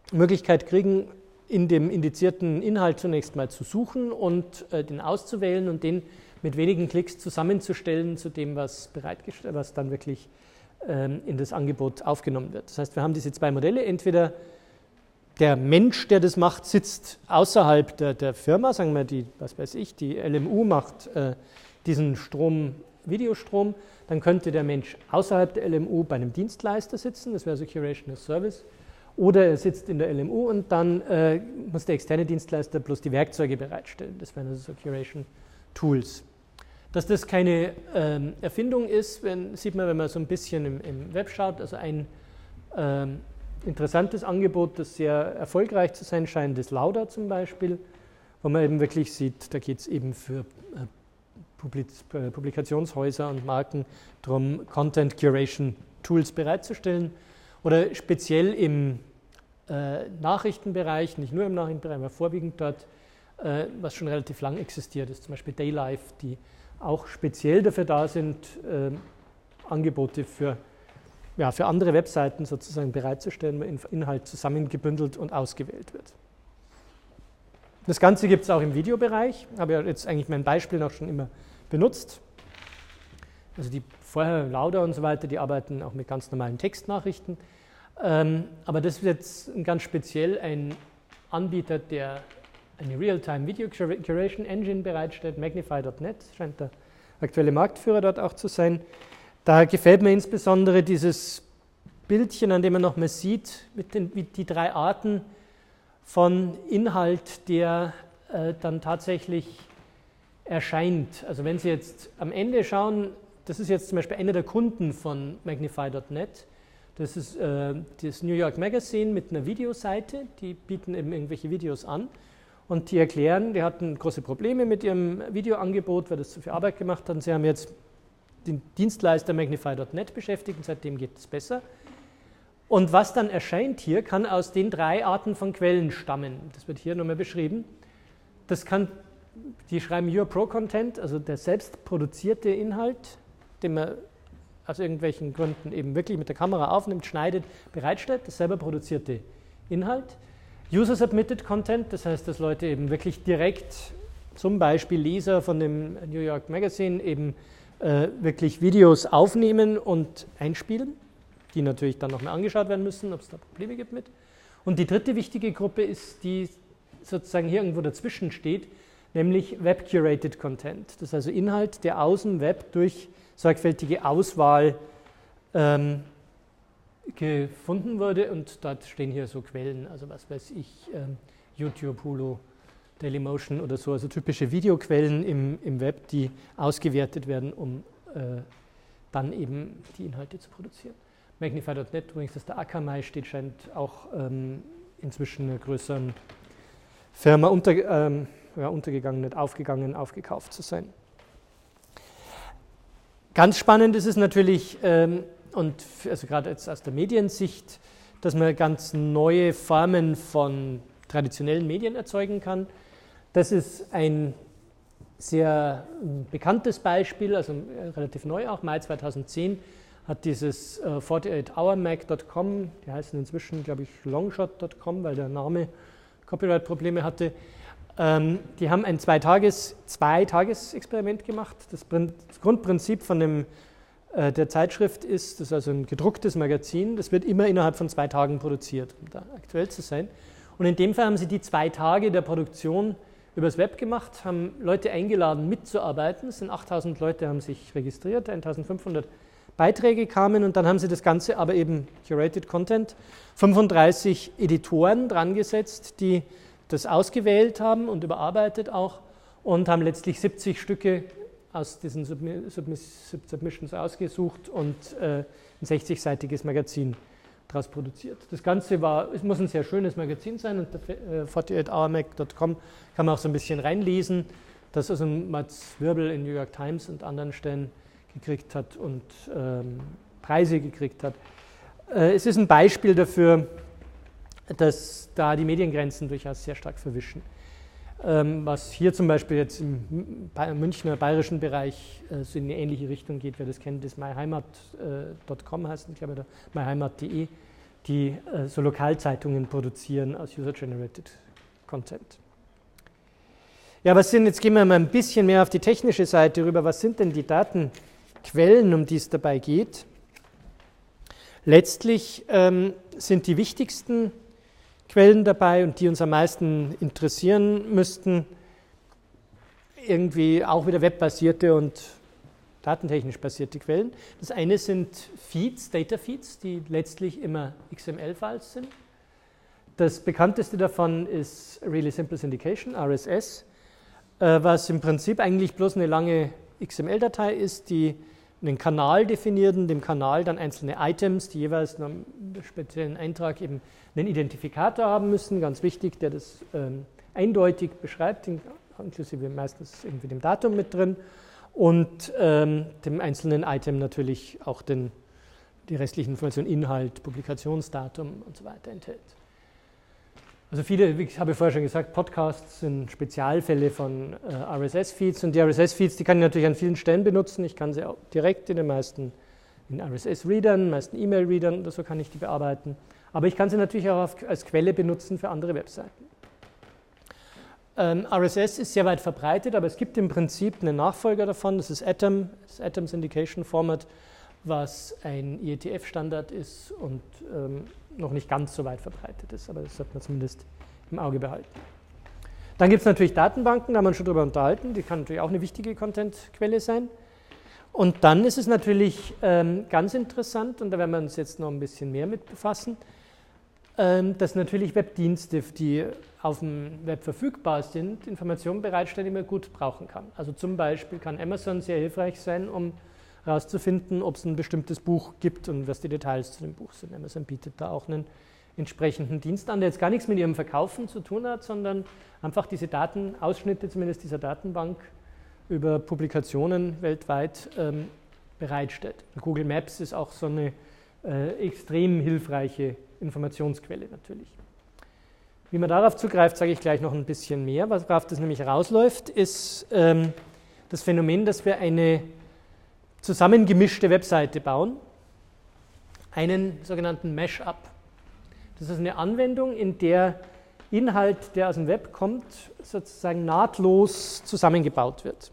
Möglichkeit kriegen, in dem indizierten Inhalt zunächst mal zu suchen und äh, den auszuwählen und den mit wenigen Klicks zusammenzustellen zu dem, was bereitgestellt, was dann wirklich ähm, in das Angebot aufgenommen wird. Das heißt, wir haben diese zwei Modelle, entweder der Mensch, der das macht, sitzt außerhalb der, der Firma, sagen wir die, was weiß ich, die L M U macht äh, diesen Strom, Videostrom, dann könnte der Mensch außerhalb der L M U bei einem Dienstleister sitzen, das wäre so Curation as Service, oder er sitzt in der L M U und dann äh, muss der externe Dienstleister bloß die Werkzeuge bereitstellen, das wären also so Curation Tools. Dass das keine ähm, Erfindung ist, wenn, sieht man, wenn man so ein bisschen im, im Web schaut, also ein ähm, interessantes Angebot, das sehr erfolgreich zu sein scheint, ist Lauda zum Beispiel, wo man eben wirklich sieht, da geht es eben für äh, Publiz äh, Publikationshäuser und Marken darum, Content Curation Tools bereitzustellen oder speziell im äh, Nachrichtenbereich, nicht nur im Nachrichtenbereich, aber vorwiegend dort, äh, was schon relativ lang existiert ist, zum Beispiel Daylife, die auch speziell dafür da sind, äh, Angebote für Ja, für andere Webseiten sozusagen bereitzustellen, wo Inhalt zusammengebündelt und ausgewählt wird. Das Ganze gibt es auch im Videobereich, habe ja jetzt eigentlich mein Beispiel auch schon immer benutzt. Also die vorher Lauda und so weiter, die arbeiten auch mit ganz normalen Textnachrichten. Ähm, aber das ist jetzt ganz speziell ein Anbieter, der eine Real-Time Video Curation Engine bereitstellt, Magnify Punkt net, scheint der aktuelle Marktführer dort auch zu sein. Da gefällt mir insbesondere dieses Bildchen, an dem man nochmal sieht, mit den, mit die drei Arten von Inhalt, der äh, dann tatsächlich erscheint. Also wenn Sie jetzt am Ende schauen, das ist jetzt zum Beispiel einer der Kunden von Magnify Punkt net, das ist äh, das New York Magazine mit einer Videoseite, die bieten eben irgendwelche Videos an und die erklären, die hatten große Probleme mit ihrem Videoangebot, weil das zu viel Arbeit gemacht hat und sie haben jetzt den Dienstleister Magnify Punkt net beschäftigt und seitdem geht es besser. Und was dann erscheint hier, kann aus den drei Arten von Quellen stammen. Das wird hier nochmal beschrieben. Das kann, die schreiben Your Pro Content, also der selbst produzierte Inhalt, den man aus irgendwelchen Gründen eben wirklich mit der Kamera aufnimmt, schneidet, bereitstellt, das selber produzierte Inhalt. User Submitted Content, das heißt, dass Leute eben wirklich direkt, zum Beispiel Leser von dem New York Magazine, eben Äh, wirklich Videos aufnehmen und einspielen, die natürlich dann nochmal angeschaut werden müssen, ob es da Probleme gibt mit. Und die dritte wichtige Gruppe ist, die sozusagen hier irgendwo dazwischen steht, nämlich Web-Curated Content. Das ist also Inhalt, der aus dem Web durch sorgfältige Auswahl ähm, gefunden wurde und dort stehen hier so Quellen, also was weiß ich, ähm, YouTube, Hulu, Dailymotion oder so, also typische Videoquellen im, im Web, die ausgewertet werden, um äh, dann eben die Inhalte zu produzieren. Magnify Punkt net, übrigens, dass der Akamai steht, scheint auch ähm, inzwischen einer größeren Firma unter, ähm, ja, untergegangen, nicht aufgegangen, aufgekauft zu sein. Ganz spannend ist es natürlich, ähm, und für, also gerade jetzt aus der Mediensicht, dass man ganz neue Formen von traditionellen Medien erzeugen kann. Das ist ein sehr bekanntes Beispiel, also relativ neu auch, Mai zweitausendzehn hat dieses äh, achtundvierzig hour mag Punkt com, die heißen inzwischen, glaube ich, Longshot Punkt com, weil der Name Copyright-Probleme hatte. Ähm, die haben ein Zwei-Tages-, Zwei-Tages-Experiment gemacht. Das, das Grundprinzip von dem, äh, der Zeitschrift ist, das ist also ein gedrucktes Magazin, das wird immer innerhalb von zwei Tagen produziert, um da aktuell zu sein. Und in dem Fall haben sie die zwei Tage der Produktion übers Web gemacht, haben Leute eingeladen mitzuarbeiten. Es sind achttausend Leute, haben sich registriert, eintausendfünfhundert Beiträge kamen und dann haben sie das Ganze aber eben Curated Content, fünfunddreißig Editoren dran gesetzt, die das ausgewählt haben und überarbeitet auch und haben letztlich siebzig Stücke aus diesen Submissions ausgesucht und äh, ein sechzigseitiges Magazin daraus produziert. Das Ganze war, es muss ein sehr schönes Magazin sein und der äh, achtundvierzig hour mag Punkt com kann man auch so ein bisschen reinlesen, das also Mats Wirbel in New York Times und anderen Stellen gekriegt hat und ähm, Preise gekriegt hat. Äh, es ist ein Beispiel dafür, dass da die Mediengrenzen durchaus sehr stark verwischen. Ähm, was hier zum Beispiel jetzt im Münchner bayerischen Bereich äh, so in eine ähnliche Richtung geht, wer das kennt, ist myheimat Punkt com heißt, ich glaube, myheimat Punkt de. die äh, so Lokalzeitungen produzieren aus User-Generated Content. Ja, was sind, jetzt gehen wir mal ein bisschen mehr auf die technische Seite rüber. Was sind denn die Datenquellen, um die es dabei geht? Letztlich ähm, sind die wichtigsten Quellen dabei und die uns am meisten interessieren müssten, irgendwie auch wieder webbasierte und datentechnisch basierte Quellen. Das eine sind Feeds, Data Feeds, die letztlich immer X M L-Files sind. Das bekannteste davon ist Really Simple Syndication, R S S, äh, was im Prinzip eigentlich bloß eine lange X M L-Datei ist, die einen Kanal definiert und dem Kanal dann einzelne Items, die jeweils nach einem speziellen Eintrag eben einen Identifikator haben müssen, ganz wichtig, der das ähm, eindeutig beschreibt, inklusive meistens irgendwie dem Datum mit drin und ähm, dem einzelnen Item natürlich auch den, die restlichen Informationen, Inhalt, Publikationsdatum und so weiter enthält. Also viele, wie ich habe vorher schon gesagt, Podcasts sind Spezialfälle von äh, R S S-Feeds und die R S S-Feeds, die kann ich natürlich an vielen Stellen benutzen. Ich kann sie auch direkt in den meisten in R S S-Readern, meisten E-Mail-Readern oder so kann ich die bearbeiten. Aber ich kann sie natürlich auch auf, als Quelle benutzen für andere Webseiten. Ähm, R S S ist sehr weit verbreitet, aber es gibt im Prinzip einen Nachfolger davon, das ist Atom, das Atom Syndication Format, was ein I E T F-Standard ist und ähm, noch nicht ganz so weit verbreitet ist, aber das sollte man zumindest im Auge behalten. Dann gibt es natürlich Datenbanken, da haben wir uns schon drüber unterhalten, die kann natürlich auch eine wichtige Contentquelle sein. Und dann ist es natürlich ähm, ganz interessant, und da werden wir uns jetzt noch ein bisschen mehr mit befassen, ähm, dass natürlich Webdienste, die auf dem Web verfügbar sind, Informationen bereitstellen, die man gut brauchen kann. Also zum Beispiel kann Amazon sehr hilfreich sein, um herauszufinden, ob es ein bestimmtes Buch gibt und was die Details zu dem Buch sind. Amazon bietet da auch einen entsprechenden Dienst an, der jetzt gar nichts mit ihrem Verkaufen zu tun hat, sondern einfach diese Datenausschnitte, zumindest dieser Datenbank, über Publikationen weltweit ähm, bereitstellt. Google Maps ist auch so eine äh, extrem hilfreiche Informationsquelle natürlich. Wie man darauf zugreift, sage ich gleich noch ein bisschen mehr. Worauf das nämlich rausläuft, ist ähm, das Phänomen, dass wir eine zusammengemischte Webseite bauen, einen sogenannten Mashup. Das ist eine Anwendung, in der Inhalt, der aus dem Web kommt, sozusagen nahtlos zusammengebaut wird.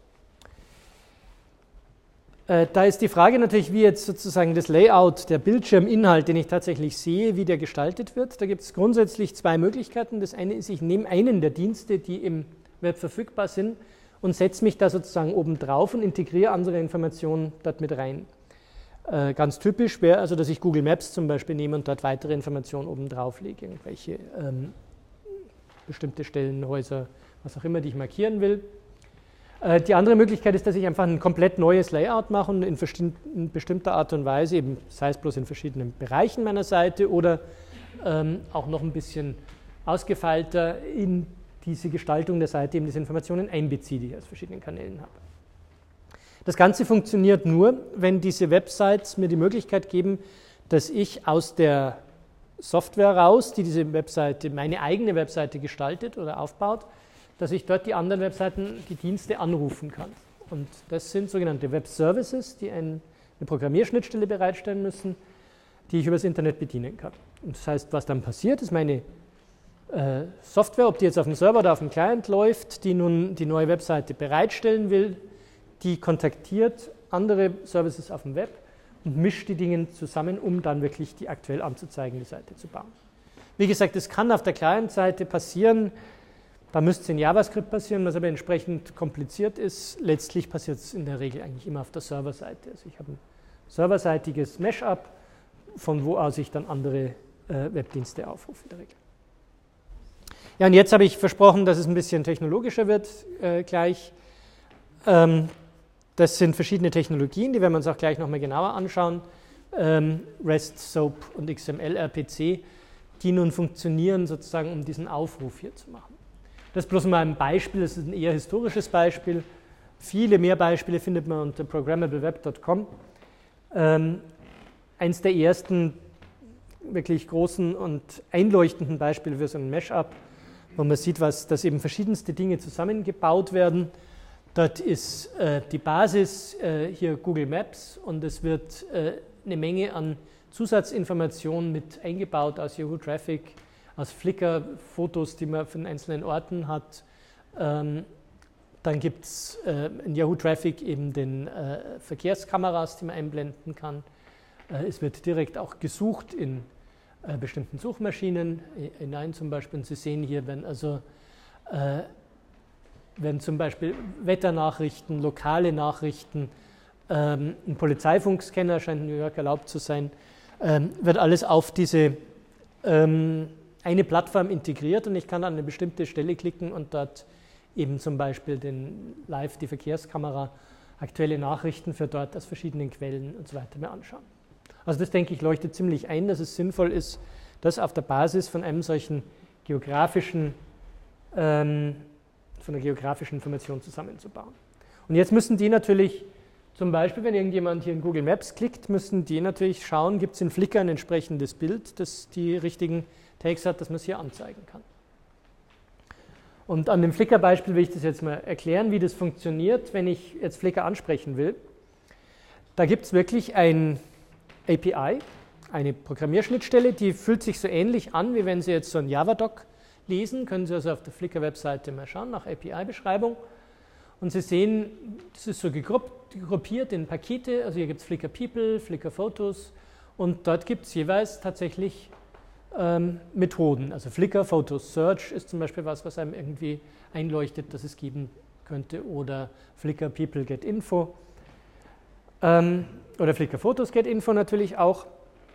Äh, da ist die Frage natürlich, wie jetzt sozusagen das Layout, der Bildschirminhalt, den ich tatsächlich sehe, wie der gestaltet wird. Da gibt es grundsätzlich zwei Möglichkeiten. Das eine ist, ich nehme einen der Dienste, die im Web verfügbar sind, und setze mich da sozusagen oben drauf und integriere andere Informationen dort mit rein. Äh, ganz typisch wäre also, dass ich Google Maps zum Beispiel nehme und dort weitere Informationen oben drauf lege, irgendwelche ähm, bestimmte Stellen, Häuser, was auch immer, die ich markieren will. Äh, die andere Möglichkeit ist, dass ich einfach ein komplett neues Layout mache und in, in bestimmter Art und Weise, eben sei es bloß in verschiedenen Bereichen meiner Seite oder ähm, auch noch ein bisschen ausgefeilter in diese Gestaltung der Seite eben diese Informationen einbeziehe, die ich aus verschiedenen Kanälen habe. Das Ganze funktioniert nur, wenn diese Websites mir die Möglichkeit geben, dass ich aus der Software raus, die diese Webseite, meine eigene Webseite gestaltet oder aufbaut, dass ich dort die anderen Webseiten, die Dienste anrufen kann. Und das sind sogenannte Web Services, die eine Programmierschnittstelle bereitstellen müssen, die ich über das Internet bedienen kann. Und das heißt, was dann passiert, ist meine Software, ob die jetzt auf dem Server oder auf dem Client läuft, die nun die neue Webseite bereitstellen will, die kontaktiert andere Services auf dem Web und mischt die Dinge zusammen, um dann wirklich die aktuell anzuzeigende Seite zu bauen. Wie gesagt, das kann auf der Client-Seite passieren, da müsste es in JavaScript passieren, was aber entsprechend kompliziert ist. Letztlich passiert es in der Regel eigentlich immer auf der Serverseite. Also ich habe ein serverseitiges Mashup, von wo aus ich dann andere äh, Webdienste aufrufe in der Regel. Ja, und jetzt habe ich versprochen, dass es ein bisschen technologischer wird äh, gleich. Ähm, das sind verschiedene Technologien, die werden wir uns auch gleich nochmal genauer anschauen. Ähm, REST, SOAP und X M L R P C, die nun funktionieren, sozusagen, um diesen Aufruf hier zu machen. Das ist bloß mal ein Beispiel, das ist ein eher historisches Beispiel. Viele mehr Beispiele findet man unter programmable web punkt com. Ähm, eins der ersten wirklich großen und einleuchtenden Beispiele für so ein Mashup, wo man sieht, was, dass eben verschiedenste Dinge zusammengebaut werden. Dort ist äh, die Basis äh, hier Google Maps und es wird äh, eine Menge an Zusatzinformationen mit eingebaut aus Yahoo Traffic, aus Flickr-Fotos, die man von einzelnen Orten hat. Ähm, dann gibt es äh, in Yahoo Traffic eben den äh, Verkehrskameras, die man einblenden kann. Äh, es wird direkt auch gesucht in äh, bestimmten Suchmaschinen hinein zum Beispiel. Und Sie sehen hier, wenn also äh, wenn zum Beispiel Wetternachrichten, lokale Nachrichten, ähm, ein Polizeifunkscanner scheint in New York erlaubt zu sein, ähm, wird alles auf diese ähm, eine Plattform integriert und ich kann an eine bestimmte Stelle klicken und dort eben zum Beispiel den Live, die Verkehrskamera, aktuelle Nachrichten für dort aus verschiedenen Quellen und so weiter mir anschauen. Also das, denke ich, leuchtet ziemlich ein, dass es sinnvoll ist, das auf der Basis von einem solchen geografischen, ähm, von einer geografischen Information zusammenzubauen. Und jetzt müssen die natürlich, zum Beispiel, wenn irgendjemand hier in Google Maps klickt, müssen die natürlich schauen, gibt es in Flickr ein entsprechendes Bild, das die richtigen Tags hat, das man es hier anzeigen kann. Und an dem Flickr-Beispiel will ich das jetzt mal erklären, wie das funktioniert, wenn ich jetzt Flickr ansprechen will. Da gibt es wirklich ein A P I, eine Programmierschnittstelle, die fühlt sich so ähnlich an, wie wenn Sie jetzt so ein Java-Doc lesen. Können Sie also auf der Flickr-Webseite mal schauen, nach A P I-Beschreibung. Und Sie sehen, das ist so gruppiert in Pakete. Also hier gibt es Flickr People, Flickr Photos und dort gibt es jeweils tatsächlich ähm, Methoden. Also Flickr Photos Search ist zum Beispiel was, was einem irgendwie einleuchtet, dass es geben könnte. Oder Flickr People Get Info. Ähm, oder Flickr Photos Get Info natürlich auch.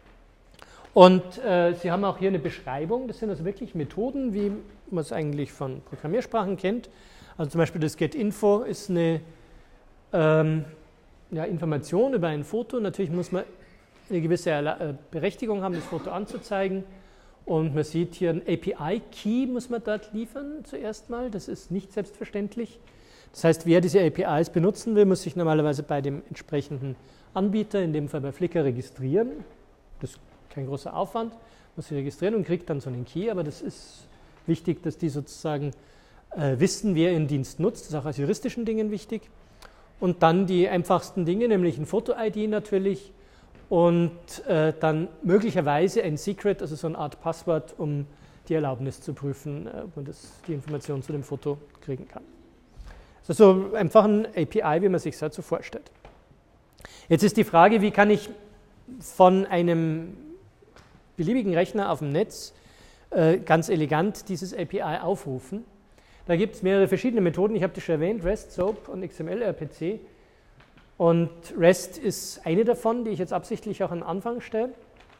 Und äh, Sie haben auch hier eine Beschreibung. Das sind also wirklich Methoden, wie man es eigentlich von Programmiersprachen kennt. Also zum Beispiel das GetInfo ist eine ähm, ja, Information über ein Foto. Natürlich muss man eine gewisse äh, Berechtigung haben, das Foto anzuzeigen. Und man sieht hier ein A P I-Key muss man dort liefern zuerst mal. Das ist nicht selbstverständlich. Das heißt, wer diese A P Is benutzen will, muss sich normalerweise bei dem entsprechenden Anbieter, in dem Fall bei Flickr, registrieren. Das ist kein großer Aufwand, muss sich registrieren und kriegt dann so einen Key. Aber das ist wichtig, dass die sozusagen äh, wissen, wer ihren Dienst nutzt. Das ist auch aus juristischen Dingen wichtig. Und dann die einfachsten Dinge, nämlich ein Foto-I D natürlich und äh, dann möglicherweise ein Secret, also so eine Art Passwort, um die Erlaubnis zu prüfen, äh, ob man das, die Information zu dem Foto kriegen kann. Also einfach ein A P I, wie man sich das so vorstellt. Jetzt ist die Frage, wie kann ich von einem beliebigen Rechner auf dem Netz äh, ganz elegant dieses A P I aufrufen. Da gibt es mehrere verschiedene Methoden. Ich habe die schon erwähnt, REST, SOAP und X M L R P C. Und REST ist eine davon, die ich jetzt absichtlich auch an den Anfang stelle.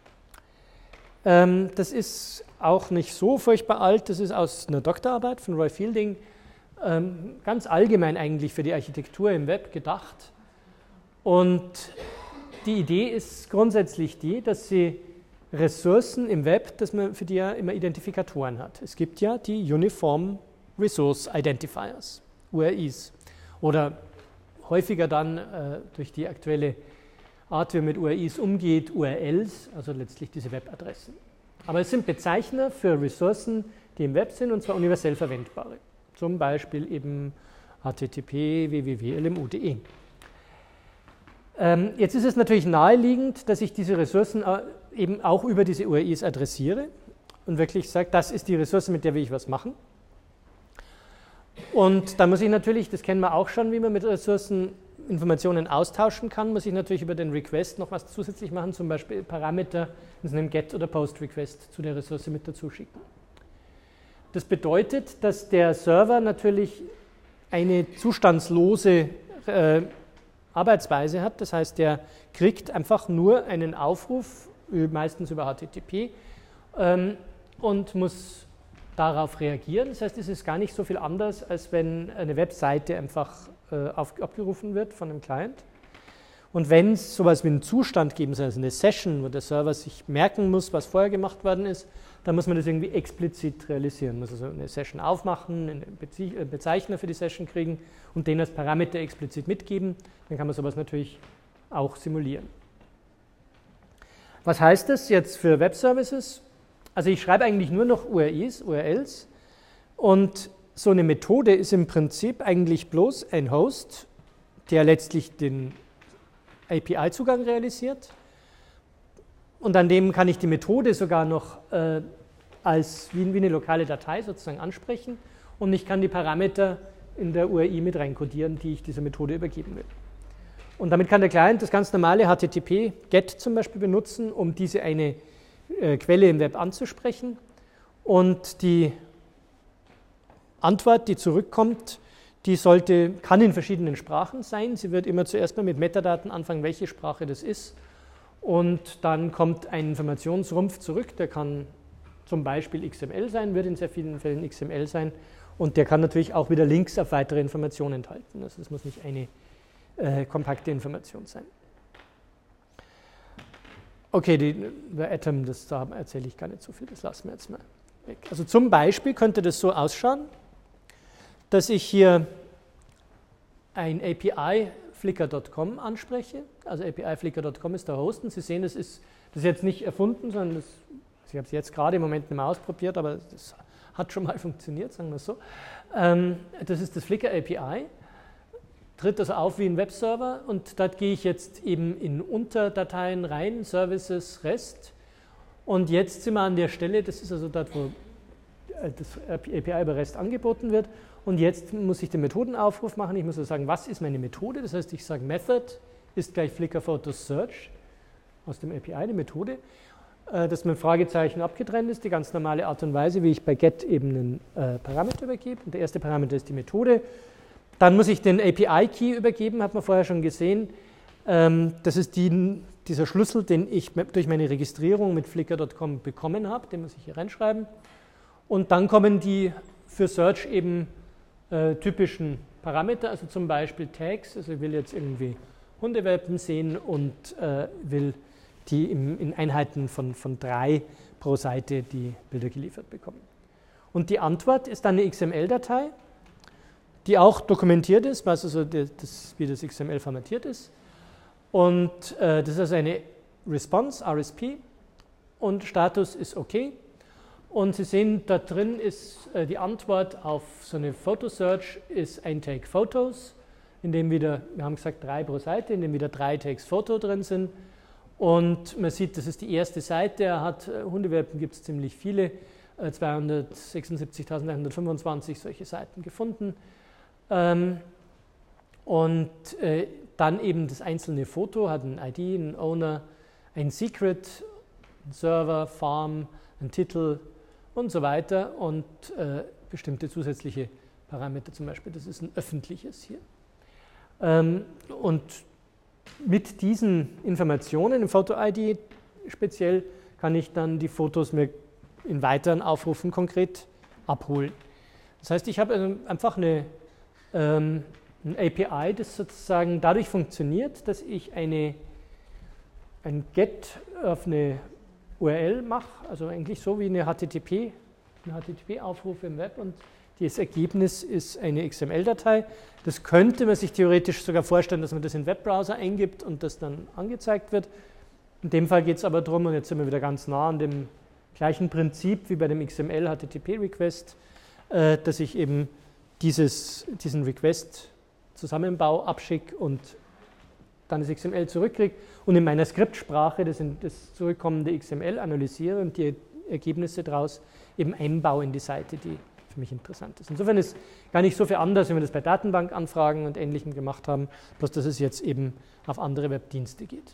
Ähm, das ist auch nicht so furchtbar alt. Das ist aus einer Doktorarbeit von Roy Fielding. Ähm, ganz allgemein eigentlich für die Architektur im Web gedacht. Und die Idee ist grundsätzlich die, dass Sie Ressourcen im Web, dass man für die ja immer Identifikatoren hat. Es gibt ja die Uniform Resource Identifiers, U R Is. Oder häufiger dann äh, durch die aktuelle Art, wie man mit U R Is umgeht, U R Ls, also letztlich diese Webadressen. Aber es sind Bezeichner für Ressourcen, die im Web sind, und zwar universell verwendbare. Zum Beispiel eben H T T P, w w w punkt l m u punkt d e. Ähm, jetzt ist es natürlich naheliegend, dass ich diese Ressourcen äh, eben auch über diese U R Is adressiere und wirklich sage, das ist die Ressource, mit der will ich was machen. Und da muss ich natürlich, das kennen wir auch schon, wie man mit Ressourcen Informationen austauschen kann, muss ich natürlich über den Request noch was zusätzlich machen, zum Beispiel Parameter in so einem Get- oder Post-Request zu der Ressource mit dazu schicken. Das bedeutet, dass der Server natürlich eine zustandslose äh, Arbeitsweise hat, das heißt, der kriegt einfach nur einen Aufruf, meistens über H T T P, ähm, und muss darauf reagieren. Das heißt, es ist gar nicht so viel anders, als wenn eine Webseite einfach äh, auf, abgerufen wird von einem Client. Und wenn es sowas wie einen Zustand geben soll, also eine Session, wo der Server sich merken muss, was vorher gemacht worden ist, dann muss man das irgendwie explizit realisieren. Man muss also eine Session aufmachen, einen Bezeichner für die Session kriegen und den als Parameter explizit mitgeben. Dann kann man sowas natürlich auch simulieren. Was heißt das jetzt für Web-Services? Also ich schreibe eigentlich nur noch U R Is, U R Ls, und so eine Methode ist im Prinzip eigentlich bloß ein Host, der letztlich den A P I-Zugang realisiert und an dem kann ich die Methode sogar noch äh, als wie, wie eine lokale Datei sozusagen ansprechen und ich kann die Parameter in der U R I mit reinkodieren, die ich dieser Methode übergeben will. Und damit kann der Client das ganz normale H T T P-Get zum Beispiel benutzen, um diese eine äh, Quelle im Web anzusprechen. Und die Antwort, die zurückkommt, die sollte, kann in verschiedenen Sprachen sein. Sie wird immer zuerst mal mit Metadaten anfangen, welche Sprache das ist. Und dann kommt ein Informationsrumpf zurück, der kann zum Beispiel X M L sein, wird in sehr vielen Fällen X M L sein. Und der kann natürlich auch wieder Links auf weitere Informationen enthalten. Also es muss nicht eine äh, kompakte Information sein. Okay, die, der Atom, das, da erzähle ich gar nicht so viel, das lassen wir jetzt mal weg. Also zum Beispiel könnte das so ausschauen, dass ich hier ein A P I Flickr Punkt com anspreche. Also A P I Flickr Punkt com ist der Host und Sie sehen, das ist, das ist jetzt nicht erfunden, sondern das, ich habe es jetzt gerade im Moment nicht mehr ausprobiert, aber das hat schon mal funktioniert, sagen wir es so. Ähm, das ist das Flickr A P I, tritt also auf wie ein Webserver und dort gehe ich jetzt eben in Unterdateien rein, Services, REST und jetzt sind wir an der Stelle, das ist also dort, wo das A P I über REST angeboten wird und jetzt muss ich den Methodenaufruf machen, ich muss also sagen, was ist meine Methode, das heißt, ich sage Method ist gleich Flickr Photos Search aus dem A P I, die Methode, dass mein Fragezeichen abgetrennt ist, die ganz normale Art und Weise, wie ich bei Get eben einen äh, Parameter übergebe. Und der erste Parameter ist die Methode. Dann muss ich den A P I-Key übergeben, hat man vorher schon gesehen. Ähm, das ist die, dieser Schlüssel, den ich durch meine Registrierung mit Flickr Punkt com bekommen habe, den muss ich hier reinschreiben. Und dann kommen die für Search eben äh, typischen Parameter, also zum Beispiel Tags, also ich will jetzt irgendwie Hundewelpen sehen und äh, will die in Einheiten von, von drei pro Seite die Bilder geliefert bekommen. Und die Antwort ist dann eine X M L-Datei, die auch dokumentiert ist, also so das, wie das X M L formatiert ist. Und äh, das ist also eine Response, R S P, und Status ist OK. Und Sie sehen, da drin ist äh, die Antwort auf so eine Photo-Search ist ein Tag Photos, in dem wieder, wir haben gesagt, drei pro Seite, in dem wieder drei Tags Foto drin sind. Und man sieht, das ist die erste Seite, er hat äh, Hundewelpen, gibt es ziemlich viele, äh, zweihundertsechsundsiebzigtausendeinhundertfünfundzwanzig solche Seiten gefunden. Ähm, und äh, dann eben das einzelne Foto hat ein I D, ein Owner, ein Secret, ein Server, Farm, ein Titel und so weiter und äh, bestimmte zusätzliche Parameter, zum Beispiel, das ist ein öffentliches hier. Ähm, und mit diesen Informationen im Foto-I D speziell kann ich dann die Fotos mir in weiteren Aufrufen konkret abholen. Das heißt, ich habe einfach eine, ähm, ein A P I, das sozusagen dadurch funktioniert, dass ich eine, ein Get auf eine U R L mache, also eigentlich so wie eine H T T P, ein H T T P-Aufruf im Web und das Ergebnis ist eine X M L-Datei. Das könnte man sich theoretisch sogar vorstellen, dass man das in den Webbrowser eingibt und das dann angezeigt wird. In dem Fall geht es aber darum, und jetzt sind wir wieder ganz nah an dem gleichen Prinzip wie bei dem X M L-H T T P-Request, äh, dass ich eben dieses, diesen Request-Zusammenbau abschicke und dann das X M L zurückkriege und in meiner Skriptsprache das, in, das zurückkommende X M L analysiere und die Ergebnisse daraus eben einbaue in die Seite, die für mich interessant ist. Insofern ist gar nicht so viel anders, wenn wir das bei Datenbankanfragen und Ähnlichem gemacht haben, bloß dass es jetzt eben auf andere Webdienste geht.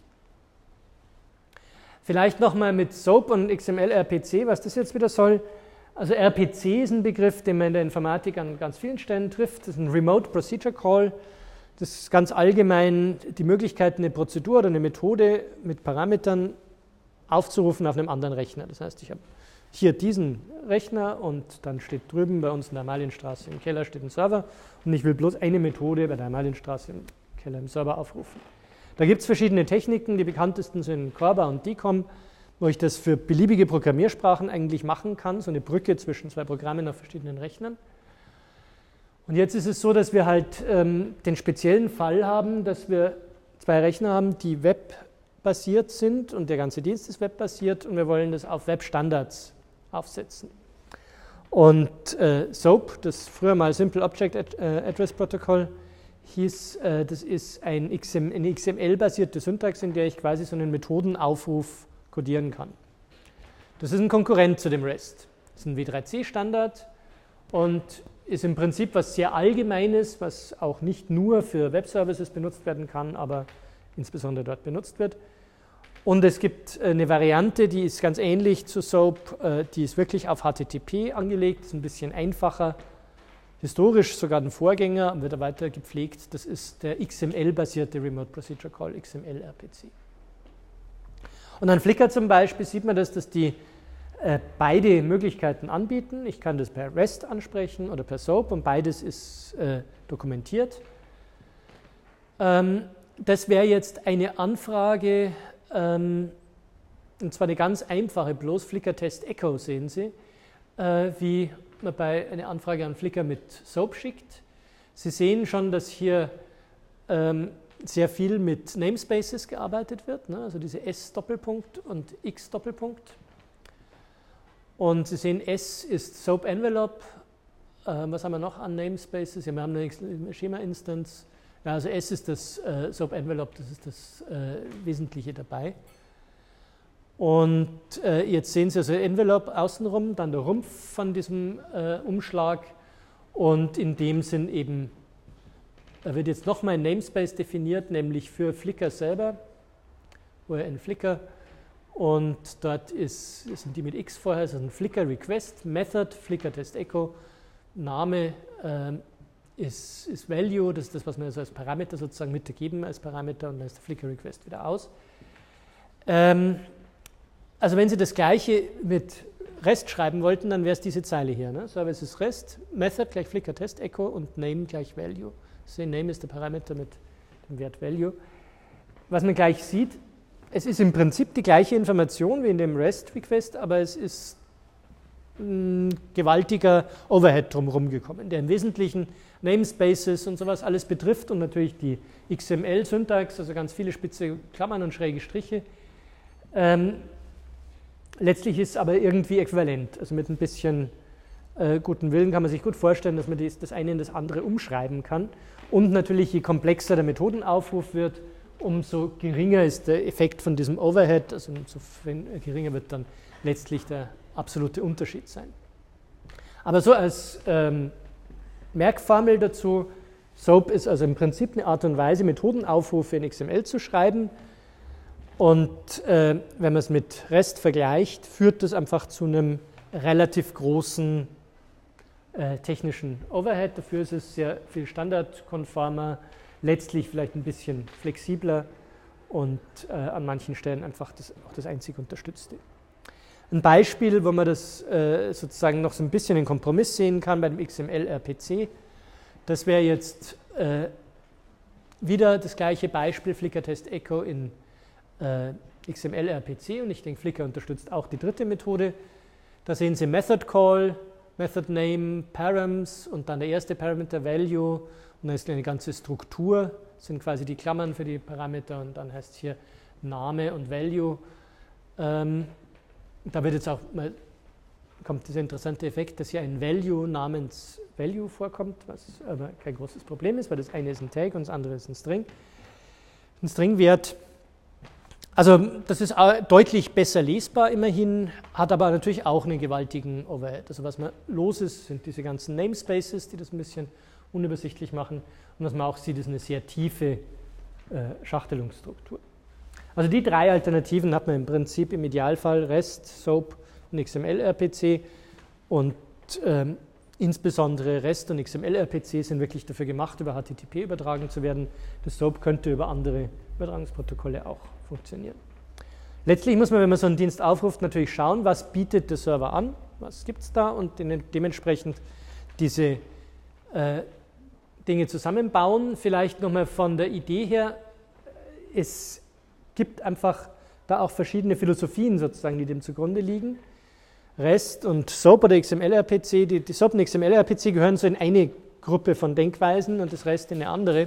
Vielleicht nochmal mit SOAP und X M L R P C, was das jetzt wieder soll. Also R P C ist ein Begriff, den man in der Informatik an ganz vielen Stellen trifft. Das ist ein Remote Procedure Call. Das ist ganz allgemein die Möglichkeit, eine Prozedur oder eine Methode mit Parametern aufzurufen auf einem anderen Rechner. Das heißt, ich habe hier diesen Rechner und dann steht drüben bei uns in der Amalienstraße im Keller steht ein Server und ich will bloß eine Methode bei der Amalienstraße im Keller im Server aufrufen. Da gibt es verschiedene Techniken, die bekanntesten sind Corba und D COM, wo ich das für beliebige Programmiersprachen eigentlich machen kann, so eine Brücke zwischen zwei Programmen auf verschiedenen Rechnern. Und jetzt ist es so, dass wir halt ähm, den speziellen Fall haben, dass wir zwei Rechner haben, die webbasiert sind und der ganze Dienst ist webbasiert und wir wollen das auf Webstandards aufsetzen. Und äh, SOAP, das früher mal Simple Object Ad äh, Address Protocol hieß, äh, das ist ein X M, eine X M L-basierte Syntax, in der ich quasi so einen Methodenaufruf kodieren kann. Das ist ein Konkurrent zu dem REST. Das ist ein W drei C-Standard und ist im Prinzip was sehr Allgemeines, was auch nicht nur für Web-Services benutzt werden kann, aber insbesondere dort benutzt wird. Und es gibt eine Variante, die ist ganz ähnlich zu SOAP, die ist wirklich auf H T T P angelegt, ist ein bisschen einfacher, historisch sogar ein Vorgänger, wird weiter gepflegt. Das ist der X M L-basierte Remote Procedure Call, X M L R P C. Und an Flickr zum Beispiel sieht man das, dass die äh, beide Möglichkeiten anbieten. Ich kann das per REST ansprechen oder per SOAP und beides ist äh, dokumentiert. Ähm, das wäre jetzt eine Anfrage, ähm, und zwar eine ganz einfache, bloß Flickr Test Echo sehen Sie, äh, wie man bei einer Anfrage an Flickr mit SOAP schickt. Sie sehen schon, dass hier ähm, sehr viel mit Namespaces gearbeitet wird, ne? Also diese S-Doppelpunkt und X-Doppelpunkt. Und Sie sehen, S ist SOAP Envelope. Äh, was haben wir noch an Namespaces? Ja, wir haben eine Schema-Instance. Ja, also S ist das äh, SOAP Envelope, das ist das äh, Wesentliche dabei. Und äh, jetzt sehen Sie also Envelope außenrum, dann der Rumpf von diesem äh, Umschlag und in dem sind eben, da wird jetzt nochmal ein Namespace definiert, nämlich für Flickr selber, O R N Flickr. Und dort ist, sind die mit X vorher, das ist ein Flickr Request, Method, Flickr Test Echo, Name äh, ist, ist Value, das ist das, was wir also als Parameter sozusagen mitgeben als Parameter und dann ist der Flickr Request wieder aus. Ähm, also wenn Sie das gleiche mit REST schreiben wollten, dann wäre es diese Zeile hier. Ne? Service ist REST, Method gleich Flickr Test Echo und Name gleich Value. Sie Name ist der Parameter mit dem Wert Value. Was man gleich sieht, es ist im Prinzip die gleiche Information wie in dem REST-Request, aber es ist ein gewaltiger Overhead drumherum gekommen, der im Wesentlichen Namespaces und sowas alles betrifft und natürlich die X M L-Syntax, also ganz viele spitze Klammern und schräge Striche. Ähm, letztlich ist es aber irgendwie äquivalent, also mit ein bisschen äh, guten Willen kann man sich gut vorstellen, dass man das, das eine in das andere umschreiben kann. Und natürlich, je komplexer der Methodenaufruf wird, umso geringer ist der Effekt von diesem Overhead, also umso geringer wird dann letztlich der absolute Unterschied sein. Aber so als ähm, Merkformel dazu, SOAP ist also im Prinzip eine Art und Weise, Methodenaufrufe in X M L zu schreiben. Und äh, wenn man es mit REST vergleicht, führt das einfach zu einem relativ großen äh, technischen Overhead. Dafür ist es sehr viel standardkonformer, letztlich vielleicht ein bisschen flexibler und äh, an manchen Stellen einfach das, auch das einzig Unterstützte. Ein Beispiel, wo man das äh, sozusagen noch so ein bisschen einen Kompromiss sehen kann bei dem X M L R P C, das wäre jetzt äh, wieder das gleiche Beispiel, Flickr Test Echo in äh, X M L R P C und ich denke, Flickr unterstützt auch die dritte Methode. Da sehen Sie Method Call, Method Name, Params und dann der erste Parameter Value. Und dann ist eine ganze Struktur, das sind quasi die Klammern für die Parameter und dann heißt es hier Name und Value. Ähm, da wird jetzt auch mal, kommt dieser interessante Effekt, dass hier ein Value namens Value vorkommt, was aber kein großes Problem ist, weil das eine ist ein Tag und das andere ist ein String. Ein Stringwert, also das ist deutlich besser lesbar immerhin, hat aber natürlich auch einen gewaltigen Overhead. Also was man los ist, sind diese ganzen Namespaces, die das ein bisschen unübersichtlich machen. Und was man auch sieht, ist eine sehr tiefe äh, Schachtelungsstruktur. Also die drei Alternativen hat man im Prinzip im Idealfall REST, SOAP und X M L R P C. Und ähm, insbesondere REST und X M L R P C sind wirklich dafür gemacht, über H T T P übertragen zu werden. Das SOAP könnte über andere Übertragungsprotokolle auch funktionieren. Letztlich muss man, wenn man so einen Dienst aufruft, natürlich schauen, was bietet der Server an, was gibt es da und dementsprechend diese äh, Dinge zusammenbauen. Vielleicht nochmal von der Idee her, es gibt einfach da auch verschiedene Philosophien sozusagen, die dem zugrunde liegen. REST und SOAP oder X M L R P C, die, die SOAP und X M L R P C gehören so in eine Gruppe von Denkweisen und das REST in eine andere.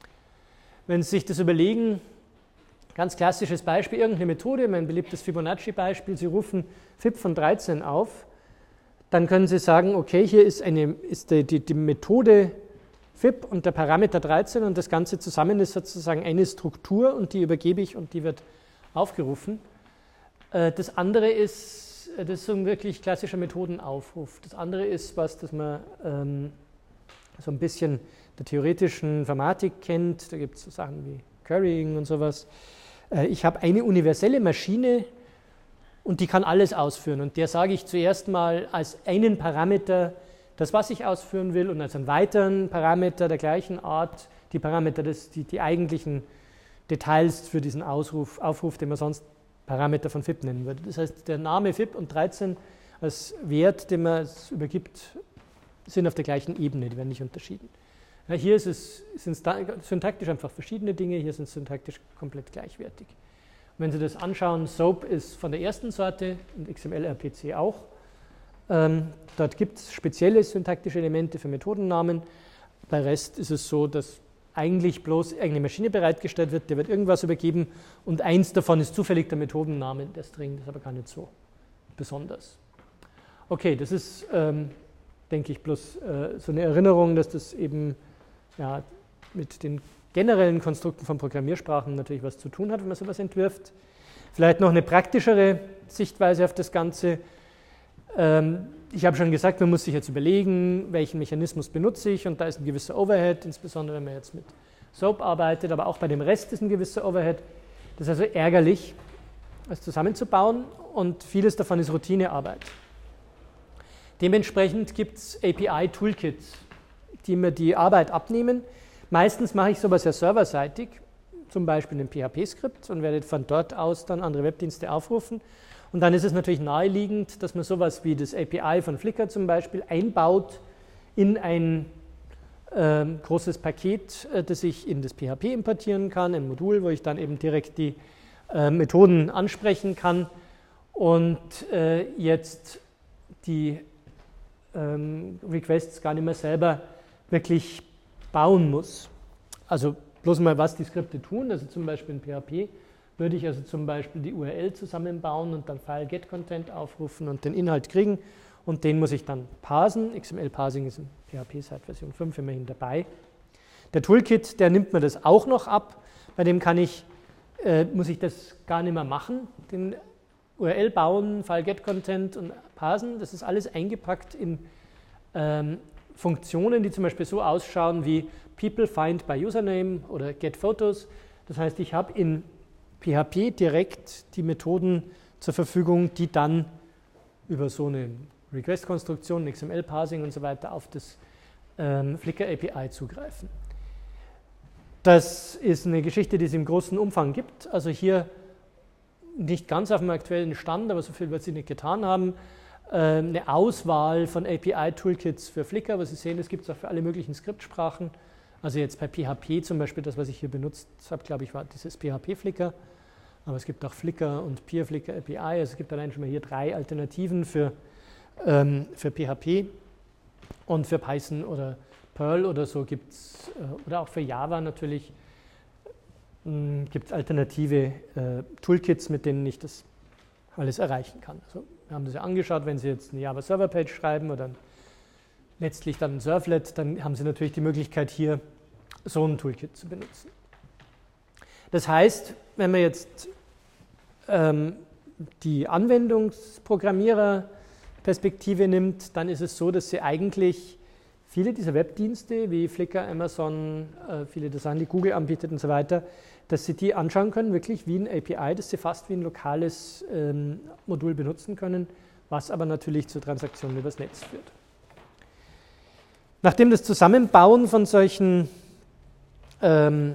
Wenn Sie sich das überlegen, ganz klassisches Beispiel, irgendeine Methode, mein beliebtes Fibonacci-Beispiel, Sie rufen F I B von dreizehn auf, dann können Sie sagen, okay, hier ist, eine, ist die, die, die Methode F I B und der Parameter dreizehn und das Ganze zusammen ist sozusagen eine Struktur und die übergebe ich und die wird aufgerufen. Äh, das andere ist, das ist so ein wirklich klassischer Methodenaufruf. Das andere ist was, das man ähm, so ein bisschen der theoretischen Informatik kennt. Da gibt es so Sachen wie Currying und sowas. Äh, ich habe eine universelle Maschine und die kann alles ausführen. Und der sage ich zuerst mal als einen Parameter das, was ich ausführen will, und als einen weiteren Parameter der gleichen Art die Parameter, des, die, die eigentlichen Details für diesen Ausruf, Aufruf, den man sonst Parameter von F I P nennen würde. Das heißt, der Name F I P und dreizehn als Wert, den man es übergibt, sind auf der gleichen Ebene, die werden nicht unterschieden. Ja, hier ist es, sind es syntaktisch einfach verschiedene Dinge, hier sind es syntaktisch komplett gleichwertig. Und wenn Sie das anschauen, SOAP ist von der ersten Sorte und X M L R P C auch. Ähm, dort gibt es spezielle syntaktische Elemente für Methodennamen. Bei Rest ist es so, dass eigentlich bloß irgendeine Maschine bereitgestellt wird, der wird irgendwas übergeben und eins davon ist zufällig der Methodenname, der String, das ist aber gar nicht so besonders. Okay, das ist, ähm, denke ich, bloß äh, so eine Erinnerung, dass das eben ja, mit den generellen Konstrukten von Programmiersprachen natürlich was zu tun hat, wenn man sowas entwirft. Vielleicht noch eine praktischere Sichtweise auf das Ganze. Ähm, ich habe schon gesagt, man muss sich jetzt überlegen, welchen Mechanismus benutze ich, und da ist ein gewisser Overhead, insbesondere wenn man jetzt mit SOAP arbeitet, aber auch bei dem Rest ist ein gewisser Overhead. Das ist also ärgerlich, das zusammenzubauen, und vieles davon ist Routinearbeit. Dementsprechend gibt es A P I-Toolkits, die mir die Arbeit abnehmen. Meistens mache ich sowas ja serverseitig, zum Beispiel ein P H P-Skript, und werde von dort aus dann andere Webdienste aufrufen. Und dann ist es natürlich naheliegend, dass man sowas wie das A P I von Flickr zum Beispiel einbaut in ein äh, großes Paket, äh, das ich in das P H P importieren kann, ein Modul, wo ich dann eben direkt die äh, Methoden ansprechen kann und äh, jetzt die ähm, Requests gar nicht mehr selber wirklich bauen muss. Also bloß mal, was die Skripte tun, also zum Beispiel in P H P würde ich also zum Beispiel die U R L zusammenbauen und dann File Get Content aufrufen und den Inhalt kriegen, und den muss ich dann parsen. X M L-Parsing ist in P H P seit Version fünf immerhin dabei. Der Toolkit, der nimmt mir das auch noch ab, bei dem kann ich, äh, muss ich das gar nicht mehr machen, den U R L bauen, File Get Content und parsen, das ist alles eingepackt in ähm, Funktionen, die zum Beispiel so ausschauen wie People Find by Username oder Get Photos. Das heißt, ich habe in P H P direkt die Methoden zur Verfügung, die dann über so eine Request-Konstruktion, X M L-Parsing und so weiter auf das ähm, Flickr A P I zugreifen. Das ist eine Geschichte, die es im großen Umfang gibt. Also hier nicht ganz auf dem aktuellen Stand, aber so viel wird sie nicht getan haben. Ähm, eine Auswahl von A P I-Toolkits für Flickr, was Sie sehen, das gibt es auch für alle möglichen Skriptsprachen. Also jetzt bei P H P zum Beispiel, das, was ich hier benutzt habe, glaube ich, war dieses P H P-Flickr. Aber es gibt auch Flickr und PeerFlickr A P I. Also es gibt allein schon mal hier drei Alternativen für, ähm, für P H P. Und für Python oder Perl oder so gibt es, äh, oder auch für Java natürlich, äh, gibt es alternative äh, Toolkits, mit denen ich das alles erreichen kann. Also wir haben das ja angeschaut, wenn Sie jetzt eine Java-Server-Page schreiben oder ein letztlich dann ein Servlet, dann haben Sie natürlich die Möglichkeit, hier so ein Toolkit zu benutzen. Das heißt, wenn man jetzt ähm, die Anwendungsprogrammierer-Perspektive nimmt, dann ist es so, dass Sie eigentlich viele dieser Webdienste wie Flickr, Amazon, äh, viele der Sachen, die Google anbietet und so weiter, dass Sie die anschauen können, wirklich wie ein A P I, das Sie fast wie ein lokales ähm, Modul benutzen können, was aber natürlich zu Transaktionen übers Netz führt. Nachdem das Zusammenbauen von solchen ähm,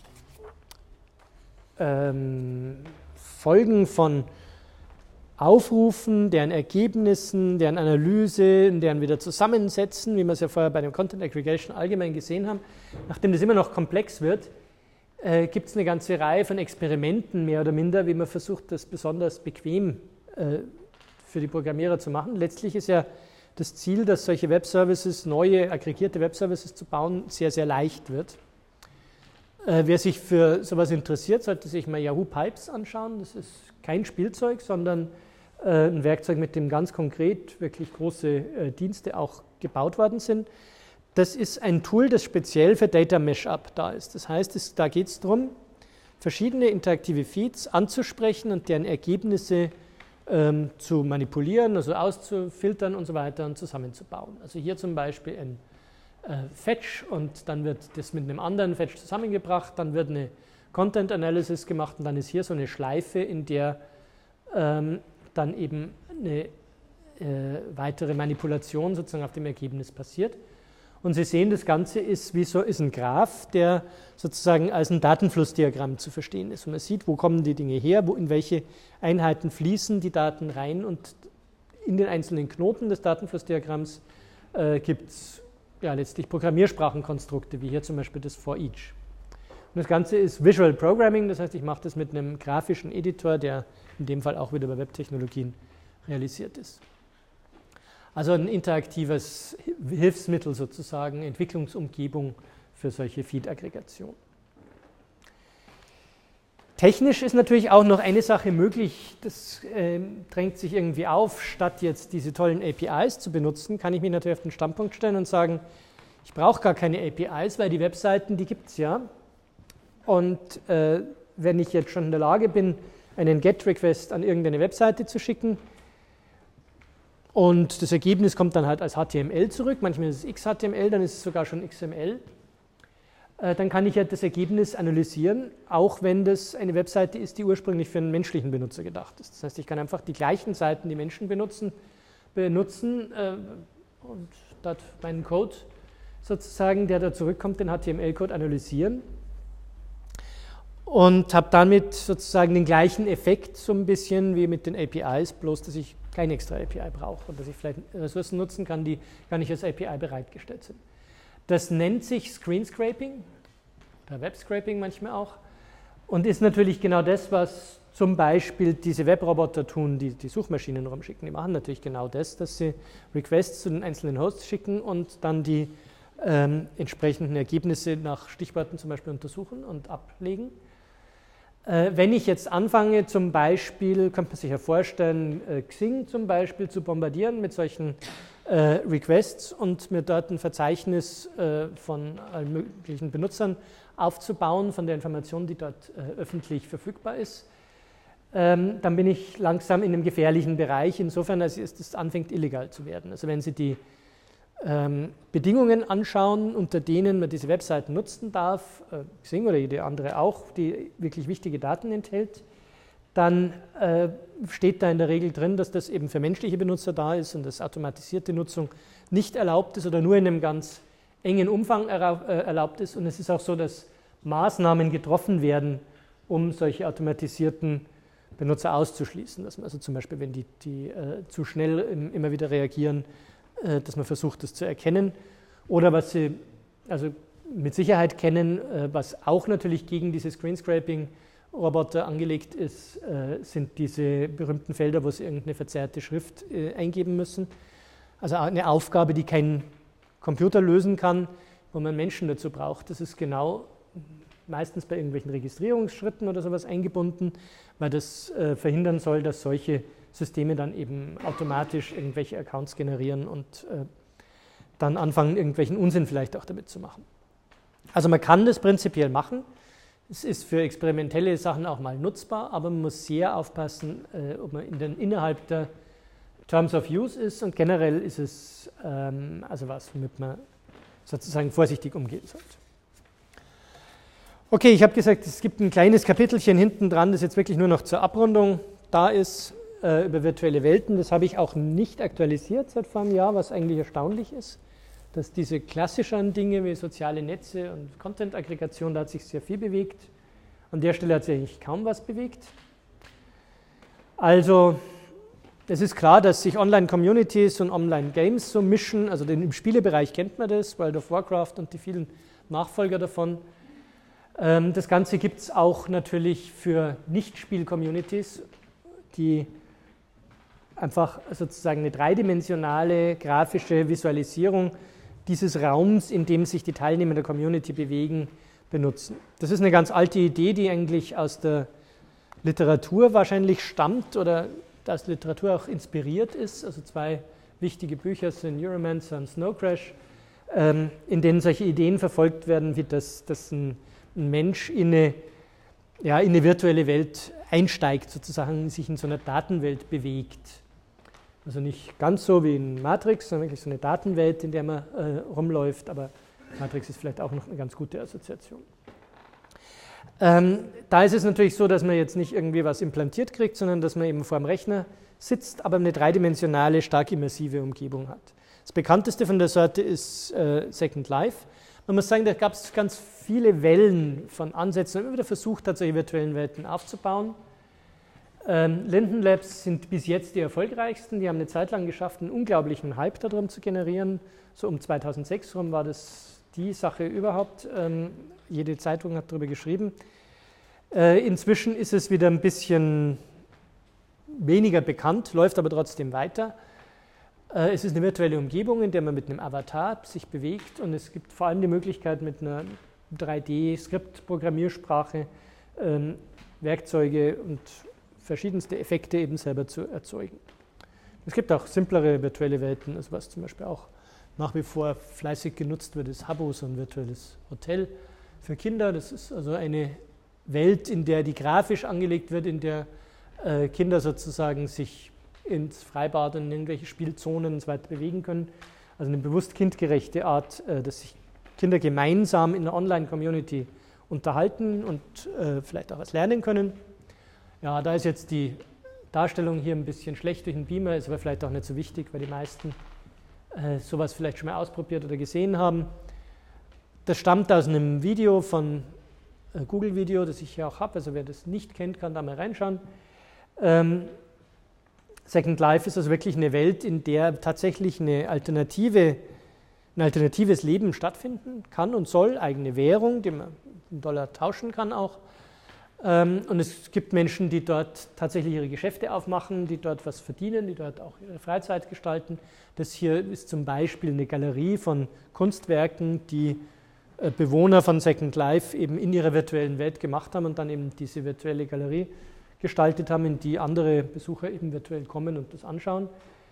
ähm, Folgen von Aufrufen, deren Ergebnissen, deren Analyse, deren wieder Zusammensetzen, wie wir es ja vorher bei dem Content Aggregation allgemein gesehen haben, nachdem das immer noch komplex wird, äh, gibt es eine ganze Reihe von Experimenten, mehr oder minder, wie man versucht, das besonders bequem äh, für die Programmierer zu machen. Letztlich ist ja das Ziel, dass solche Webservices, neue aggregierte Webservices zu bauen, sehr, sehr leicht wird. Äh, wer sich für sowas interessiert, sollte sich mal Yahoo Pipes anschauen. Das ist kein Spielzeug, sondern äh, ein Werkzeug, mit dem ganz konkret wirklich große äh, Dienste auch gebaut worden sind. Das ist ein Tool, das speziell für Data Mashup da ist. Das heißt, es, da geht es darum, verschiedene interaktive Feeds anzusprechen und deren Ergebnisse ähm, zu manipulieren, also auszufiltern und so weiter und zusammenzubauen. Also hier zum Beispiel ein äh, Fetch und dann wird das mit einem anderen Fetch zusammengebracht, dann wird eine Content Analysis gemacht und dann ist hier so eine Schleife, in der ähm, dann eben eine äh, weitere Manipulation sozusagen auf dem Ergebnis passiert. Und Sie sehen, das Ganze ist, wie so, ist ein Graph, der sozusagen als ein Datenflussdiagramm zu verstehen ist. Und man sieht, wo kommen die Dinge her, wo, in welche Einheiten fließen die Daten rein und in den einzelnen Knoten des Datenflussdiagramms äh, gibt es ja, letztlich Programmiersprachenkonstrukte, wie hier zum Beispiel das For Each. Und das Ganze ist Visual Programming, das heißt, ich mache das mit einem grafischen Editor, der in dem Fall auch wieder bei Webtechnologien realisiert ist. Also ein interaktives Hilfsmittel sozusagen, Entwicklungsumgebung für solche Feed-Aggregation. Technisch ist natürlich auch noch eine Sache möglich, das äh, drängt sich irgendwie auf, statt jetzt diese tollen A P Is zu benutzen, kann ich mich natürlich auf den Standpunkt stellen und sagen, ich brauche gar keine A P Is, weil die Webseiten, die gibt es ja. Und äh, wenn ich jetzt schon in der Lage bin, einen GET-Request an irgendeine Webseite zu schicken, und das Ergebnis kommt dann halt als H T M L zurück, manchmal ist es X H T M L, dann ist es sogar schon X M L. Äh, dann kann ich ja das Ergebnis analysieren, auch wenn das eine Webseite ist, die ursprünglich für einen menschlichen Benutzer gedacht ist. Das heißt, ich kann einfach die gleichen Seiten, die Menschen benutzen, benutzen äh, und dort meinen Code sozusagen, der da zurückkommt, den H T M L-Code analysieren und habe damit sozusagen den gleichen Effekt so ein bisschen wie mit den A P Is, bloß dass ich keine extra A P I brauche und dass ich vielleicht Ressourcen nutzen kann, die gar nicht als A P I bereitgestellt sind. Das nennt sich Screen Scraping oder Web Scraping manchmal auch und ist natürlich genau das, was zum Beispiel diese Webroboter tun, die die Suchmaschinen rumschicken. Die machen natürlich genau das, dass sie Requests zu den einzelnen Hosts schicken und dann die ähm, entsprechenden Ergebnisse nach Stichworten zum Beispiel untersuchen und ablegen. Wenn ich jetzt anfange, zum Beispiel, könnte man sich ja vorstellen, Xing zum Beispiel zu bombardieren mit solchen äh, Requests und mir dort ein Verzeichnis äh, von allen möglichen Benutzern aufzubauen, von der Information, die dort äh, öffentlich verfügbar ist, ähm, dann bin ich langsam in einem gefährlichen Bereich, insofern, als es anfängt, illegal zu werden. Also wenn Sie die ähm, Bedingungen anschauen, unter denen man diese Webseiten nutzen darf, äh, Xing oder jede andere auch, die wirklich wichtige Daten enthält, dann äh, steht da in der Regel drin, dass das eben für menschliche Benutzer da ist und dass automatisierte Nutzung nicht erlaubt ist oder nur in einem ganz engen Umfang erlaubt, äh, erlaubt ist. Und es ist auch so, dass Maßnahmen getroffen werden, um solche automatisierten Benutzer auszuschließen. Dass man also zum Beispiel, wenn die, die äh, zu schnell im, immer wieder reagieren, dass man versucht, das zu erkennen. Oder was Sie also mit Sicherheit kennen, was auch natürlich gegen diese Screen-Scraping-Roboter angelegt ist, sind diese berühmten Felder, wo Sie irgendeine verzerrte Schrift eingeben müssen. Also eine Aufgabe, die kein Computer lösen kann, wo man Menschen dazu braucht. Das ist genau meistens bei irgendwelchen Registrierungsschritten oder sowas eingebunden, weil das verhindern soll, dass solche Systeme dann eben automatisch irgendwelche Accounts generieren und äh, dann anfangen, irgendwelchen Unsinn vielleicht auch damit zu machen. Also man kann das prinzipiell machen. Es ist für experimentelle Sachen auch mal nutzbar, aber man muss sehr aufpassen, äh, ob man in den, innerhalb der Terms of Use ist und generell ist es ähm, also was, womit man sozusagen vorsichtig umgehen sollte. Okay, ich habe gesagt, es gibt ein kleines Kapitelchen hinten dran, das jetzt wirklich nur noch zur Abrundung da ist, über virtuelle Welten. Das habe ich auch nicht aktualisiert seit vor einem Jahr, was eigentlich erstaunlich ist, dass diese klassischen Dinge wie soziale Netze und Content-Aggregation, da hat sich sehr viel bewegt. An der Stelle hat sich eigentlich kaum was bewegt. Also es ist klar, dass sich Online-Communities und Online-Games so mischen. Also im Spielebereich kennt man das, World of Warcraft und die vielen Nachfolger davon. Das Ganze gibt es auch natürlich für Nicht-Spiel-Communities, die einfach sozusagen eine dreidimensionale grafische Visualisierung dieses Raums, in dem sich die Teilnehmer der Community bewegen, benutzen. Das ist eine ganz alte Idee, die eigentlich aus der Literatur wahrscheinlich stammt oder aus der Literatur auch inspiriert ist. Also zwei wichtige Bücher sind Neuromancer und Snow Crash, in denen solche Ideen verfolgt werden, wie dass, dass ein, ein Mensch in eine ja, in eine virtuelle Welt einsteigt, sozusagen sich in so einer Datenwelt bewegt. Also nicht ganz so wie in Matrix, sondern wirklich so eine Datenwelt, in der man äh, rumläuft, aber Matrix ist vielleicht auch noch eine ganz gute Assoziation. Ähm, da ist es natürlich so, dass man jetzt nicht irgendwie was implantiert kriegt, sondern dass man eben vor dem Rechner sitzt, aber eine dreidimensionale, stark immersive Umgebung hat. Das bekannteste von der Sorte ist äh, Second Life. Man muss sagen, da gab es ganz viele Wellen von Ansätzen, immer wieder versucht hat, solche virtuellen Welten aufzubauen. Ähm, Linden Labs sind bis jetzt die erfolgreichsten. Die haben eine Zeit lang geschafft, einen unglaublichen Hype darum zu generieren. So um zweitausendsechs rum war das die Sache überhaupt. Ähm, jede Zeitung hat darüber geschrieben. Äh, inzwischen ist es wieder ein bisschen weniger bekannt, läuft aber trotzdem weiter. Äh, es ist eine virtuelle Umgebung, in der man mit einem Avatar sich bewegt, und es gibt vor allem die Möglichkeit, mit einer drei D-Skript-Programmiersprache ähm, Werkzeuge und verschiedenste Effekte eben selber zu erzeugen. Es gibt auch simplere virtuelle Welten, also was zum Beispiel auch nach wie vor fleißig genutzt wird, ist Habbo, so ein virtuelles Hotel für Kinder. Das ist also eine Welt, in der die grafisch angelegt wird, in der äh, Kinder sozusagen sich ins Freibad und in irgendwelche Spielzonen und so weiter bewegen können. Also eine bewusst kindgerechte Art, äh, dass sich Kinder gemeinsam in der Online-Community unterhalten und äh, vielleicht auch was lernen können. Ja, da ist jetzt die Darstellung hier ein bisschen schlecht durch den Beamer, ist aber vielleicht auch nicht so wichtig, weil die meisten äh, sowas vielleicht schon mal ausprobiert oder gesehen haben. Das stammt aus einem Video von äh, Google-Video, das ich hier auch habe, also wer das nicht kennt, kann da mal reinschauen. Ähm, Second Life ist also wirklich eine Welt, in der tatsächlich eine Alternative, ein alternatives Leben stattfinden kann und soll, eigene Währung, die man in Dollar tauschen kann auch. Und es gibt Menschen, die dort tatsächlich ihre Geschäfte aufmachen, die dort was verdienen, die dort auch ihre Freizeit gestalten. Das hier ist zum Beispiel eine Galerie von Kunstwerken, die Bewohner von Second Life eben in ihrer virtuellen Welt gemacht haben und dann eben diese virtuelle Galerie gestaltet haben, in die andere Besucher eben virtuell kommen und das anschauen.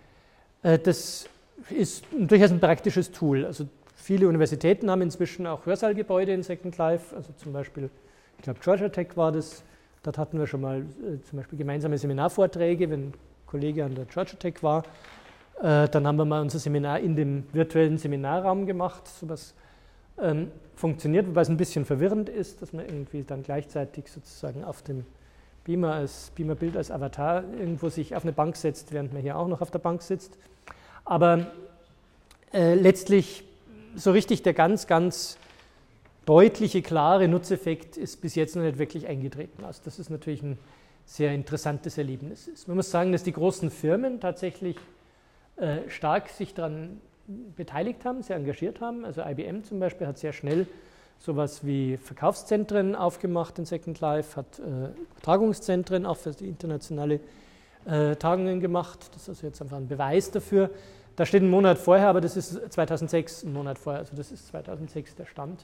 Das ist durchaus ein praktisches Tool. Also viele Universitäten haben inzwischen auch Hörsaalgebäude in Second Life, also zum Beispiel, ich glaube, Georgia Tech war das. Dort hatten wir schon mal äh, zum Beispiel gemeinsame Seminarvorträge, wenn ein Kollege an der Georgia Tech war. Äh, dann haben wir mal unser Seminar in dem virtuellen Seminarraum gemacht. Sowas ähm, funktioniert, wobei es ein bisschen verwirrend ist, dass man irgendwie dann gleichzeitig sozusagen auf dem Beamer als Beamer-Bild als Avatar irgendwo sich auf eine Bank setzt, während man hier auch noch auf der Bank sitzt. Aber äh, letztlich so richtig der ganz, ganz deutliche, klare Nutzeffekt ist bis jetzt noch nicht wirklich eingetreten. Also das ist natürlich ein sehr interessantes Erlebnis. Man muss sagen, dass die großen Firmen tatsächlich äh, stark sich daran beteiligt haben, sehr engagiert haben. Also I B M zum Beispiel hat sehr schnell sowas wie Verkaufszentren aufgemacht in Second Life, hat äh, Tagungszentren auch für die internationale äh, Tagungen gemacht. Das ist also jetzt einfach ein Beweis dafür. Da steht ein Monat vorher, aber das ist zweitausendsechs ein Monat vorher, also das ist zweitausendsechs der Stand.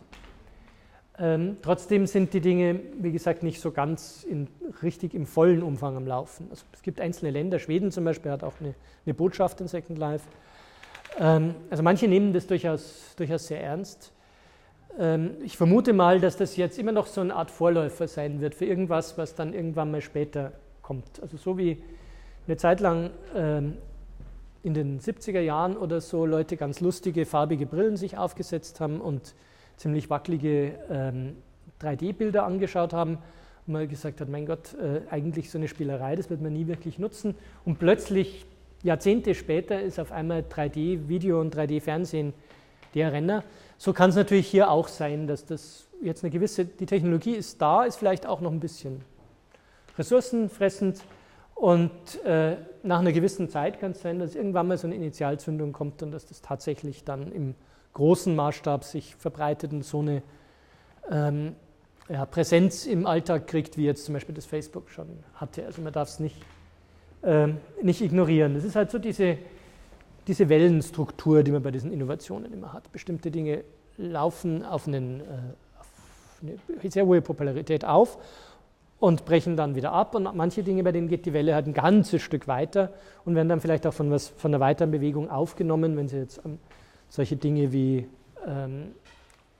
Ähm, trotzdem sind die Dinge, wie gesagt, nicht so ganz in, richtig im vollen Umfang am Laufen. Also es gibt einzelne Länder, Schweden zum Beispiel hat auch eine, eine Botschaft in Second Life. Ähm, also manche nehmen das durchaus, durchaus sehr ernst. Ähm, ich vermute mal, dass das jetzt immer noch so eine Art Vorläufer sein wird für irgendwas, was dann irgendwann mal später kommt. Also so wie eine Zeit lang ähm, in den siebziger Jahren oder so Leute ganz lustige, farbige Brillen sich aufgesetzt haben und ziemlich wackelige ähm, drei D-Bilder angeschaut haben und man gesagt hat, mein Gott, äh, eigentlich so eine Spielerei, das wird man nie wirklich nutzen. Und plötzlich, Jahrzehnte später, ist auf einmal drei D-Video und drei D-Fernsehen der Renner. So kann es natürlich hier auch sein, dass das jetzt eine gewisse, die Technologie ist da, ist vielleicht auch noch ein bisschen ressourcenfressend und äh, nach einer gewissen Zeit kann es sein, dass irgendwann mal so eine Initialzündung kommt und dass das tatsächlich dann im großen Maßstab sich verbreitet und so eine ähm, ja, Präsenz im Alltag kriegt, wie jetzt zum Beispiel das Facebook schon hatte. Also man darf es nicht, ähm, nicht ignorieren. Das ist halt so diese, diese Wellenstruktur, die man bei diesen Innovationen immer hat. Bestimmte Dinge laufen auf, einen, äh, auf eine sehr hohe Popularität auf und brechen dann wieder ab und manche Dinge, bei denen geht die Welle halt ein ganzes Stück weiter und werden dann vielleicht auch von, was, von einer weiteren Bewegung aufgenommen, wenn sie jetzt am solche Dinge wie ähm,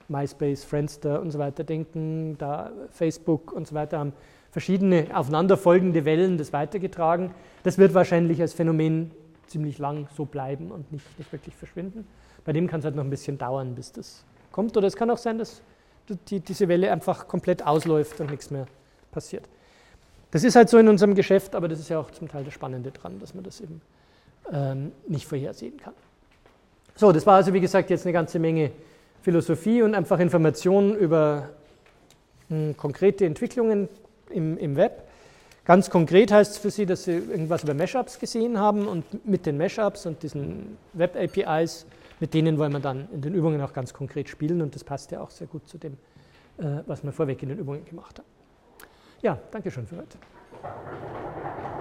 MySpace, Friendster und so weiter denken, da Facebook und so weiter haben verschiedene aufeinanderfolgende Wellen das weitergetragen. Das wird wahrscheinlich als Phänomen ziemlich lang so bleiben und nicht, nicht wirklich verschwinden. Bei dem kann es halt noch ein bisschen dauern, bis das kommt. Oder es kann auch sein, dass die, diese Welle einfach komplett ausläuft und nichts mehr passiert. Das ist halt so in unserem Geschäft, aber das ist ja auch zum Teil das Spannende dran, dass man das eben ähm, nicht vorhersehen kann. So, das war also wie gesagt jetzt eine ganze Menge Philosophie und einfach Informationen über mh, konkrete Entwicklungen im, im Web. Ganz konkret heißt es für Sie, dass Sie irgendwas über Mashups gesehen haben und mit den Mashups und diesen Web-A P Is, mit denen wollen wir dann in den Übungen auch ganz konkret spielen und das passt ja auch sehr gut zu dem, äh, was wir vorweg in den Übungen gemacht haben. Ja, danke schön für heute.